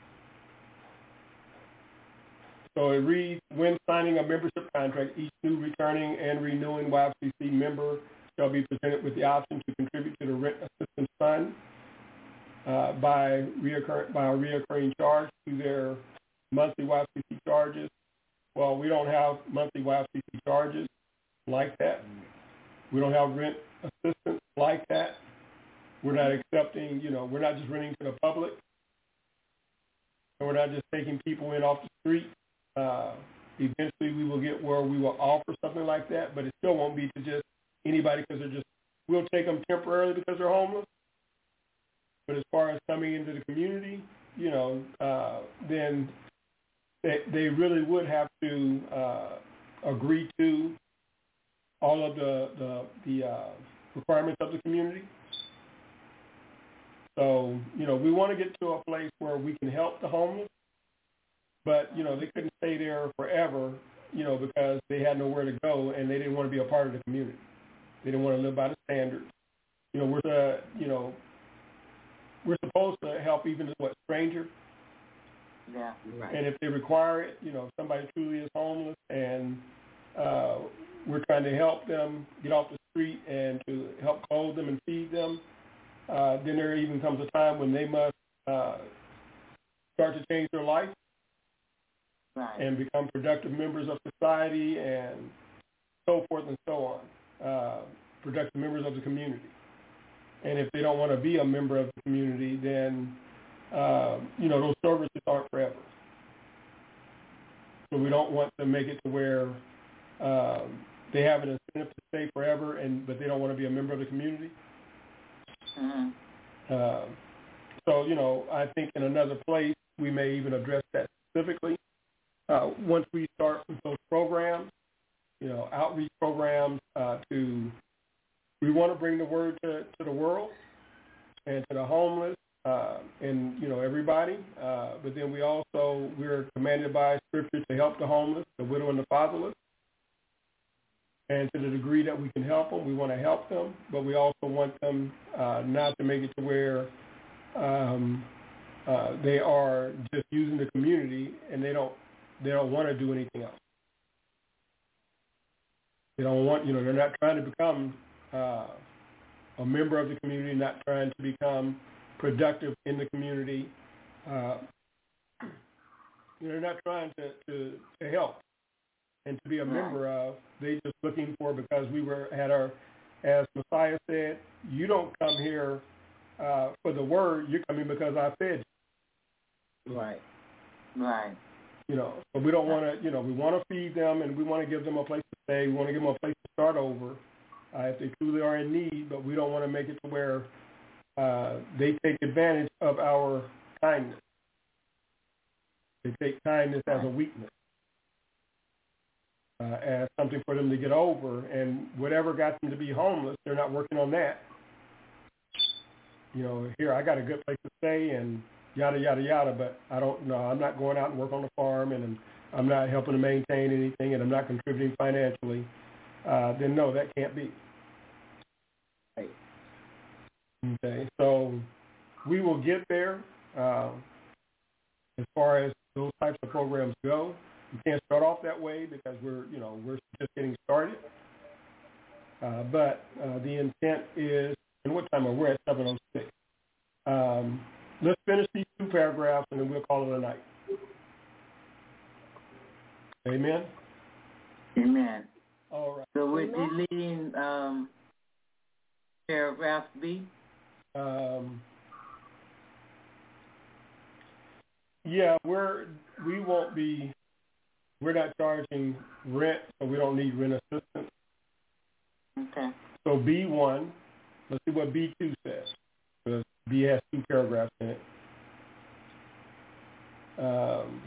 So it reads, when signing a membership contract, each new returning and renewing Y F C C member shall be presented with the option to contribute to the rent assistance fund uh, by, reoccur- by a reoccurring charge to their monthly Y F C C charges. Well, we don't have monthly Y F C C charges like that. We don't have rent assistance like that. We're not accepting, you know, we're not just renting to the public. And we're not just taking people in off the street. Uh, eventually we will get where we will offer something like that, but it still won't be to just anybody because they're just, we'll take them temporarily because they're homeless. But as far as coming into the community, you know, uh, then they, they really would have to uh, agree to all of the, the, the uh, requirements of the community. So, you know, we want to get to a place where we can help the homeless, but, you know, they couldn't stay there forever, you know, because they had nowhere to go and they didn't want to be a part of the community. They didn't want to live by the standards. You know, we're, uh, you know, we're supposed to help even, what, strangers? Yeah, right. And if they require it, you know, if somebody truly is homeless and uh, we're trying to help them get off the street and to help clothe them and feed them, uh, then there even comes a time when they must uh, start to change their life. Right. And become productive members of society and so forth and so on, uh, productive members of the community. And if they don't want to be a member of the community, then, uh, you know, those services aren't forever. So we don't want to make it to where um, they have an incentive to stay forever, and but they don't want to be a member of the community. Mm-hmm. Uh, so, you know, I think in another place we may even address that specifically. Uh, once we start with those programs, you know, outreach programs uh, to, we want to bring the word to, to the world and to the homeless uh, and, you know, everybody. Uh, but then we also, we're commanded by Scripture to help the homeless, the widow and the fatherless. And to the degree that we can help them, we want to help them. But we also want them uh, not to make it to where um, uh, they are just using the community and they don't, They don't want to do anything else. They don't want, you know, they're not trying to become uh, a member of the community, not trying to become productive in the community. Uh, you know, they're not trying to, to, to help and to be a member of. They just looking for, because we were at our, as Messiah said, you don't come here uh, for the word, you're coming because I fed you. Right, right. You know, so we don't want to, you know, we want to feed them and we want to give them a place to stay. We want to give them a place to start over uh, if they truly are in need, but we don't want to make it to where uh, they take advantage of our kindness. They take kindness as a weakness, uh, as something for them to get over. And whatever got them to be homeless, they're not working on that. You know, here, I got a good place to stay and yada, yada, yada, but I don't know. I'm not going out and work on the farm, and I'm not helping to maintain anything, and I'm not contributing financially. Uh, then, no, that can't be. Right. Okay, so we will get there. Uh, as far as those types of programs go, we can't start off that way because we're, you know, we're just getting started. Uh, but uh, the intent is, and what time are we? We're at seven oh six. Um, Let's finish these two paragraphs, and then we'll call it a night. Amen? Amen. All right. So we're deleting um, paragraph B? Um, yeah, we're, we won't be, we're not charging rent, so we don't need rent assistance. Okay. So B one, let's see what B two says. Because B has two paragraphs in it. Um,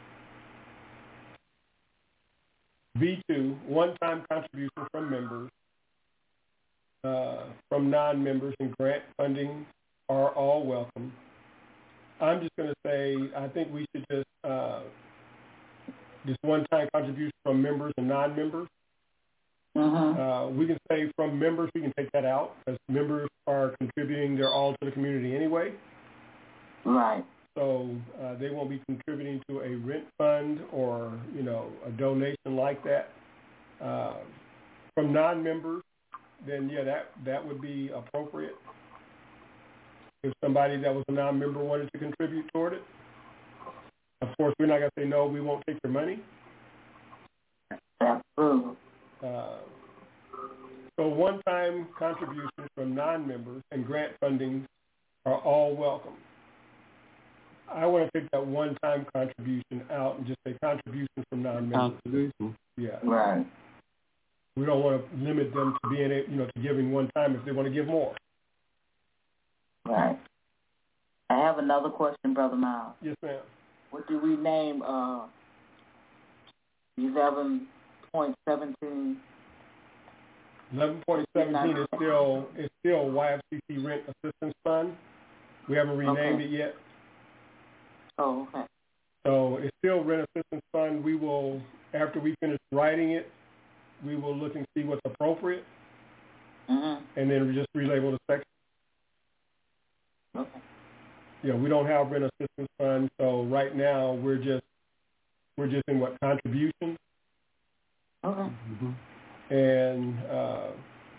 B two, one-time contribution from members, uh, from non-members, and grant funding are all welcome. I'm just going to say I think we should just, uh, this one-time contribution from members and non-members. Mm-hmm. Uh, we can say from members, we can take that out because members are contributing their all to the community anyway. Right. So uh, they won't be contributing to a rent fund or, you know, a donation like that. Uh, from non-members, then, yeah, that, that would be appropriate. If somebody that was a non-member wanted to contribute toward it. Of course, we're not going to say, no, we won't take your money. Absolutely. Uh, so one-time contributions from non-members and grant funding are all welcome. I want to take that one-time contribution out and just say contributions from non-members. Contribution. Yeah. Right. We don't want to limit them to being, you know, to giving one time if they want to give more. Right. I have another question, Brother Miles. Yes, ma'am. What do we name uh, eleven point seventeen? eleven point seventeen is still is still Y F C C Rent Assistance Fund. We haven't renamed Okay. it yet. Oh, okay. So it's still Rent Assistance Fund. We will, after we finish writing it, we will look and see what's appropriate, Mm-hmm. and then we just relabel the section. Okay. Yeah, we don't have Rent Assistance Fund, so right now we're just we're just in what contributions, Okay. Mm-hmm. and uh,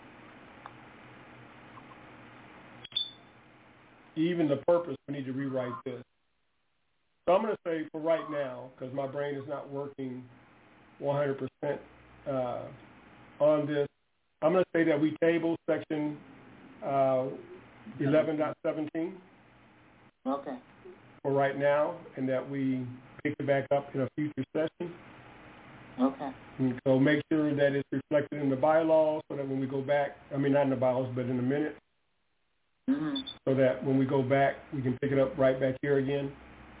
even the purpose. We need to rewrite this. So I'm going to say for right now, because my brain is not working one hundred percent uh, on this, I'm going to say that we table section uh, eleven point seventeen Okay. for right now, and that we pick it back up in a future session. Okay. And so make sure that it's reflected in the bylaws so that when we go back, I mean, not in the bylaws, but in the minutes, Mm-hmm. so that when we go back, we can pick it up right back here again.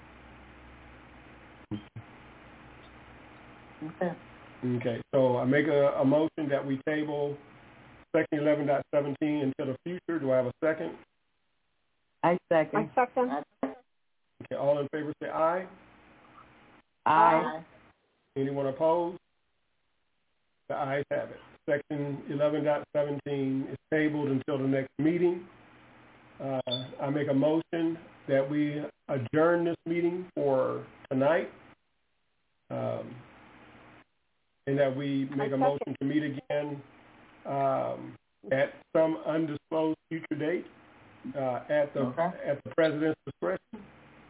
Okay. Okay, so I make a, a motion that we table section eleven point seventeen until the future. Do I have a second? I second. I second. Okay, all in favor say aye. Aye. Anyone opposed? The ayes have it. Section eleven point seventeen is tabled until the next meeting. Uh, I make a motion that we adjourn this meeting for tonight, um, and that we make a motion to meet again um, at some undisclosed future date uh, at the Okay. at the president's discretion,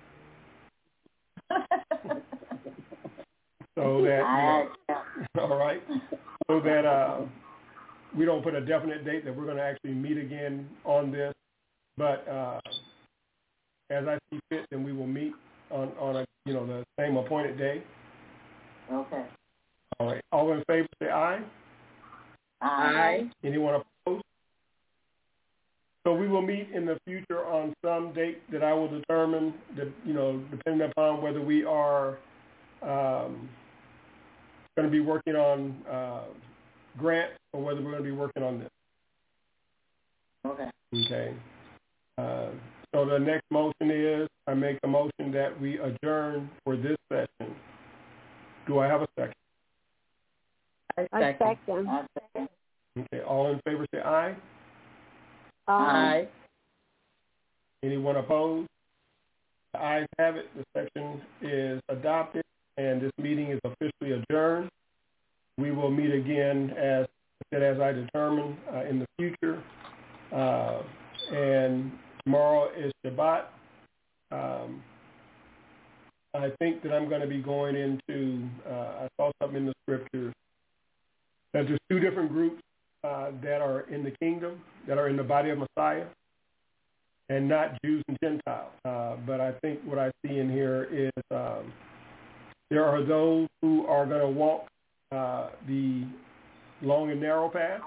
so that Aye. all right, so that uh, we don't put a definite date that we're going to actually meet again on this, but uh, as I see fit, then we will meet on, on a you know the same appointed day. Okay. All right, all in favor say aye. Aye. Anyone opposed? So we will meet in the future on some date that I will determine, that, you know, depending upon whether we are um, going to be working on uh, grants or whether we're going to be working on this. Okay. Okay. Uh, so the next motion is I make a motion that we adjourn for this session. Do I have a second? I I second. second. I second. Okay. All in favor say aye. Aye. Anyone opposed? The ayes have it. The section is adopted, and this meeting is officially adjourned. We will meet again, as as I determine, uh, in the future. Uh, and tomorrow is Shabbat. Um, I think that I'm going to be going into, uh, I saw something in the scriptures, that there's two different groups uh, that are in the kingdom, that are in the body of Messiah, and not Jews and Gentiles. Uh, but I think what I see in here is um, there are those who are going to walk uh, the long and narrow path,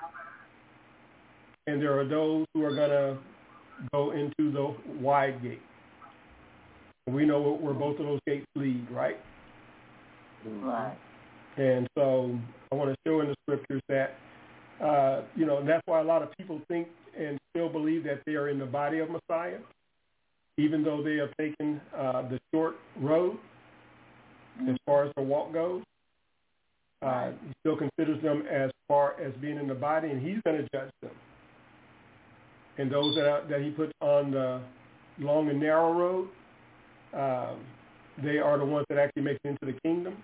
and there are those who are going to go into the wide gate. We know where both of those gates lead, right? Right. And so I want to show in the scriptures that, uh, you know, and that's why a lot of people think and still believe that they are in the body of Messiah, even though they have taken uh, the short road mm-hmm. as far as the walk goes. Uh, he still considers them as far as being in the body, and he's going to judge them. And those that, are, that he puts on the long and narrow road, um, they are the ones that actually make it into the kingdom.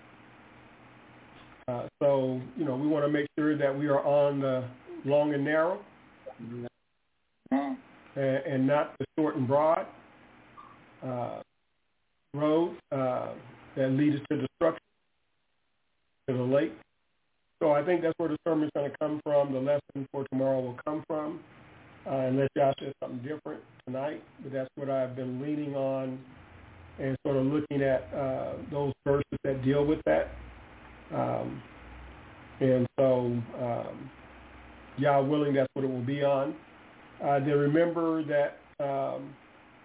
Uh, so, you know, we want to make sure that we are on the long and narrow and, and not the short and broad uh, road uh, that leads us to destruction, to the lake. So I think that's where the sermon is going to come from. The lesson for tomorrow will come from, uh, unless Josh says something different tonight. But that's what I've been leaning on and sort of looking at uh, those verses that deal with that. Um, and so, um, Yah willing, that's what it will be on. Uh, then remember that um,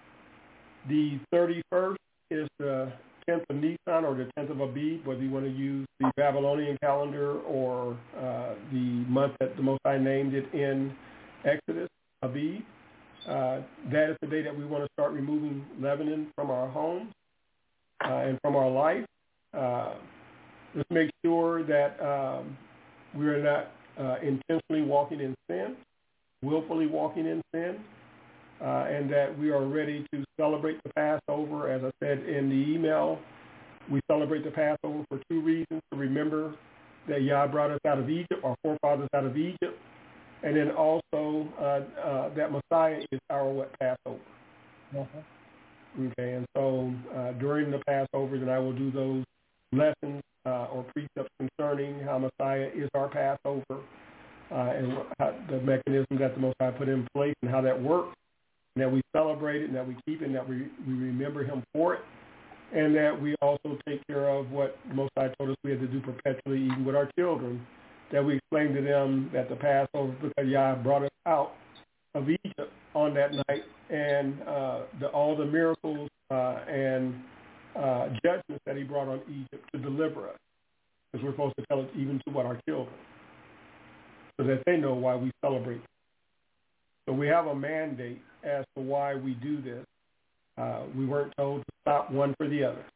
the thirty-first is the tenth of Nisan or the tenth of Abib, whether you want to use the Babylonian calendar or uh, the month that the Most High named it in Exodus, Abib. Uh, that is the day that we want to start removing leavening from our homes uh, and from our life. Uh, Let's make sure that um, we are not uh, intentionally walking in sin, willfully walking in sin, uh, and that we are ready to celebrate the Passover. As I said in the email, we celebrate the Passover for two reasons: to remember that Yah brought us out of Egypt, our forefathers out of Egypt, and then also uh, uh, that Messiah is our what Passover. Mm-hmm. Okay, and so uh, during the Passover, then I will do those lessons Uh, or precepts concerning how Messiah is our Passover uh, and how, the mechanism that the Most High put in place and how that works, and that we celebrate it and that we keep it and that we, we remember him for it, and that we also take care of what the Most High told us we had to do perpetually even with our children, that we explain to them that the Passover, because Yah brought us out of Egypt on that night, and uh, the, all the miracles uh, and Uh, judgments that he brought on Egypt to deliver us, because we're supposed to tell it even to what our children, so that they know why we celebrate. So we have a mandate as to why we do this. Uh, we weren't told to stop one for the other.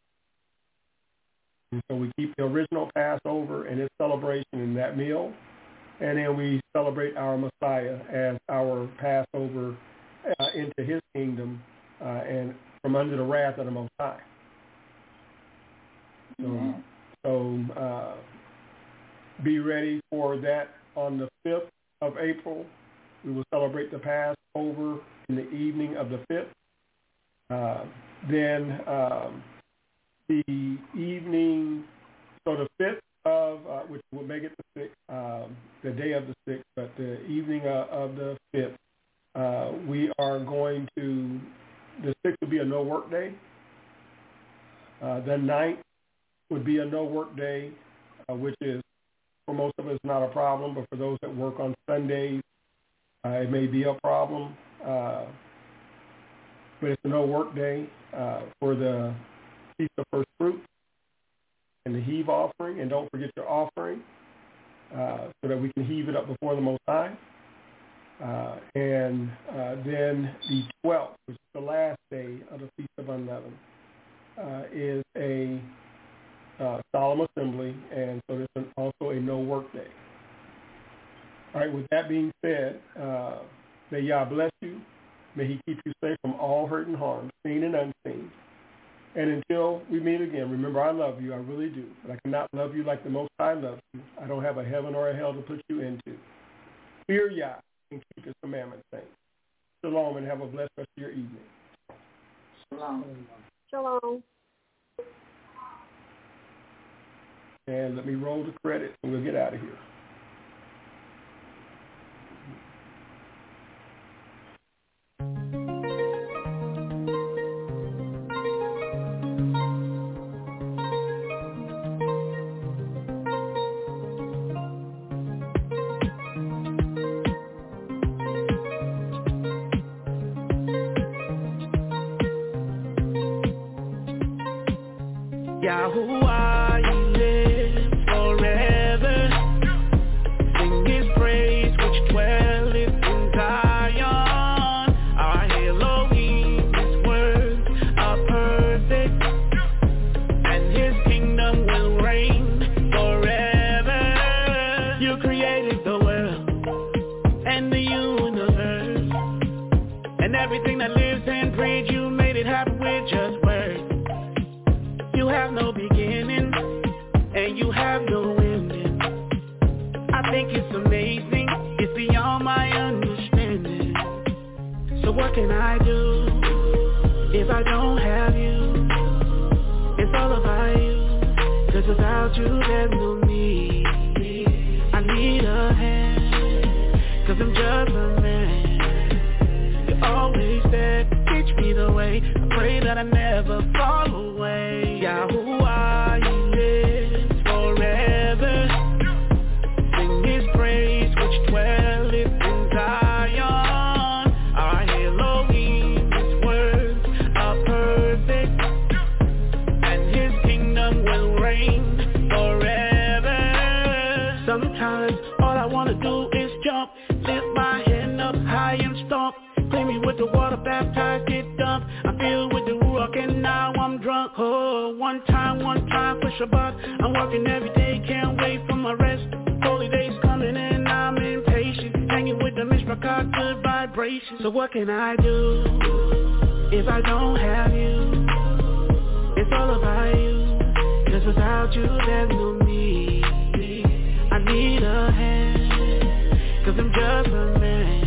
And so we keep the original Passover and its celebration in that meal, and then we celebrate our Messiah as our Passover uh, into his kingdom uh, and from under the wrath of the Most High. So, so uh, be ready for that on the fifth of April. We will celebrate the Passover in the evening of the fifth. Uh, then um, the evening, so the fifth of, uh, which will make it the sixth, um, the day of the sixth, but the evening uh, of the fifth, uh, we are going to, the sixth will be a no-work day. Uh, the ninth would be a no-work day, uh, which is, for most of us, not a problem, but for those that work on Sundays, uh, it may be a problem. Uh, but it's a no-work day uh, for the Feast of First Fruits and the heave offering. And don't forget your offering uh, so that we can heave it up before the Most High. Uh, and uh, then the twelfth, which is the last day of the Feast of Unleavened, uh, is a uh, solemn assembly, and so there's an, also a no-work day. All right, with that being said, uh, may Yah bless you. May he keep you safe from all hurt and harm, seen and unseen. And until we meet again, remember, I love you. I really do. But I cannot love you like the Most High loves you. I don't have a heaven or a hell to put you into. Fear Yah and keep his commandments safe. Shalom, and have a blessed rest of your evening. Shalom. Shalom. And let me roll the credits, and we'll get out of here. Yahuwah, He lives forever. Sing His praise, which dwelleth in Zion. Our Elohim, His words are perfect, and His kingdom will reign forever. You created the world and the universe, and everything that lives and breathes. You made it happen with just words. You have no beginning, and you have no ending. I think it's amazing, it's beyond my understanding. So what can I do if I don't have you? It's all about you, 'cause without you there's no me. I need a hand, 'cause I'm just a man. You're always there, teach me the way. I pray that I never fall away. Yahuwah, He lives forever. Sing His praise, which dwelleth in Zion. Our Elohim, His words are perfect, and His kingdom will reign forever. Sometimes all I wanna do is jump, lift my hand up high and stomp. Clean me with the water, baptize, get dumped. I'm filled with the Ruach and now I'm drunk. Oh, one time, one time for Shabbat. I'm working every day, can't wait for my rest. Holy days coming and I'm impatient. Hanging with the Mishpachah, good vibration. So what can I do if I don't have you? It's all about you, 'cause without you there's no me. I need a hand, 'cause I'm just a man.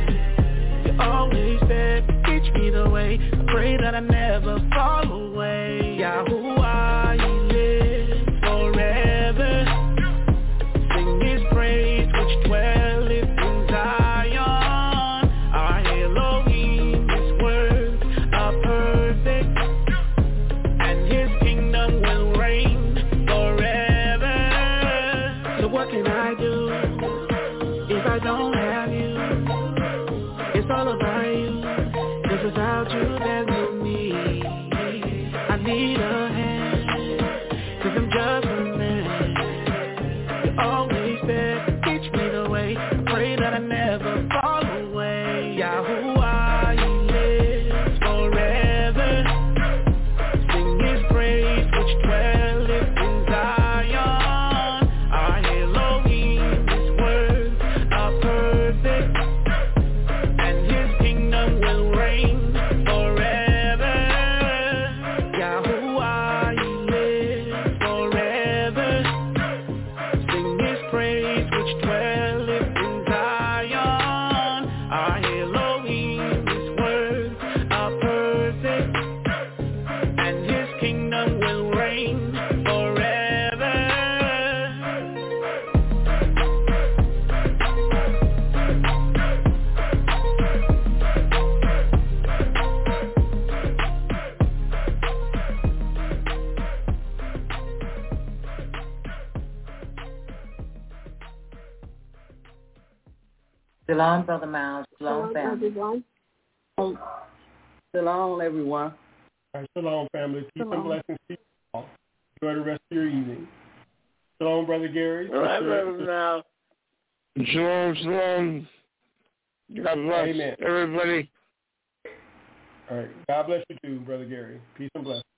Always there, teach me the way. I pray that I never fall away. Yahuwah, He lives forever. Sing His praise, which dwelleth in Zion. Our Elohim, His words are perfect, and His kingdom will reign forever. So what can I do if I don't have you? It's all about you, 'cause without you there's no me. I need a hand, 'cause I'm just a man. You're always there, teach me the way. I pray that I never fall away. Yahuwah, He lives forever. Sing His praise, which dwelleth in Zion. Our Elohim, His words are perfect, will reign forever. Yahuwah, He lives forever. Sing His praise, which dwelleth in Zion. Our Elohim, His words are perfect, and His kingdom will reign forever. Shalom, Brother Miles. Shalom, Shalom, family. everyone. Shalom, everyone. All right, shalom, family. Peace Shalom. and blessings to you all. Enjoy the rest of your evening. Shalom, Brother Gary. All right, Brother Now. Shalom, shalom. God bless Amen. everybody. All right. God bless you too, Brother Gary. Peace and blessings.